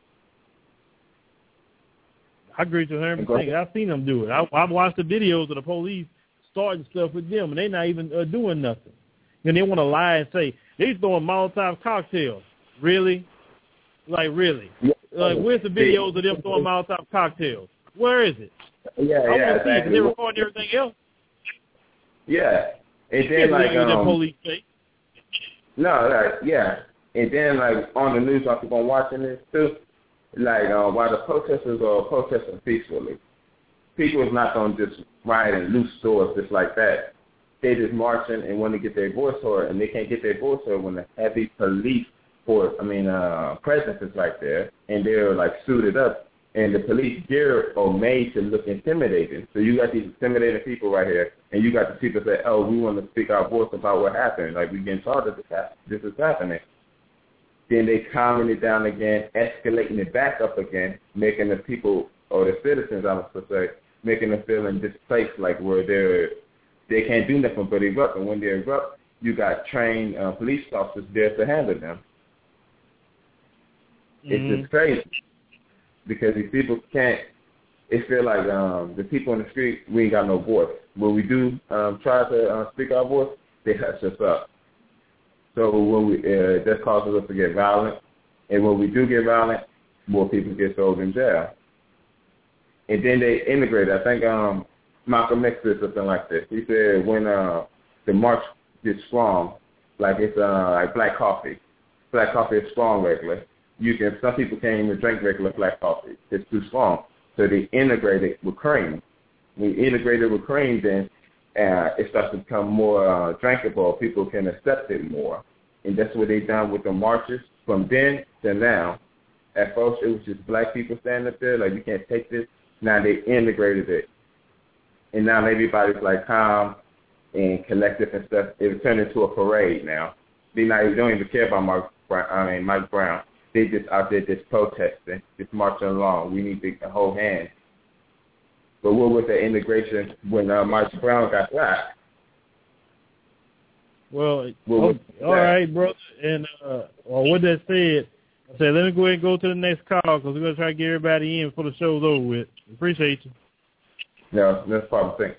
I agree with you 100%. I've seen them do it. I've watched the videos of the police starting stuff with them, and they're not even doing nothing. And they want to lie and say, they're throwing Molotov cocktails. Really? Like, really? Yeah. Like, where's the videos of them throwing Molotov cocktails? Where is it? Yeah, I want to see exactly. it. They're recording everything else. Yeah. And then, like, police say. No, like, yeah. And then, like, on the news, I keep on watching this, too. Like, while the protesters are protesting peacefully, people is not going to just riot and loot stores just like that. They just marching and want to get their voice heard, and they can't get their voice heard when the heavy police force, presence is right there, and they're, like, suited up. And the police gear are made to look intimidating. So you got these intimidating people right here, and you got the people that say, oh, we want to speak our voice about what happened. Like, we're getting told that this is happening. Then they calming it down again, escalating it back up again, making the people, or the citizens, I was supposed to say, making them feel in this place like where they can't do nothing but erupt. And when they erupt, you got trained police officers there to handle them. It's just crazy. Because these people can't, it feel like the people in the street, we ain't got no voice. When we do try to speak our voice, they hush us up. So when that causes us to get violent. And when we do get violent, more people get thrown in jail. And then they integrate. I think Malcolm X said something like this. He said when the march gets strong, like it's like black coffee. Black coffee is strong regularly. Some people can't even drink regular black coffee. It's too strong. So they integrate it with cream. When you integrate it with cream, then it starts to become more drinkable. People can accept it more. And that's what they've done with the marches from then to now. At first, it was just black people standing up there, like, you can't take this. Now they integrated it. And now everybody's, like, calm and collective and stuff. It turned into a parade now. They don't even care about Mike Brown. They just out there just protesting, just marching along. We need to hold hands. But what was the integration when Mike Brown got shot? Well, all right, brother. And with that said, I said, let me go ahead and go to the next call because we're going to try to get everybody in before the show's over with. Appreciate you. No, no problem. Thanks.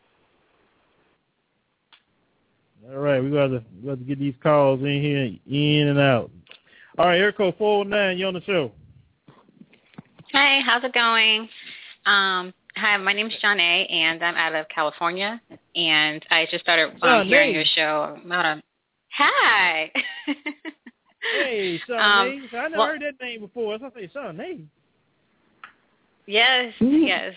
All right, we got to get these calls in here, in and out. All right, Eric 409, you're on the show. Hey, how's it going? Hi, my name's Shanae, and I'm out of California, and I just started hearing your show. Hi. Hey, Shanae. I never heard that name before. So I say Shanae. Yes, yes.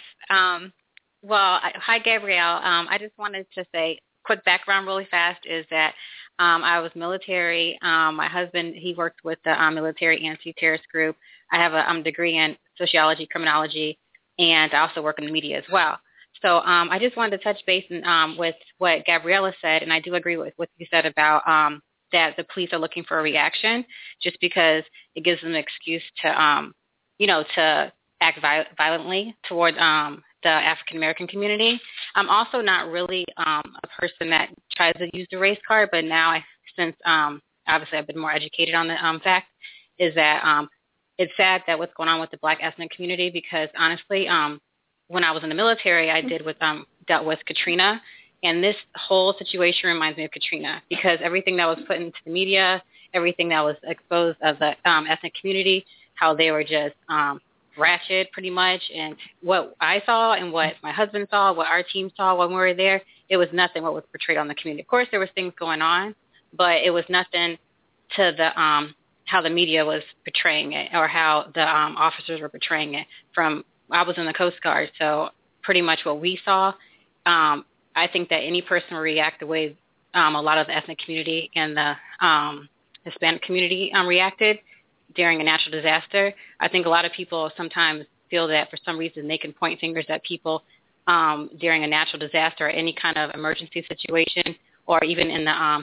Hi, Gabrielle. I just wanted to say, quick background really fast is that I was military. My husband, he worked with the military anti-terrorist group. I have a degree in sociology, criminology, and I also work in the media as well. So I just wanted to touch base with what Gabriella said, and I do agree with what you said about that the police are looking for a reaction just because it gives them an excuse to, to act violently toward the African-American community. I'm also not really a person that tries to use the race card, but now since obviously I've been more educated on the fact, is that it's sad that what's going on with the Black ethnic community because honestly, when I was in the military, I dealt with Katrina, and this whole situation reminds me of Katrina because everything that was put into the media, everything that was exposed of the ethnic community, how they were just ratchet pretty much, and what I saw and what my husband saw, what our team saw when we were there, it was nothing what was portrayed on the community. Of course, there was things going on, but it was nothing to the how the media was portraying it or how the officers were portraying it. I was in the Coast Guard, so pretty much what we saw, I think that any person will react the way a lot of the ethnic community and the Hispanic community reacted during a natural disaster. I think a lot of people sometimes feel that for some reason they can point fingers at people during a natural disaster or any kind of emergency situation or even in the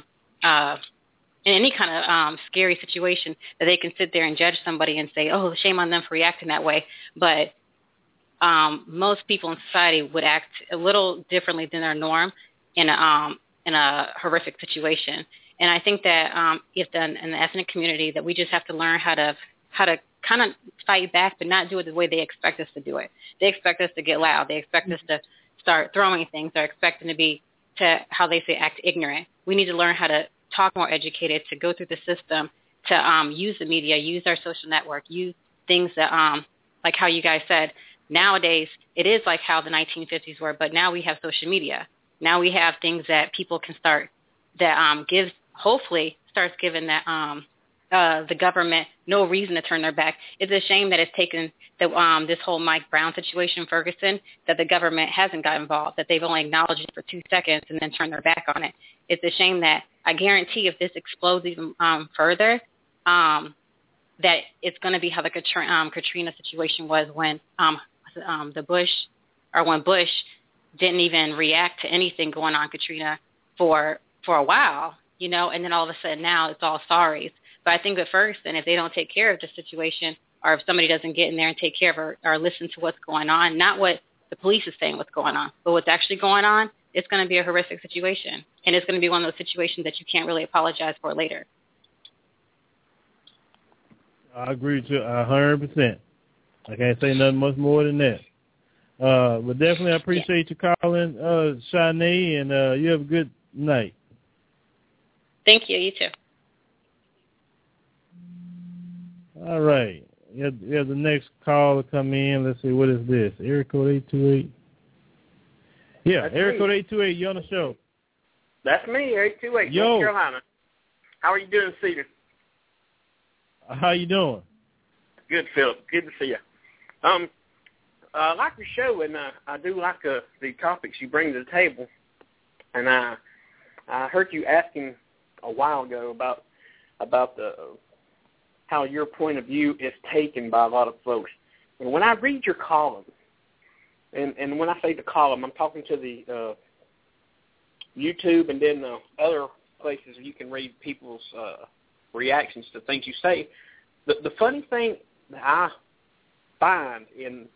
in any kind of scary situation that they can sit there and judge somebody and say, oh, shame on them for reacting that way. But most people in society would act a little differently than their norm in a horrific situation. And I think that in the ethnic community that we just have to learn how to kind of fight back, but not do it the way they expect us to do it. They expect us to get loud. They expect us to start throwing things. They're expecting to how they say, act ignorant. We need to learn how to talk more educated, to go through the system, to use the media, use our social network, use things that, like how you guys said, nowadays it is like how the 1950s were, but now we have social media. Now we have things that people can start, that hopefully starts giving that the government no reason to turn their back. It's a shame that it's taken this whole Mike Brown situation, Ferguson, that the government hasn't got involved, that they've only acknowledged it for 2 seconds and then turned their back on it. It's a shame that I guarantee if this explodes even further, that it's going to be how the Katrina situation was when when Bush didn't even react to anything going on Katrina for a while, and then all of a sudden now it's all sorries. But I think at first, and if they don't take care of the situation, or if somebody doesn't get in there and take care of it or listen to what's going on, not what the police is saying what's going on, but what's actually going on, it's going to be a horrific situation. And it's going to be one of those situations that you can't really apologize for later. I agree with you 100%. I can't say nothing much more than that. But definitely I appreciate you calling, Shanae, and you have a good night. Thank you. You too. All right. You have the next call to come in. Let's see, what is this? Area code 828. Yeah, That's area me. code 828. You on the show? That's me, 828, Yo. North Carolina. How are you doing this evening? How you doing? Good, Philip. Good to see you. I like your show, and I do like the topics you bring to the table. And I heard you asking a while ago about how your point of view is taken by a lot of folks. And when I read your column, and when I say the column, I'm talking to the YouTube and then the other places you can read people's reactions to things you say. The funny thing that I find in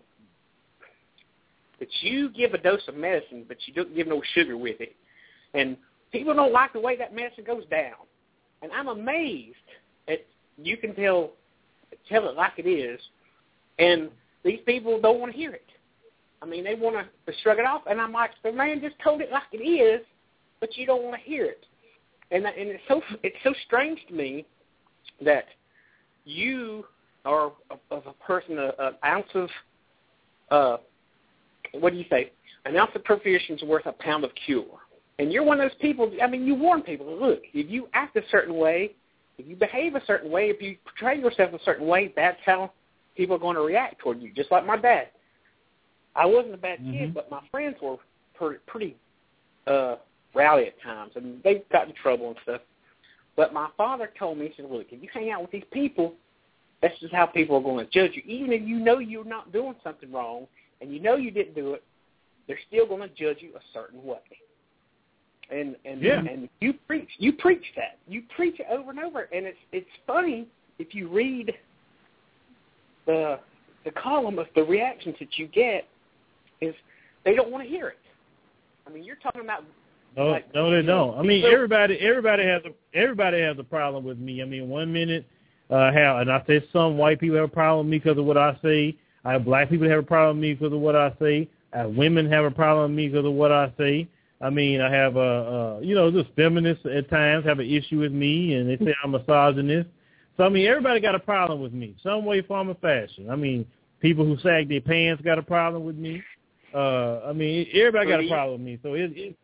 that you give a dose of medicine, but you don't give no sugar with it. And people don't like the way that medicine goes down. And I'm amazed at you can tell it like it is, and these people don't want to hear it. I mean, they want to shrug it off, and I'm like, the man just told it like it is, but you don't want to hear it. And it's so strange to me that you are a person, an ounce of what do you say? An ounce of prevention is worth a pound of cure. And you're one of those people, I mean, you warn people, look, if you act a certain way, if you behave a certain way, if you portray yourself a certain way, that's how people are going to react toward you, just like my dad. I wasn't a bad kid, but my friends were pretty rowdy at times, and they got in trouble and stuff. But my father told me, he said, look, if you hang out with these people, that's just how people are going to judge you. Even if you know you're not doing something wrong and you know you didn't do it, they're still going to judge you a certain way. And you preach that. You preach it over and over. And it's funny if you read the column of the reactions that you get is they don't want to hear it. I mean, you're talking about no, they don't. I mean, everybody has a problem with me. I mean, 1 minute and I said some white people have a problem with me because of what I say. I have black people have a problem with me because of what I say. I have women have a problem with me because of what I say. I mean, I have just feminists at times have an issue with me, and they say I'm a misogynist. So, I mean, everybody got a problem with me, some way, form, or fashion. I mean, people who sag their pants got a problem with me. I mean, everybody got a problem with me. So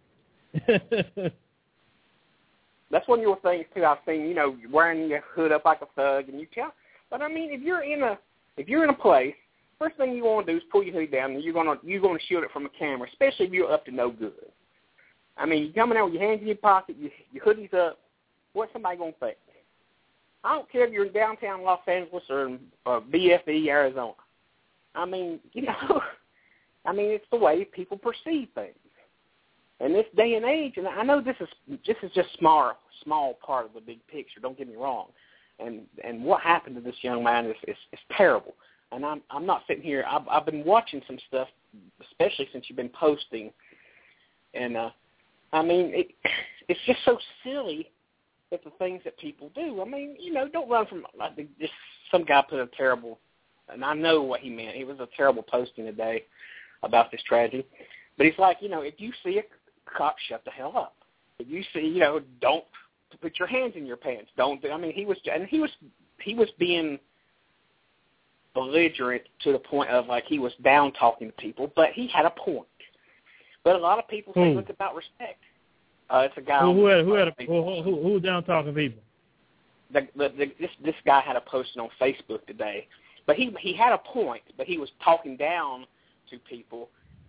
that's one of your things too. I've seen, wearing your hood up like a thug, and you tell. But I mean, if you're in a place, first thing you want to do is pull your hood down, and you're gonna shield it from a camera, especially if you're up to no good. I mean, you're coming out with your hands in your pocket, your hoodie's up. What's somebody gonna think? I don't care if you're in downtown Los Angeles or BFE, Arizona. I mean, it's the way people perceive things. In this day and age, and I know this is just small part of the big picture. Don't get me wrong. And what happened to this young man is terrible. And I'm not sitting here. I've been watching some stuff, especially since you've been posting. And I mean, it's just so silly that the things that people do. I mean, don't run from just some guy put a terrible, and I know what he meant. It was a terrible posting today about this tragedy. But he's like, if you see a cop, shut the hell up. If you see, don't put your hands in your pants. Don't. I mean, he was being belligerent to the point of like he was down talking to people, but he had a point. But a lot of people say it's about respect. It's a guy. Who down talking people? This guy had a posting on Facebook today, but he had a point, but he was talking down to people.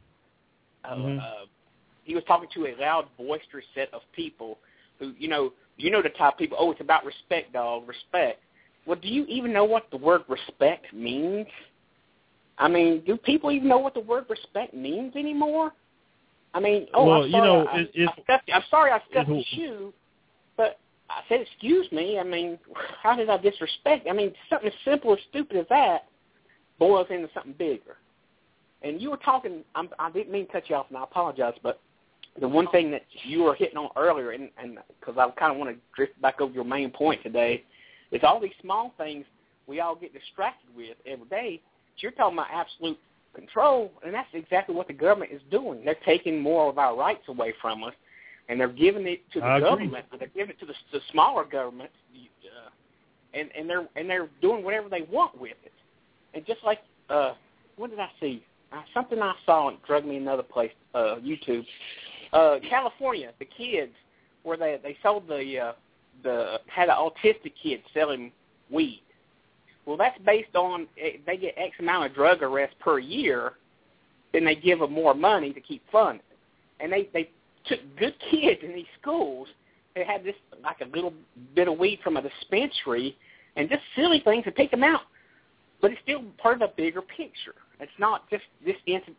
He was talking to a loud, boisterous set of people who, the type of people. Oh, it's about respect, dog. Respect. Well, do you even know what the word respect means? I mean, do people even know what the word respect means anymore? I mean, I'm sorry I scuffed the shoe, but I said, excuse me. I mean, how did I disrespect? I mean, something as simple as stupid as that boils into something bigger. And you were talking, I didn't mean to cut you off, and I apologize, but the one thing that you were hitting on earlier, and because I kind of want to drift back over your main point today, is all these small things we all get distracted with every day. You're talking about absolute control, and that's exactly what the government is doing. They're taking more of our rights away from us, and they're giving it to the government. They're giving it to the smaller governments, and they're doing whatever they want with it. And just like what did I see? Something I saw and drug me another place. YouTube, California, the kids where they sold had an autistic kid selling weed. Well, that's based on they get X amount of drug arrests per year, then they give them more money to keep funding. And they took good kids in these schools. They had this like a little bit of weed from a dispensary and just silly things to pick them out. But it's still part of a bigger picture. It's not just this instant.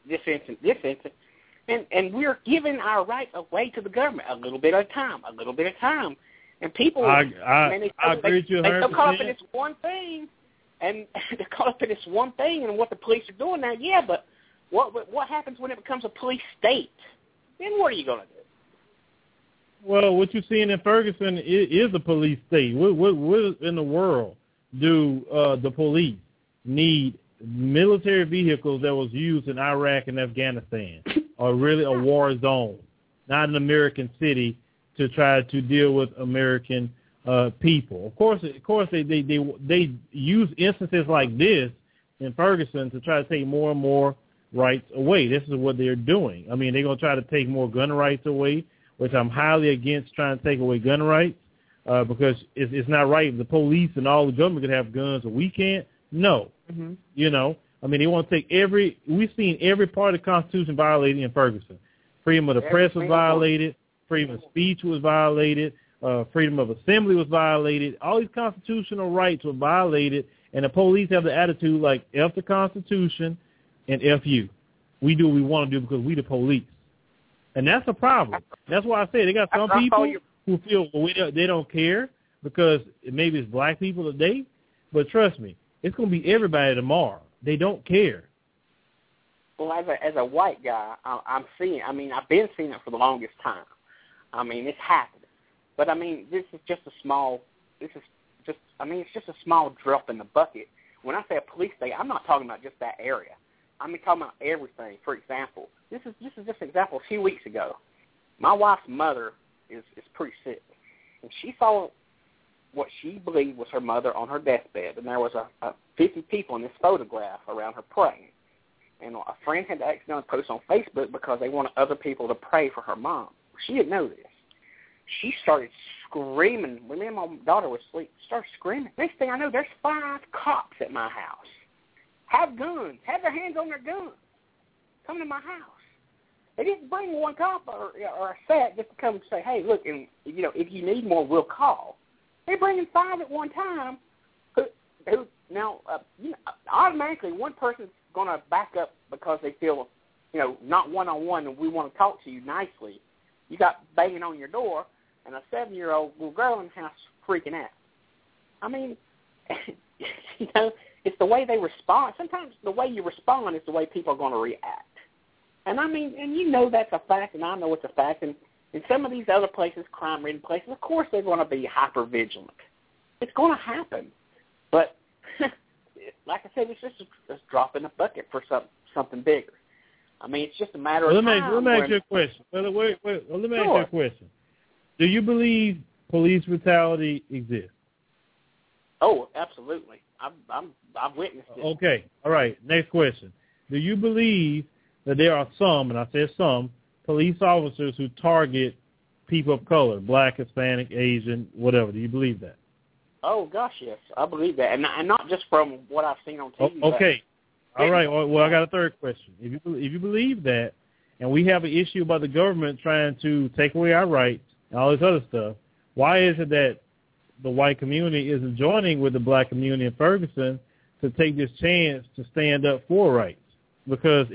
And we're giving our rights away to the government a little bit at a time. And people, I agree with you 100%. They're caught up in this one thing, and they're caught up in this one thing and what the police are doing now. Yeah, but what happens when it becomes a police state? Then what are you going to do? Well, what you're seeing in Ferguson is a police state. What in the world do the police need military vehicles that was used in Iraq and Afghanistan, or really a war zone, not an American city, to try to deal with American people? Of course, they use instances like this in Ferguson to try to take more and more rights away. This is what they're doing. I mean, they're going to try to take more gun rights away, which I'm highly against trying to take away gun rights because it's not right. The police and all the government could have guns and we can't. No. Mm-hmm. You know, I mean, they want to take we've seen every part of the Constitution violated in Ferguson. Freedom of the press was violated. Freedom of speech was violated. Freedom of assembly was violated. All these constitutional rights were violated, and the police have the attitude like, F the Constitution and F you. We do what we want to do because we the police. And that's a problem. That's why I say they got some people who feel they don't care because maybe it's black people today, but trust me, it's going to be everybody tomorrow. They don't care. Well, as a white guy, I've been seeing it for the longest time. I mean, it's happening. But, I mean, it's just a small drop in the bucket. When I say a police state, I'm not talking about just that area. I'm talking about everything. For example, this is just an example. A few weeks ago, my wife's mother is pretty sick, and she saw what she believed was her mother on her deathbed, and there was 50 people in this photograph around her praying. And a friend had to accidentally post on Facebook because they wanted other people to pray for her mom. She didn't know this. She started screaming. When me and my daughter was asleep, started screaming. Next thing I know, there's 5 cops at my house. Have guns. Have their hands on their guns. Come to my house. They didn't bring one cop or a set just to come and say, hey, look, and if you need more, we'll call. They're bringing 5 at one time. Who now, automatically one person's going to back up because they feel, not one-on-one and we want to talk to you nicely. You got banging on your door and a 7-year-old little girl in the house freaking out. I mean, it's the way they respond. Sometimes the way you respond is the way people are going to react. And I mean, and that's a fact, and I know it's a fact. And in some of these other places, crime-ridden places, of course they're going to be hyper-vigilant. It's going to happen. But like I said, it's just a drop in the bucket for something bigger. I mean, it's just a matter of time. Let me ask you a question. Let me ask you a question. Do you believe police brutality exists? Oh, absolutely. I've witnessed it. Okay. All right. Next question. Do you believe that there are some, and I said some, police officers who target people of color, black, Hispanic, Asian, whatever? Do you believe that? Oh, gosh, yes. I believe that. And not just from what I've seen on TV. Okay. All right. Well, I got a third question. If you believe that, and we have an issue about the government trying to take away our rights and all this other stuff, why is it that the white community isn't joining with the black community in Ferguson to take this chance to stand up for rights? Because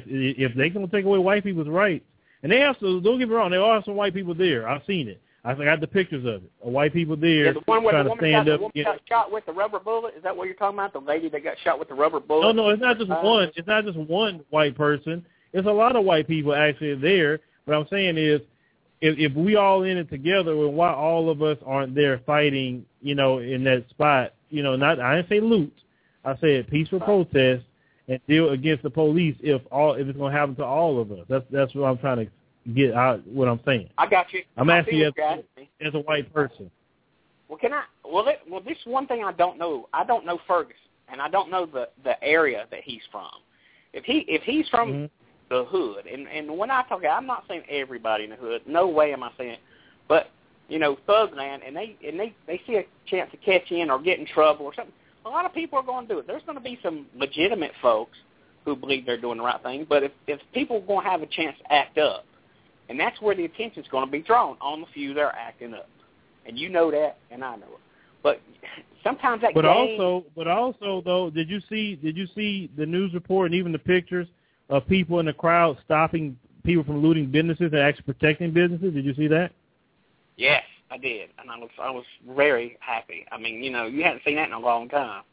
if they're going to take away white people's rights, and they have to, don't get me wrong, there are some white people there. I've seen it. I got the pictures of it. White people there the one where trying the to stand up. The woman got shot with the rubber bullet? Is that what you're talking about? The lady that got shot with the rubber bullet? No, it's not just one. It's not just one white person. It's a lot of white people actually there. What I'm saying is, if we all in it together, and why all of us aren't there fighting, in that spot, I didn't say loot. I said peaceful protest and deal against the police if it's going to happen to all of us. That's what I'm trying to get out. What I'm saying. I got you. I'm asking you as a white person. Well, this is one thing I don't know. I don't know Ferguson, and I don't know the area that he's from. If he's from the hood, and when I talk, I'm not saying everybody in the hood. No way am I saying it. But Thugland, and they see a chance to catch in or get in trouble or something. A lot of people are going to do it. There's going to be some legitimate folks who believe they're doing the right thing, but if people are going to have a chance to act up, and that's where the attention's going to be drawn on the few that are acting up, and you know that, and I know it. But sometimes that. But also, though, did you see the news report and even the pictures of people in the crowd stopping people from looting businesses and actually protecting businesses? Did you see that? Yes, I did, and I was very happy. I mean, you hadn't seen that in a long time.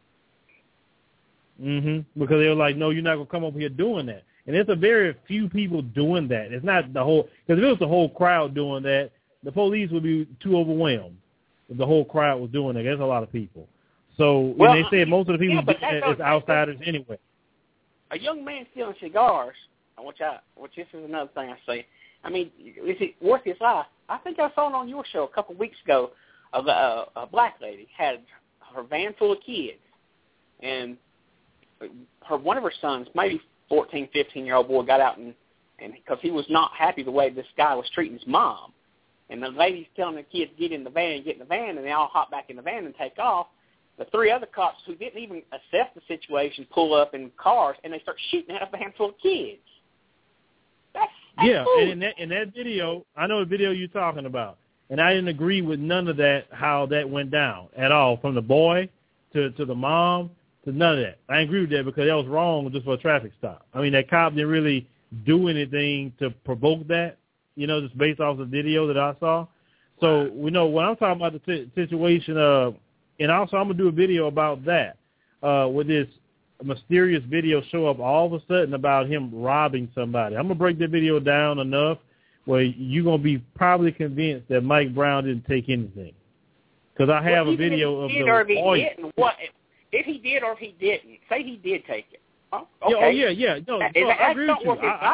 Because they were like, no, you're not going to come over here doing that. And there's a very few people doing that. It's not the whole, because if it was the whole crowd doing that, the police would be too overwhelmed if the whole crowd was doing that. There's a lot of people. So they said most of the people doing that is outsiders anyway. A young man stealing cigars, which this is another thing I say. I mean, is it worth his life? I think I saw it on your show a couple of weeks ago. A black lady had her van full of kids, and one of her sons, maybe 14, 15-year-old boy got out and because he was not happy the way this guy was treating his mom. And the lady's telling the kids, get in the van, and they all hop back in the van and take off. The 3 other cops who didn't even assess the situation pull up in cars, and they start shooting at a van full of kids. That's yeah, cool. and in that video, I know the video you're talking about, and I didn't agree with none of that, how that went down at all, from the boy to the mom to none of that. I didn't agree with that because that was wrong just for a traffic stop. I mean, that cop didn't really do anything to provoke that, just based off the video that I saw. So, when I'm talking about the situation, and also I'm going to do a video about that, with this mysterious video show up all of a sudden about him robbing somebody. I'm going to break that video down enough where you're going to be probably convinced that Mike Brown didn't take anything. Because I have a video of the boy. If he did or if he didn't, say he did take it. Oh, okay. Yeah. No, I agree with you.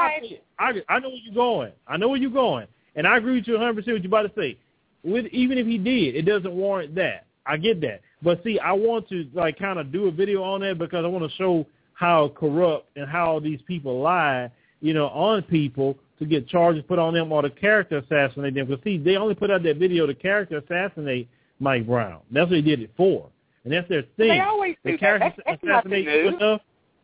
I know where you're going. And I agree with you 100% what you're about to say. Even if he did, it doesn't warrant that. I get that. But see, I want to kind of do a video on that because I want to show how corrupt and how these people lie, on people to get charges put on them or to character assassinate them. Because see, they only put out that video to character assassinate Mike Brown. That's what he did it for. And that's their thing. They always do that. That's assassinate you enough.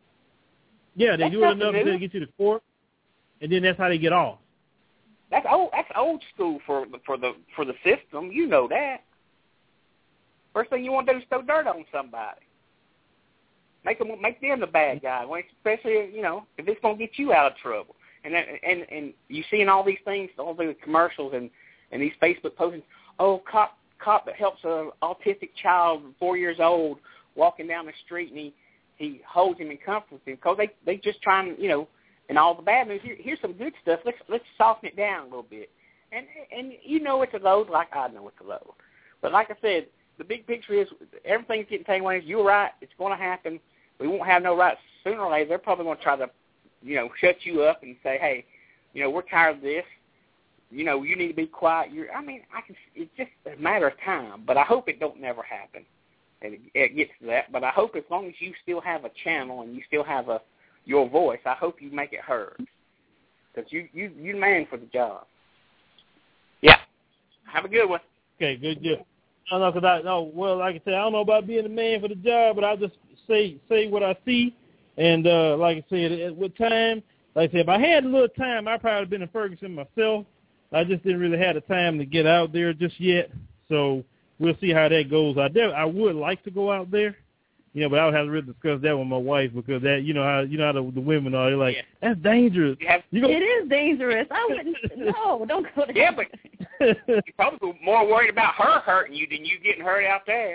Yeah, they do it enough to get you to court, and then that's how they get off. That's old school for the system. You know that. First thing you want to do is throw dirt on somebody. Make them the bad guy, especially if it's going to get you out of trouble. And you see in all these things, all the commercials and these Facebook postings. Oh, cop that helps an autistic child, 4 years old, walking down the street, and he holds him and comforts him because they just trying, and all the bad news. Here's some good stuff. Let's soften it down a little bit. And it's a load like I know it's a load. But like I said, the big picture is everything's getting taken away. You're right. It's going to happen. We won't have no rights sooner or later. They're probably going to try to, shut you up and say, hey, we're tired of this. You need to be quiet. It's just a matter of time. But I hope it don't never happen. And it gets to that. But I hope as long as you still have a channel and you still have your voice, I hope you make it heard. Because you're the man for the job. Yeah. Have a good one. Okay, good deal. Like I said, I don't know about being the man for the job, but I'll just say what I see. And like I said, with time, like I said, if I had a little time, I'd probably have been in Ferguson myself. I just didn't really have the time to get out there just yet. So we'll see how that goes. I would like to go out there, but I would have to really discuss that with my wife because that, how the women are. They're like, that's dangerous. It is dangerous. I wouldn't. No, don't go there. Yeah, but you're probably more worried about her hurting you than you getting hurt out there.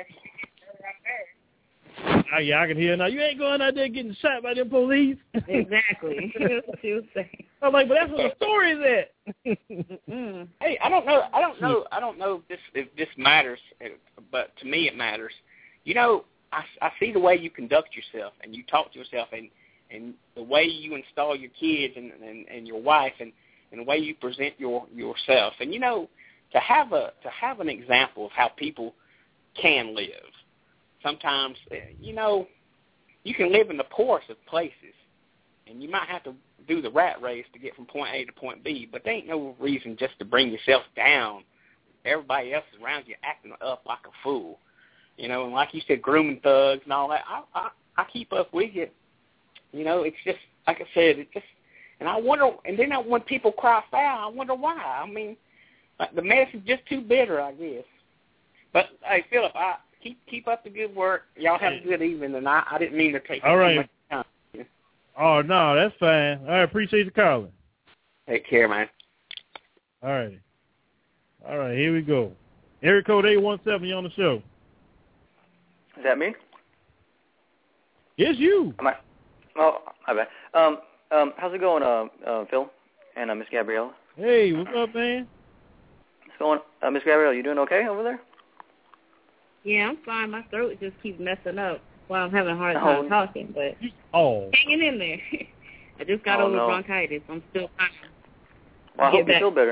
Yeah, I can hear it now. You ain't going out there getting shot by them police. Exactly. That's what she was saying. I'm like, but that's what the story is at. Hey, I don't know if this matters, but to me it matters. I see the way you conduct yourself and you talk to yourself and the way you install your kids and your wife and the way you present yourself. And to have an example of how people can live. Sometimes, you can live in the poorest of places, and you might have to do the rat race to get from point A to point B, but there ain't no reason just to bring yourself down. Everybody else around you acting up like a fool. And like you said, grooming thugs and all that. I keep up with you. It's just, like I said, and I wonder, and then when people cry foul, I wonder why. I mean, the mess is just too bitter, I guess. But, hey, Philip, keep up the good work. Y'all have a good evening, and I didn't mean to take too much time. Oh, no, that's fine. I appreciate you calling. Take care, man. All right, here we go. Area code 817, you on the show. Is that me? It's you. Oh, my bad. How's it going, Phil and Miss Gabriella? Hey, what's up, man? What's going? Miss Gabriella, you doing okay over there? Yeah, I'm fine. My throat just keeps messing up while I'm having a hard time talking, but hanging in there. I just got over bronchitis. I'm still trying to Well, I hope you feel better.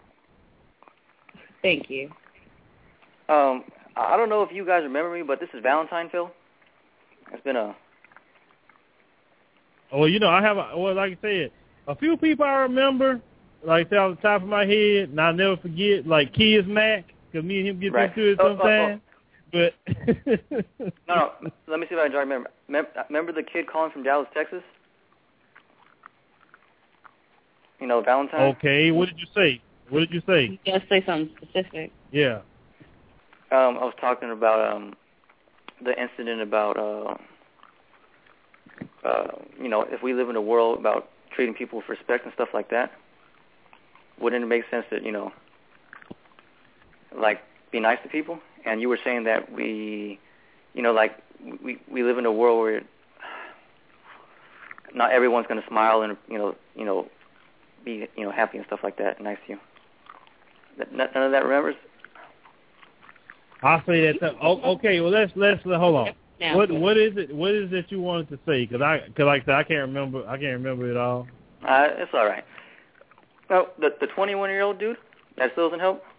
Thank you. I don't know if you guys remember me, but this is Valentine, Phil. It's been Well, you know, like I said, a few people I remember, like off the top of my head, and I'll never forget, like Kiz Mac, because me and him get into it sometimes. But no, let me see if I can remember. Remember the kid calling from Dallas, Texas? You know, Valentine? Okay, what did you say? You gotta say something specific. Yeah. I was talking about the incident about you know, if we live in a world about treating people with respect and stuff like that, wouldn't it make sense that, you know, like, be nice to people? And you were saying that we, you know, like, we live in a world where not everyone's going to smile and, you know, be, you know, happy and stuff like that, nice to you. None of that remembers? I'll say that. Okay, well, let's hold on. Yeah. What is it? What is it you wanted to say? Because like I said, I can't remember it all. It's all right. Oh, the 21-year-old dude that still doesn't help.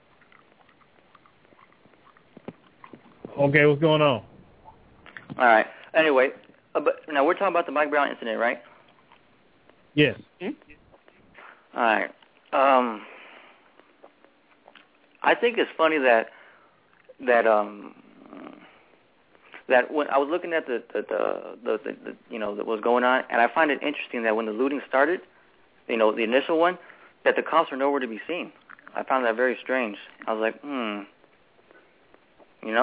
Okay, what's going on? All right. Anyway, but now we're talking about the Mike Brown incident, right? Yes. All right. I think it's funny that when I was looking at the you know, what was going on, and I find it interesting that when the looting started, you know, the initial one, that the cops were nowhere to be seen. I found that very strange. I was like, you know?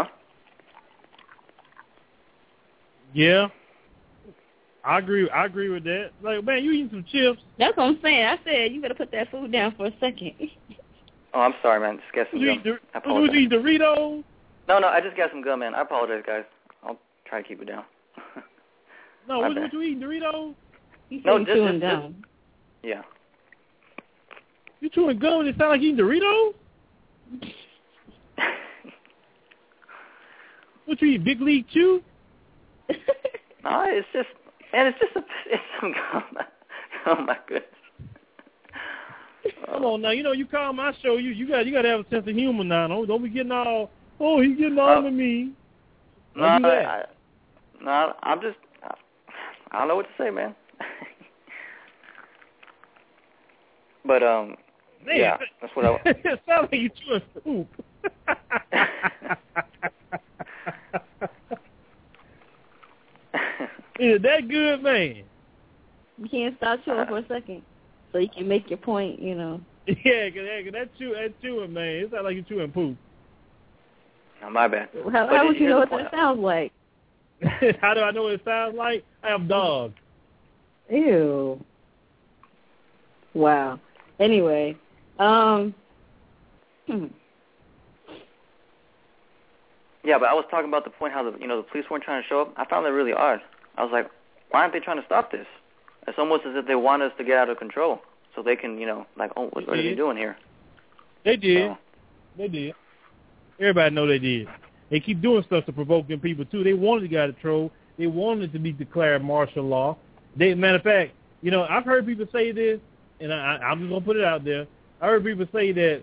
Yeah. I agree with that. Like, man, you eating some chips. That's what I'm saying. I said you better put that food down for a second. Oh, I'm sorry, man. Just got some gum. I apologize. Was you eating Doritos? No, I just got some gum, man. I apologize, guys. I'll try to keep it down. No, what you eating, Doritos? No, just chewing gum. Yeah. You chewing gum and it sound like you eating Doritos? What you eat, Big League Chew? No, it's just some gum. Oh my goodness. Come on now, you know you call my show, you got to have a sense of humor now. Don't be getting all, he's getting on to me. I'm just, I don't know what to say, man. But man, yeah, that's what I. It sounds like you chewing poop. Is that good, man? You can't stop chewing for a second, so you can make your point, you know. Yeah, cause that chewing, man, it sounds like you're chewing poop. Oh, my bad. How would you know what that sounds like? How do I know what it sounds like? I have dogs. Ew. Wow. Anyway, Yeah, but I was talking about the point how the police weren't trying to show up. I found that really odd. I was like, why aren't they trying to stop this? It's almost as if they want us to get out of control so they can, like, oh, what are they doing here? They did. They did. Everybody know they did. They keep doing stuff to provoke them people, too. They wanted to get out of control. They wanted to be declared martial law. Matter of fact, I've heard people say this, and I'm just going to put it out there. I heard people say that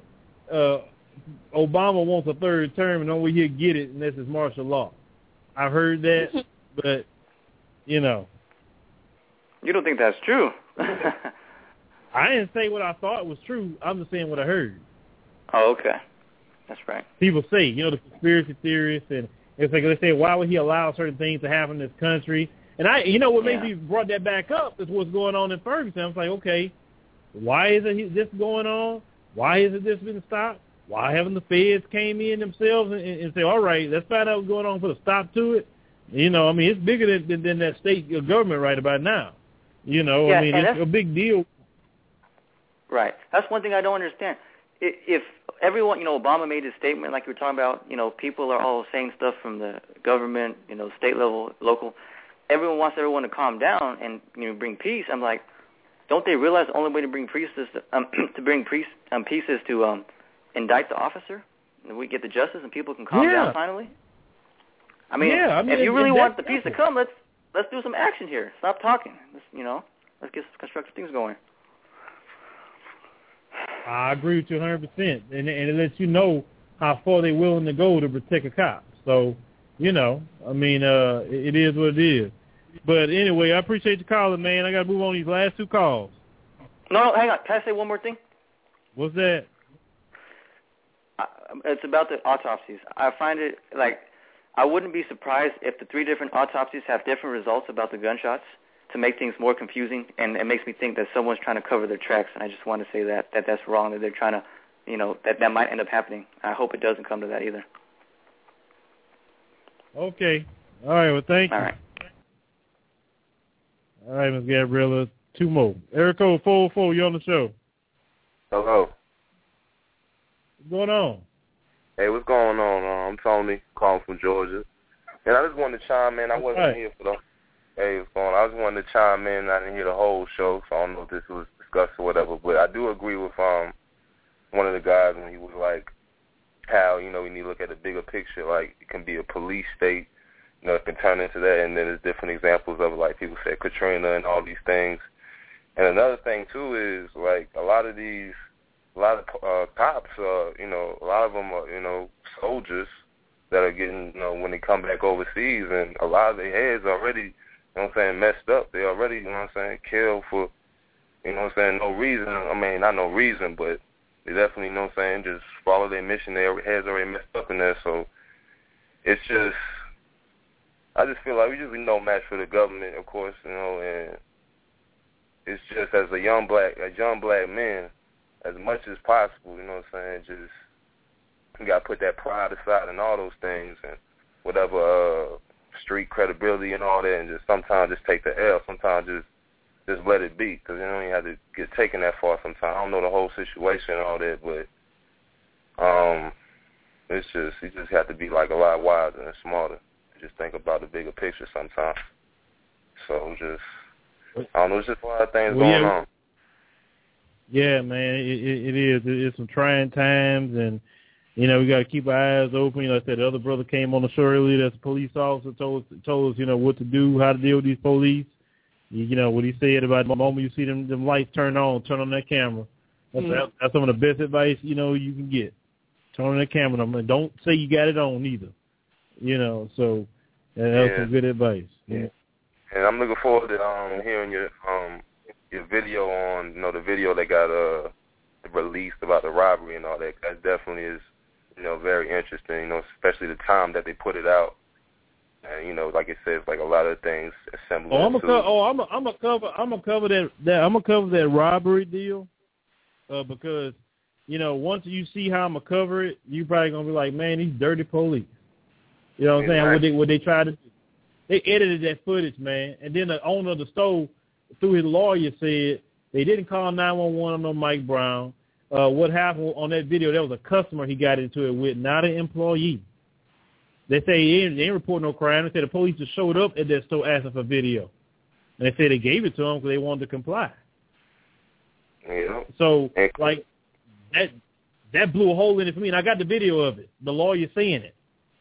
Obama wants a third term, and only he'll get it unless it's martial law. I've heard that, but, You don't think that's true? I didn't say what I thought was true. I'm just saying what I heard. Oh, okay. That's right. People say, the conspiracy theorists, and it's like they say, why would he allow certain things to happen in this country? And what made me brought that back up is what's going on in Ferguson. I was like, okay, why isn't this going on? Why isn't this been stopped? Why haven't the feds came in themselves and say, all right, let's find out what's going on, put a stop to it? It's bigger than that state government right about now. It's a big deal. Right. That's one thing I don't understand. If everyone, Obama made his statement like you were talking about, people are all saying stuff from the government, state level, local. Everyone wants everyone to calm down and bring peace. I'm like, don't they realize the only way to bring peace is to bring peace is to indict the officer, and we get the justice and people can calm down finally? I mean, if you really want the peace to come, let's do some action here. Stop talking. Let's get some constructive things going. I agree with you 100%, and it lets you know how far they're willing to go to protect a cop. So, it is what it is. But anyway, I appreciate you calling, man. I got to move on these last 2 calls. No, hang on. Can I say one more thing? What's that? It's about the autopsies. I find it like I wouldn't be surprised if the 3 different autopsies have different results about the gunshots to make things more confusing, and it makes me think that someone's trying to cover their tracks. And I just want to say that's wrong. That they're trying to, that might end up happening. I hope it doesn't come to that either. Okay. All right. Well, thank you. All right, Ms. Gabriella. 2 more. Area code 404, you're on the show. Hello. What's going on? Hey, what's going on? I'm Tony, calling from Georgia. And I just wanted to chime in. I wasn't here for the... Hey, what's going on? I just wanted to chime in. I didn't hear the whole show, so I don't know if this was discussed or whatever. But I do agree with one of the guys when he was like, how, we need to look at the bigger picture. Like, it can be a police state, it can turn into that. And then there's different examples of it, like people said Katrina and all these things. And another thing, too, is, like, a lot of cops, a lot of them are, soldiers that are getting, when they come back overseas, and a lot of their heads already, messed up. They already, killed for, no reason. I mean, not no reason, but they definitely, just follow their mission. Their heads already messed up in there, so it's just, I just feel like we just no match for the government, of course, and it's just as a young black man, as much as possible, just you got to put that pride aside and all those things and whatever street credibility and all that, and just sometimes just take the L. Sometimes just let it be, because you don't have to get taken that far sometimes. I don't know the whole situation and all that, but it's just, you just have to be like a lot wiser and smarter. Just think about the bigger picture sometimes. So I don't know, it's just a lot of things going on. Yeah, man, it is. It's some trying times, and we got to keep our eyes open. I said the other brother came on the show earlier. That's a police officer told us, what to do, how to deal with these police. What he said about the moment you see them lights turn on that camera. That's some of the best advice you can get. Turn on that camera. Don't say you got it on either. So that's some good advice. Yeah. And I'm looking forward to hearing your video on, the video that got released about the robbery and all that. That definitely is, very interesting, especially the time that they put it out. And, like it says, like a lot of things assembled. I'm gonna cover that robbery deal, because, once you see how I'm gonna cover it, you probably gonna be like, man, these dirty police. You know what I'm saying? What they tried to do. They edited that footage, man, and then the owner of the store, through his lawyer, said they didn't call 911 on no Mike Brown. What happened on that video, there was a customer he got into it with, not an employee. They say they didn't report no crime. They said the police just showed up at that store asking for video. And they said they gave it to them because they wanted to comply. Yeah. So, like, that blew a hole in it for me, and I got the video of it, the lawyer saying it.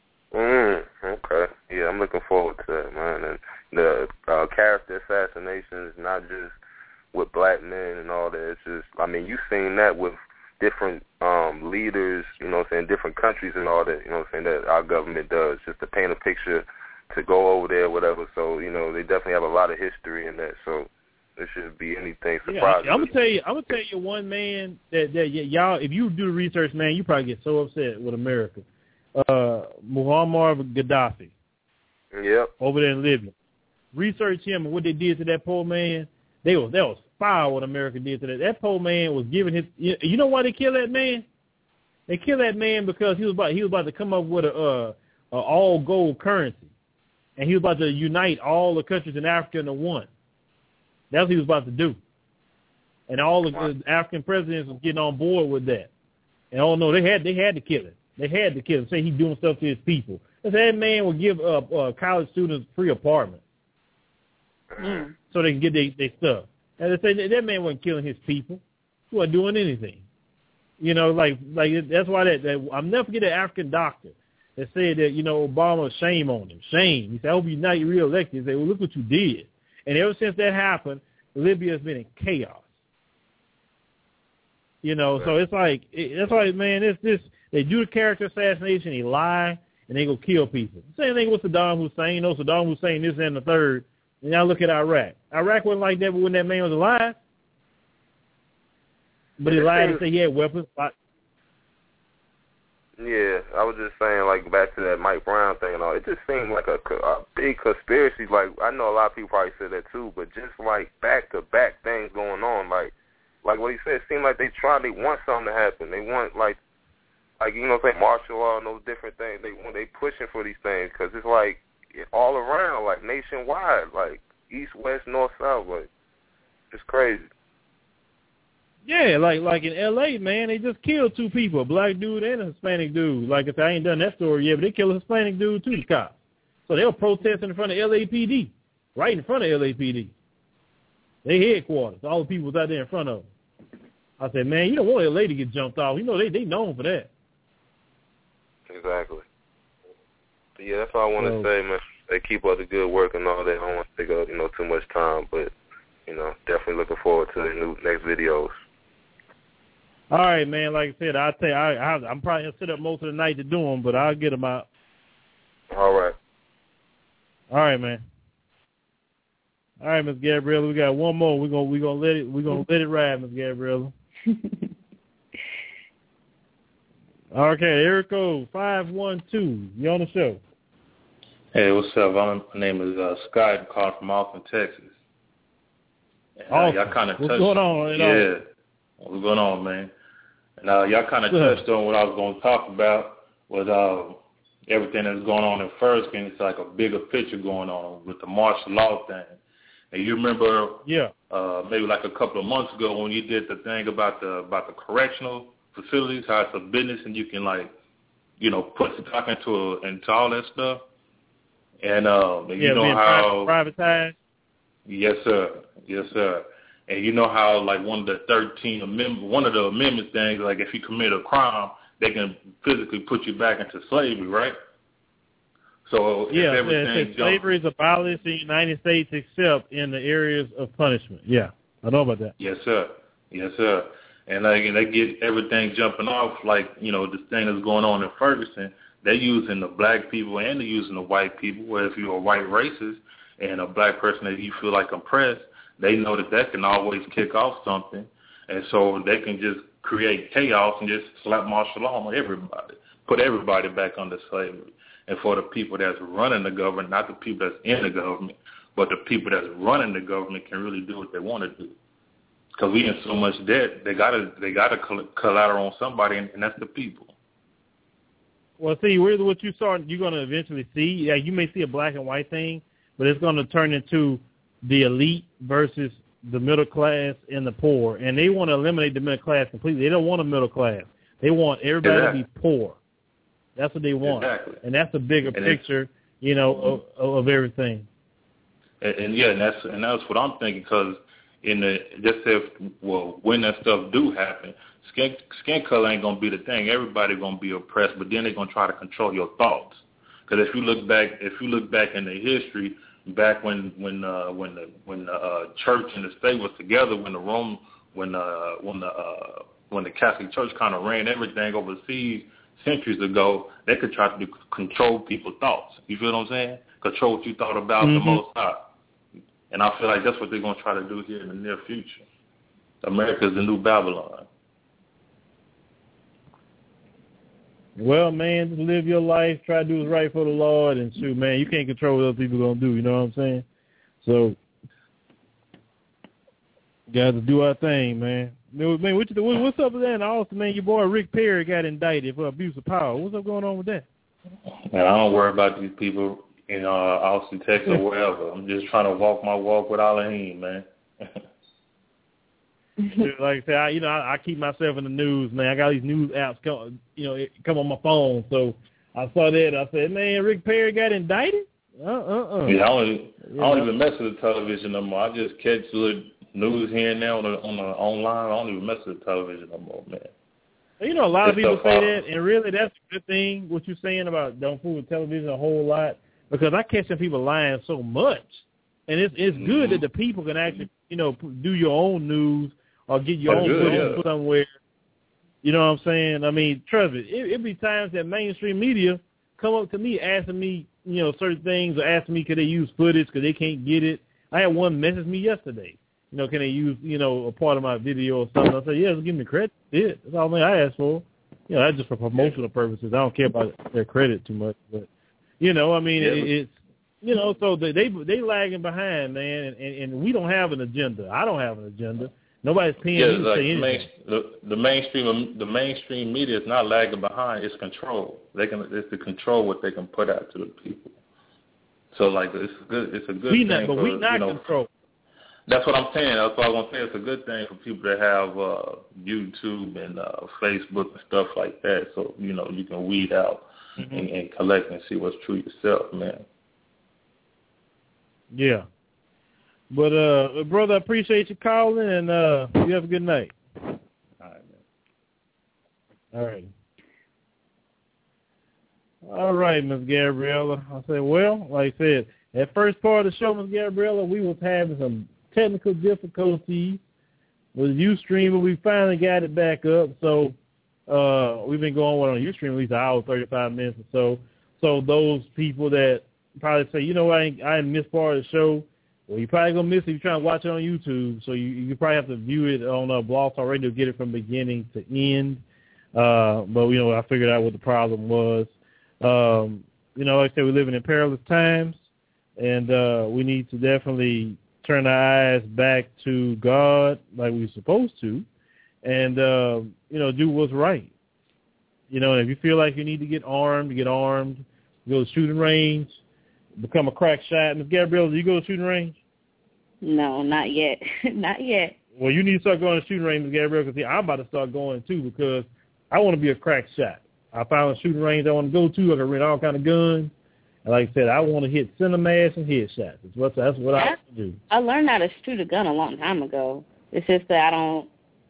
Okay. Yeah, I'm looking forward to that, man. And the character assassination is not just with black men and all that. It's just, I mean, you've seen that with different leaders, different countries and all that, that our government does, just to paint a picture to go over there, whatever. So, they definitely have a lot of history in that. So there shouldn't be anything surprising. Yeah, I'm gonna tell you one man that y'all, if you do the research, man, you probably get so upset with America. Muammar Gaddafi. Yep. Over there in Libya. Research him and what they did to that poor man. That was foul what America did to that. That poor man was giving his. You know why they killed that man? They killed that man because he was about to come up with a all gold currency, and he was about to unite all the countries in Africa into one. That's what he was about to do, and all the African presidents was getting on board with that. And oh no, they had to kill him. They had to kill him. Say he's doing stuff to his people. That man would give college students free apartments so they can get their stuff. And they say that man wasn't killing his people. He wasn't doing anything. Like that's why that I'll never forget that African doctor that said that, Obama, shame on him. Shame. He said, I hope you're not reelected. He said, well, look what you did. And ever since that happened, Libya has been in chaos. So it's like, that's why, man, they do the character assassination, they lie, and they go kill people. Same thing with Saddam Hussein. Saddam Hussein, this and the third. And now look at Iraq. Iraq wasn't like that when that man was alive. But he lied to say he had weapons. Yeah, I was just saying, like, back to that Mike Brown thing and all, it just seemed like a big conspiracy. Like, I know a lot of people probably said that too, but just, like, back-to-back things going on. Like what he said, it seemed like they want something to happen. They want, like you know, say martial law and those different things. They pushing for these things because it's, like, all around, like, nationwide, like, east, west, north, south. Like, it's crazy. Yeah, like in L.A., man, they just killed 2 people, a black dude and a Hispanic dude. Like, if I ain't done that story yet, but they killed a Hispanic dude too, the cops. So they were protesting in front of LAPD, right in front of LAPD. They headquarters. All the people was out there in front of them. I said, man, you don't want L.A. to get jumped off. You know, they known for that. Exactly. But yeah, that's all I want to say, man. They keep up the good work and all that. I don't want to take up, too much time, but, definitely looking forward to the next videos. All right, man. Like I said, I'll tell you, I'm probably going to sit up most of the night to do them, but I'll get them out. All right. All right, man. All right, Miss Gabriella, we got one more. We're gonna let it ride, Miss Gabriella. Okay, here it goes. 512. You on the show? Hey, what's up? My name is Scott. I'm calling from Austin, Texas. Awesome. Y'all kind of what's going on? Yeah. What's going on, man? And y'all kind of touched on what I was going to talk about was everything that's going on in Ferguson. It's like a bigger picture going on with the martial law thing. And you remember, maybe like a couple of months ago when you did the thing about the correctional facilities, how it's a business and you can put the talk into all that stuff. And you know how privatized. Yes, sir. Yes, sir. And you know how, like, one of the amendment things, like, if you commit a crime, they can physically put you back into slavery, right? So everything slavery is abolished in the United States except in the areas of punishment. Yeah, I know about that. Yes, sir. Yes, sir. And they get everything jumping off, like, this thing that's going on in Ferguson. They're using the black people and they're using the white people, where if you're a white racist and a black person that you feel like oppressed, they know that can always kick off something. And so they can just create chaos and just slap martial law on everybody, put everybody back under slavery. And for the people that's running the government, not the people that's in the government, but the people that's running the government can really do what they want to do. Because we in so much debt, they gotta collateral on somebody, and that's the people. Well, see, what you're going to eventually see, yeah, you may see a black and white thing, but it's going to turn into the elite versus the middle class and the poor. And they want to eliminate the middle class completely. They don't want a middle class. They want everybody to be poor. That's what they want. Exactly. And that's a bigger picture, of everything. And that's what I'm thinking, because when that stuff do happen, skin color ain't gonna be the thing. Everybody gonna be oppressed, but then they're gonna try to control your thoughts. Because if you look back in the history, back when the church and the state was together, when the Catholic Church kind of ran everything overseas centuries ago, they could try to control people's thoughts. You feel what I'm saying? Control what you thought about the Most High. And I feel like that's what they're going to try to do here in the near future. America's the new Babylon. Well, man, just live your life. Try to do what's right for the Lord. And shoot, man, you can't control what other people are going to do. You know what I'm saying? So, got to do our thing, man. Man, what's up with that in Austin, man? Your boy Rick Perry got indicted for abuse of power. What's up going on with that? Man, I don't worry about these people in Austin, Texas, or wherever. I'm just trying to walk my walk with Elohim, man. Like I said, I keep myself in the news, man. I got these news apps come on my phone. So I saw that. I said, man, Rick Perry got indicted? Yeah, I don't even mess with the television no more. I just catch the news here and there on the online. I don't even mess with the television no more, man. A lot of people say that, and really that's a good thing, what you're saying about don't fool with television a whole lot, because I catch some people lying so much. And it's good that the people can actually, do your own news or get your own footage somewhere. You know what I'm saying? I mean, trust me, it be times that mainstream media come up to me asking me, certain things, or asking me could they use footage because they can't get it. I had one message me yesterday. You know, can they use, you know, a part of my video or something? I said, yeah, just give me credit. That's the only thing I asked for. You know, that's just for promotional purposes. I don't care about their credit too much. But, you know, I mean, it's, you know, so they lagging behind, man, and we don't have an agenda. I don't have an agenda. Nobody's paying me to say anything. The mainstream media is not lagging behind. It's control. It's to control what they can put out to the people. So like it's good. It's a good thing. But we not control. That's what I'm saying. That's what I was going to say. It's a good thing for people to have YouTube and Facebook and stuff like that. So you know you can weed out and collect and see what's true yourself, man. Yeah. But, brother, I appreciate you calling, and you have a good night. All right, man. All right. All right, Ms. Gabriella. I said, well, like I said, that first part of the show, Ms. Gabriella, we was having some technical difficulties with Ustream, but we finally got it back up. So we've been going on Ustream at least an hour, 35 minutes or so. So those people that probably say, you know, I missed part of the show, well, you're probably going to miss it if you're trying to watch it on YouTube. So you probably have to view it on Blog Talk Radio, get it from beginning to end. But, you know, I figured out what the problem was. You know, like I said, we're living in perilous times, and we need to definitely turn our eyes back to God like we're supposed to, and, you know, do what's right. You know, if you feel like you need to get armed, go to shooting range, become a crack shot. Ms. Gabriella, do you go to shooting range? No, not yet. Not yet. Well, you need to start going to shooting range, Ms. Gabriella, because I'm about to start going, too, because I want to be a crack shot. I found a shooting range I want to go to. I can rent all kind of guns. And like I said, I want to hit center mass and headshots. That's what I want to do. I learned how to shoot a gun a long time ago. It's just that I don't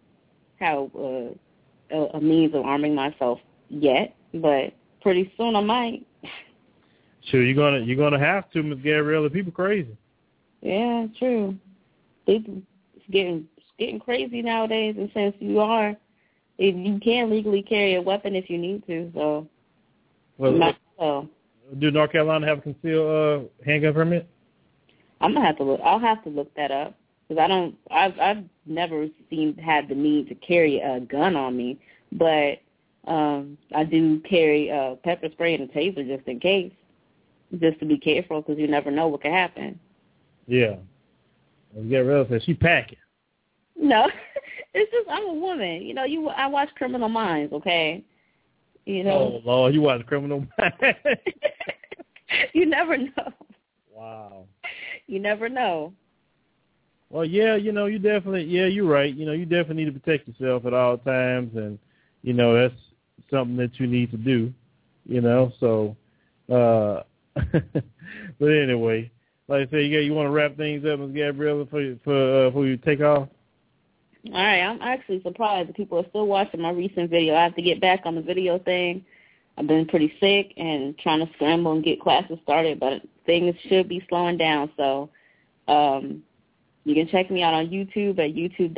have a means of arming myself yet, but pretty soon I might. Sure, you're gonna have to, Ms. Gabriella. People crazy. Yeah, true. It's getting crazy nowadays, and since you can legally carry a weapon if you need to, so well. Do North Carolina have a concealed handgun permit? I'm gonna have to look. I'll have to look that up because I've never had the need to carry a gun on me, but I do carry a pepper spray and a taser just in case, just to be careful because you never know what could happen. Yeah. Gabriella said she packing. No, it's just I'm a woman. You know, I watch Criminal Minds, okay? You know. Oh Lord, you watch Criminal Minds. You never know. Wow. You never know. Well, yeah, you know, you're right. You know, you definitely need to protect yourself at all times, and you know that's something that you need to do. You know, so. But anyway, like I said, you want to wrap things up, Ms. Gabriella, for you take off. All right, I'm actually surprised that people are still watching my recent video. I have to get back on the video thing. I've been pretty sick and trying to scramble and get classes started, but things should be slowing down. So you can check me out on YouTube at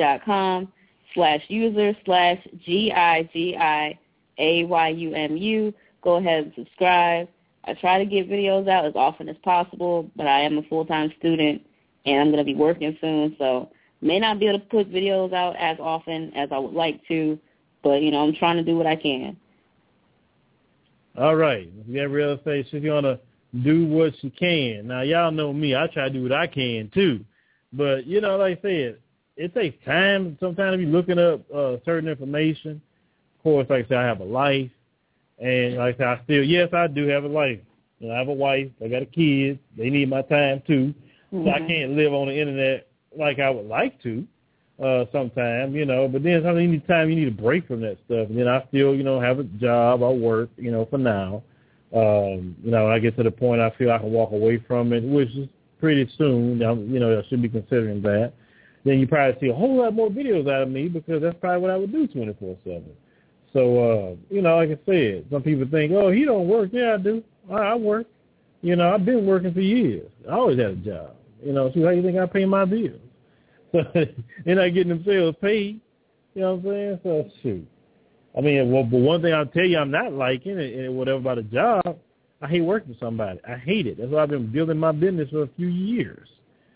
youtube.com/user/GIGIAYUMU. Go ahead and subscribe. I try to get videos out as often as possible, but I am a full-time student, and I'm going to be working soon, so may not be able to put videos out as often as I would like to, but, you know, I'm trying to do what I can. All right. Gabriella says she's going to do what she can. Now, y'all know me. I try to do what I can, too. But, you know, like I said, it takes time sometimes to be looking up certain information. Of course, like I said, I have a life. And like I said, I do have a life. You know, I have a wife. I got a kid. They need my time, too. So I can't live on the Internet like I would like to sometimes, you know. But then sometimes you need a break from that stuff. And then I still, you know, have a job. I work, you know, for now. You know, when I get to the point I feel I can walk away from it, which is pretty soon. You know, I should be considering that. Then you probably see a whole lot more videos out of me because that's probably what I would do 24/7. So, you know, like I said, some people think, oh, he don't work. Yeah, I do. I work. You know, I've been working for years. I always had a job. You know, so how do you think I pay my bills? So they're not getting themselves paid. You know what I'm saying? So, shoot. I mean, well, but one thing I'll tell you I'm not liking, and whatever about a job, I hate working for somebody. I hate it. That's why I've been building my business for a few years.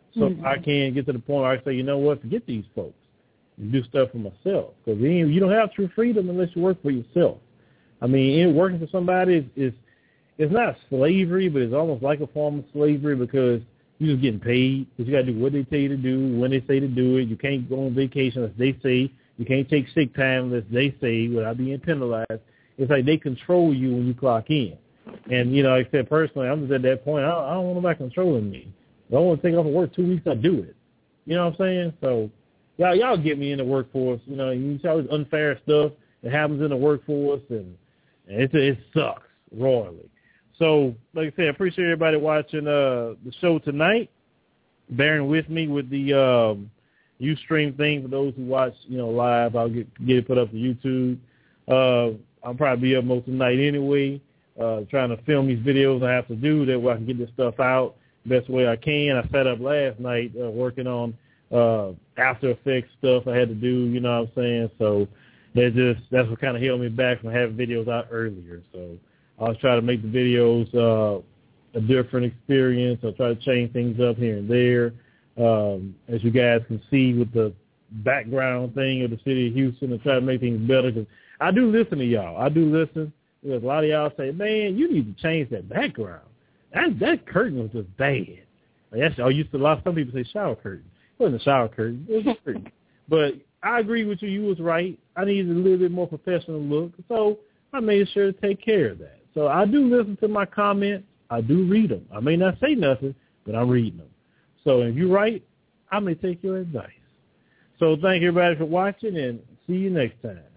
So I can get to the point where I say, you know what, forget these folks and do stuff for myself. Because you don't have true freedom unless you work for yourself. I mean, working for somebody is not slavery, but it's almost like a form of slavery because you're just getting paid. Because you got to do what they tell you to do, when they say to do it. You can't go on vacation unless they say. You can't take sick time unless they say without being penalized. It's like they control you when you clock in. And, like I said, personally, I'm just at that point. I don't want nobody controlling me. If I want to take off of work 2 weeks, I do it. You know what I'm saying? So y'all get me in the workforce. You see all this unfair stuff that happens in the workforce, and it sucks royally. So, like I said, I appreciate everybody watching the show tonight, bearing with me with the Ustream thing. For those who watch, live, I'll get it put up to YouTube. I'll probably be up most of the night anyway, trying to film these videos I have to do. That way I can get this stuff out best way I can. I set up last night working on After Effects stuff I had to do, you know what I'm saying? So that's what kind of held me back from having videos out earlier. So I was trying to make the videos a different experience. I'll try to change things up here and there. As you guys can see with the background thing of the city of Houston, and try to make things better. Because I do listen to y'all. I do listen. Because a lot of y'all say, man, you need to change that background. That curtain was just bad. Some people say shower curtain. It wasn't a shower curtain. It was a curtain. But I agree with you. You was right. I needed a little bit more professional look. So I made sure to take care of that. So I do listen to my comments. I do read them. I may not say nothing, but I'm reading them. So if you're right, I may take your advice. So thank you, everybody, for watching, and see you next time.